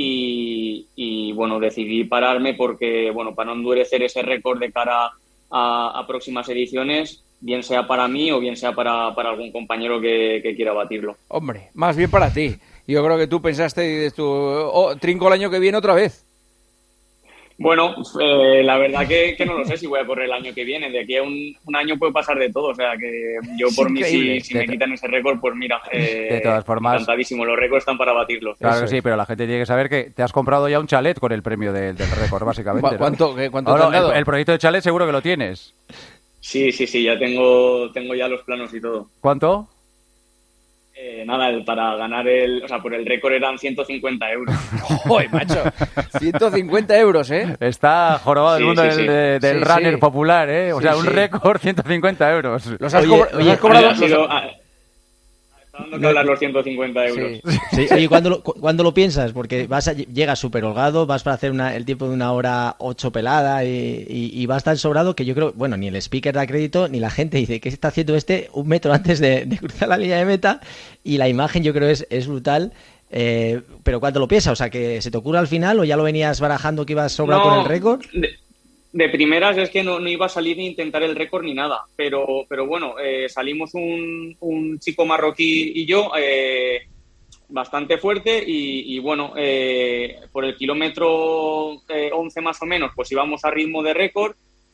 y bueno, decidí pararme porque, bueno, para no endurecer ese récord de cara a próximas ediciones, bien sea para mí o bien sea para algún compañero que quiera batirlo. Hombre, más bien para ti. Yo creo que tú pensaste y dices tú, trinco el año que viene otra vez. Bueno, la verdad que no lo sé si voy a correr el año que viene. De aquí a un año puede pasar de todo. O sea, que yo por mí, si me quitan ese récord, pues mira, de todas formas, encantadísimo. Los récords están para batirlos. Claro que sí, pero la gente tiene que saber que te has comprado ya un chalet con el premio del récord, básicamente, ¿no? ¿Cuánto te han dado? El proyecto de chalet seguro que lo tienes. Sí, ya tengo ya los planos y todo. ¿Cuánto? Nada, para ganar por el récord eran 150 euros. ¡Joder, macho! 150 euros, ¿eh? Está jorobado el mundo del runner popular, ¿eh? O sea, un récord, 150 euros. ¿Los has cobrado? Está dando que hablar los 150 euros. Sí. Oye, ¿cuándo lo piensas? Porque llegas súper holgado, vas para hacer el tiempo de 1:08 pelada y vas tan sobrado que yo creo, bueno, ni el speaker da crédito, ni la gente dice, ¿qué está haciendo un metro antes de cruzar la línea de meta? Y la imagen yo creo es brutal. Pero ¿cuándo lo piensas? O sea, ¿que se te ocurre al final o ya lo venías barajando que ibas sobrado con el récord? De primeras es que no iba a salir ni intentar el récord ni nada, pero bueno, salimos un chico marroquí y yo bastante fuerte y bueno, por el kilómetro 11 más o menos, pues íbamos a ritmo de récord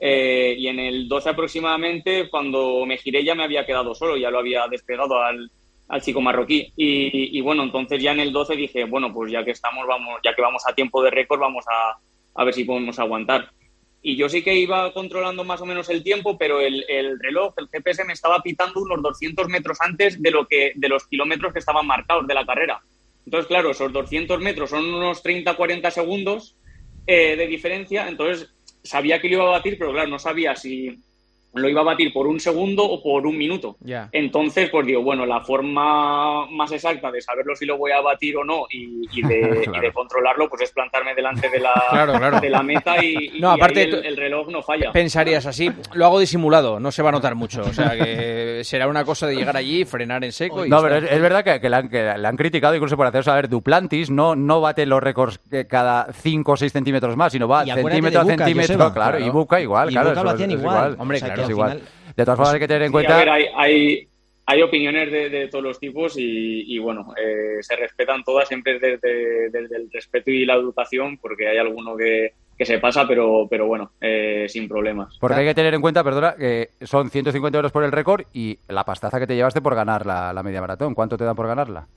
y en el 12 aproximadamente, cuando me giré ya me había quedado solo, ya lo había despegado al chico marroquí y bueno, entonces ya en el 12 dije, bueno, pues ya que vamos a tiempo de récord, vamos a ver si podemos aguantar. Y yo sí que iba controlando más o menos el tiempo, pero el reloj, el GPS, me estaba pitando unos 200 metros antes de los kilómetros que estaban marcados de la carrera. Entonces, claro, esos 200 metros son unos 30-40 segundos de diferencia. Entonces, sabía que lo iba a batir, pero claro, no sabía si lo iba a batir por un segundo o por un minuto. Yeah. Entonces, pues digo, bueno, la forma más exacta de saberlo si lo voy a batir o no y de controlarlo, pues es plantarme delante de la meta y no, aparte, ahí el reloj no falla. Pensarías así, lo hago disimulado, no se va a notar mucho. O sea, que será una cosa de llegar allí, frenar en seco. No, pero es verdad que le han criticado incluso por hacer saber Duplantis, no bate los récords cada 5 o 6 centímetros más, sino va centímetro a centímetro, claro, y Buca igual, claro. Buca lo hacían igual. Hombre, claro. Es igual. De todas formas hay que tener en cuenta... A ver, hay opiniones de todos los tipos y bueno, se respetan todas siempre desde el respeto y la educación, porque hay alguno que se pasa, pero bueno, sin problemas. Porque hay que tener en cuenta, perdona, que son 150 euros por el récord y la pastaza que te llevaste por ganar la media maratón. ¿Cuánto te dan por ganarla?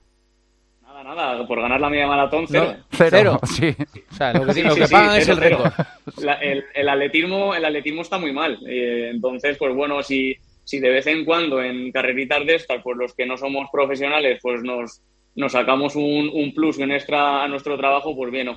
Nada, por ganar la media maratón, cero. Cero, sí. O sea, lo que pagan es el récord. El atletismo está muy mal. Entonces, pues bueno, si de vez en cuando en carreritas de estas, pues los que no somos profesionales, pues nos sacamos un plus y un extra a nuestro trabajo, pues bien,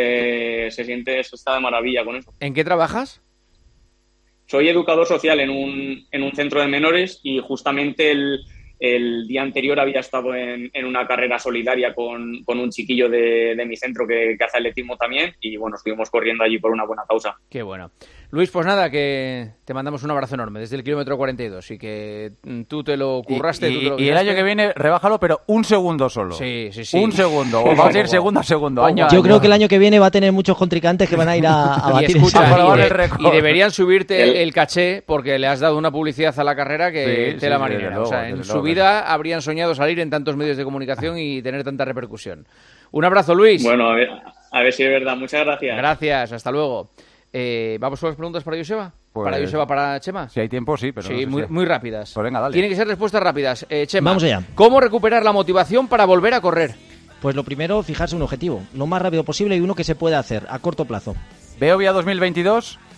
se está de maravilla con eso. ¿En qué trabajas? Soy educador social en un centro de menores y justamente el día anterior había estado en una carrera solidaria con un chiquillo de mi centro que hace atletismo también y bueno, estuvimos corriendo allí por una buena causa. Qué bueno. Luis, pues nada, que te mandamos un abrazo enorme desde el kilómetro 42 y que tú te lo curraste. Y el año que viene, rebájalo, pero un segundo solo. Sí. Un segundo, o vamos a ir segundo a segundo. Yo creo que el año que viene va a tener muchos contrincantes que van a ir a batir el récord. Y deberían subirte el caché porque le has dado una publicidad a la carrera que tela marinera. O sea, en su vida habrían soñado salir en tantos medios de comunicación y tener tanta repercusión. Un abrazo, Luis. Bueno, a ver si es verdad. Muchas gracias. Gracias, hasta luego. ¿Vamos con las preguntas para Joseba? Pues, ¿Para Joseba, para Chema? Si hay tiempo, sí, pero sí, no sé muy rápidas. Pues venga, dale. Tienen que ser respuestas rápidas. Chema, vamos allá. ¿Cómo recuperar la motivación para volver a correr? Pues lo primero, fijarse un objetivo, lo más rápido posible y uno que se pueda hacer a corto plazo. ¿Beovia 2022?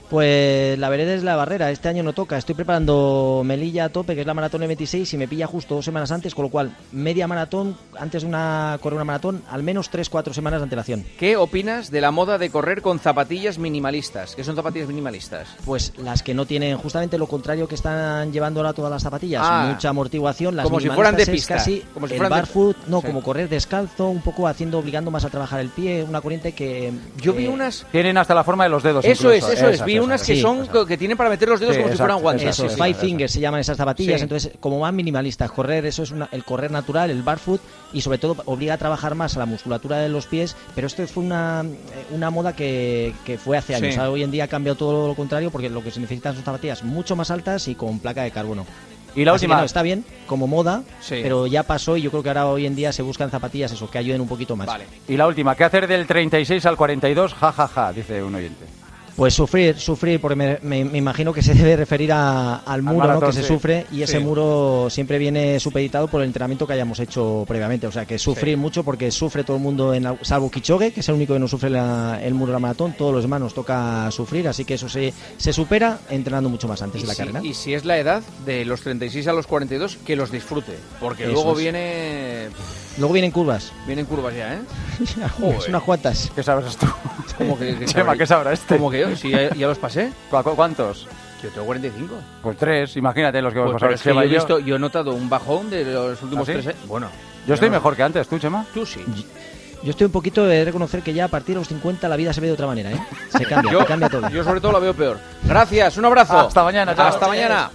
Pues la vereda es la barrera, este año no toca, estoy preparando Melilla a tope, que es la maratón M26 y me pilla justo 2 semanas antes, con lo cual media maratón, antes de correr una maratón, al menos 3-4 semanas de antelación. ¿Qué opinas de la moda de correr con zapatillas minimalistas? ¿Qué son zapatillas minimalistas? Pues las que no tienen justamente lo contrario que están llevando ahora todas las zapatillas, mucha amortiguación, las como si fueran de pista, es casi como si el barefoot, como correr descalzo, un poco obligando más a trabajar el pie, una corriente que... Yo vi unas... Tienen hasta la forma de los dedos. Eso es, vi unas que son que tienen para meter los dedos como si fueran guantes. Eso, five fingers se llaman esas zapatillas, entonces como más minimalistas, correr, eso es el correr natural, el barefoot, y sobre todo obliga a trabajar más a la musculatura de los pies, pero esto fue una moda que fue hace años. Hoy en día ha cambiado todo lo contrario, porque lo que se necesitan son zapatillas mucho más altas y con placa de carbono. Y la última, está bien como moda, pero ya pasó y yo creo que ahora hoy en día se buscan zapatillas que ayuden un poquito más. Vale. Y la última, ¿qué hacer del 36 al 42? Ja, dice un oyente. Pues sufrir, porque me imagino que se debe referir al muro, maratón, ¿no? Que se sufre, y ese muro siempre viene supeditado por el entrenamiento que hayamos hecho previamente. O sea, que sufrir mucho, porque sufre todo el mundo, salvo Kipchoge, que es el único que no sufre el muro de la maratón. Todos los demás nos toca sufrir, así que eso se supera entrenando mucho más antes de la carrera. Y si es la edad de los 36 a los 42, que los disfrute, porque eso luego viene... Luego vienen curvas. Vienen curvas ya, ¿eh? Es unas cuantas. ¿Qué sabrás tú? ¿Cómo que Chema, ¿qué sabrá este? ¿Cómo que yo? Si ya los pasé. ¿Cuántos? Yo tengo 45. Pues 3, imagínate los que vos pasado. Chema, yo he notado un bajón de los últimos 3 años. Bueno. Yo estoy mejor que antes, ¿tú, Chema? Tú sí. Yo estoy un poquito de reconocer que ya a partir de los 50 la vida se ve de otra manera, ¿eh? Se cambia todo. Yo sobre todo la veo peor. Gracias, un abrazo. Hasta mañana, chao. Hasta mañana.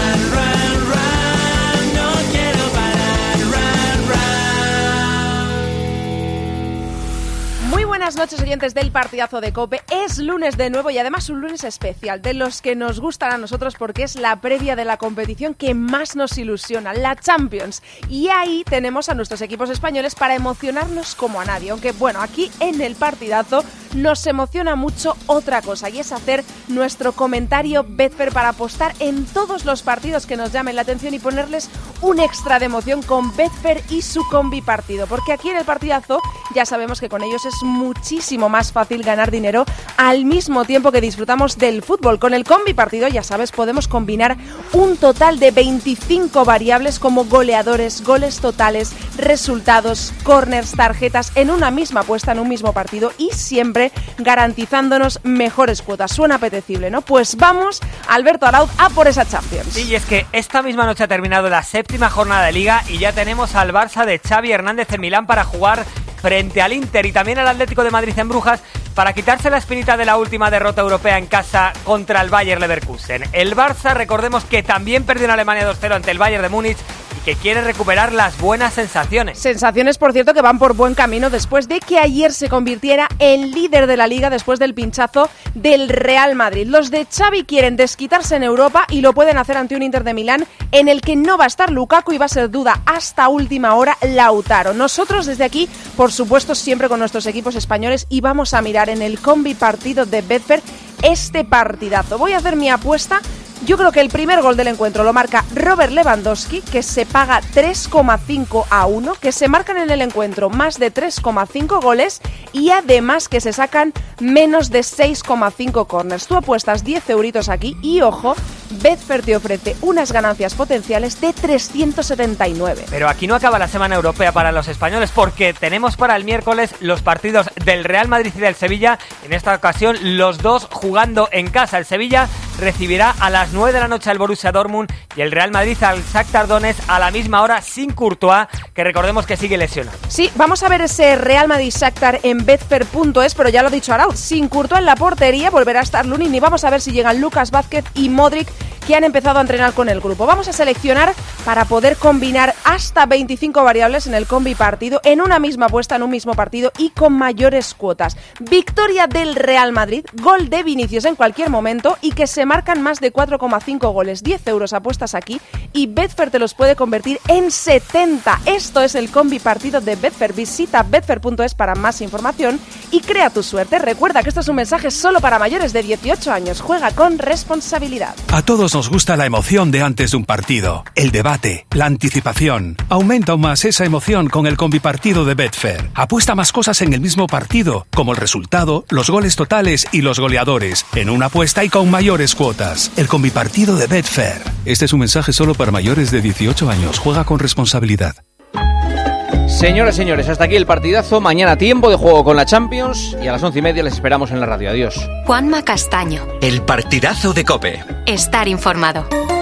Buenas noches, oyentes del partidazo de COPE. Es lunes de nuevo y además un lunes especial, de los que nos gustan a nosotros porque es la previa de la competición que más nos ilusiona, la Champions. Y ahí tenemos a nuestros equipos españoles para emocionarnos como a nadie. Aunque bueno, aquí en el partidazo nos emociona mucho otra cosa, y es hacer nuestro comentario Betfair para apostar en todos los partidos que nos llamen la atención y ponerles un extra de emoción con Betfair y su combi partido. Porque aquí en el partidazo ya sabemos que con ellos es muchísimo más fácil ganar dinero al mismo tiempo que disfrutamos del fútbol. Con el combi partido, ya sabes, podemos combinar un total de 25 variables como goleadores, goles totales, resultados, corners, tarjetas en una misma apuesta, en un mismo partido, y siempre garantizándonos mejores cuotas. Suena apetecible, ¿no? Pues vamos, Alberto Arauz, a por esa Champions. Sí, y es que esta misma noche ha terminado la 7ª jornada de Liga y ya tenemos al Barça de Xavi Hernández en Milán para jugar frente al Inter y también al Atlético de Madrid en Brujas para quitarse la espinita de la última derrota europea en casa contra el Bayer Leverkusen. El Barça, recordemos que también perdió en Alemania 2-0 ante el Bayern de Múnich y que quiere recuperar las buenas sensaciones. Sensaciones, por cierto, que van por buen camino después de que ayer se convirtiera en líder de la Liga después del pinchazo del Real Madrid. Los de Xavi quieren desquitarse en Europa y lo pueden hacer ante un Inter de Milán en el que no va a estar Lukaku y va a ser duda hasta última hora Lautaro. Nosotros desde aquí, por supuesto, siempre con nuestros equipos españoles, y vamos a mirar en el combi partido de Betfair este partidazo. Voy a hacer mi apuesta. Yo creo que el primer gol del encuentro lo marca Robert Lewandowski, que se paga 3,5-1, que se marcan en el encuentro más de 3,5 goles y además que se sacan menos de 6,5 corners. Tú apuestas 10 euritos aquí y, ojo, Betfair te ofrece unas ganancias potenciales de 379. Pero aquí no acaba la semana europea para los españoles, porque tenemos para el miércoles los partidos del Real Madrid y del Sevilla. En esta ocasión los dos jugando en casa. El Sevilla recibirá a las 9 de la noche al Borussia Dortmund y el Real Madrid al Shakhtar Donetsk a la misma hora sin Courtois, que recordemos que sigue lesionado. Sí, vamos a ver ese Real Madrid-Shakhtar en Betfair.es, pero ya lo ha dicho Arauz, sin Courtois en la portería, volverá a estar Lunin y vamos a ver si llegan Lucas Vázquez y Modric, que han empezado a entrenar con el grupo. Vamos a seleccionar para poder combinar hasta 25 variables en el combi partido, en una misma apuesta, en un mismo partido y con mayores cuotas. Victoria del Real Madrid, gol de Vinicius en cualquier momento y que se marcan más de 4,5 goles. 10 euros apuestas aquí y Betfair te los puede convertir en 70. Esto es el combi partido de Betfair. Visita Betfair.es para más información y crea tu suerte. Recuerda que esto es un mensaje solo para mayores de 18 años. Juega con responsabilidad. A todos nos gusta la emoción de antes de un partido, el debate, la anticipación. Aumenta aún más esa emoción con el combipartido de Betfair. Apuesta más cosas en el mismo partido, como el resultado, los goles totales y los goleadores, en una apuesta y con mayores cuotas. El combipartido de Betfair. Este es un mensaje solo para mayores de 18 años. Juega con responsabilidad. Señoras y señores, hasta aquí el partidazo. Mañana tiempo de juego con la Champions y a las 11:30 les esperamos en la radio. Adiós. Juanma Castaño. El partidazo de COPE. Estar informado.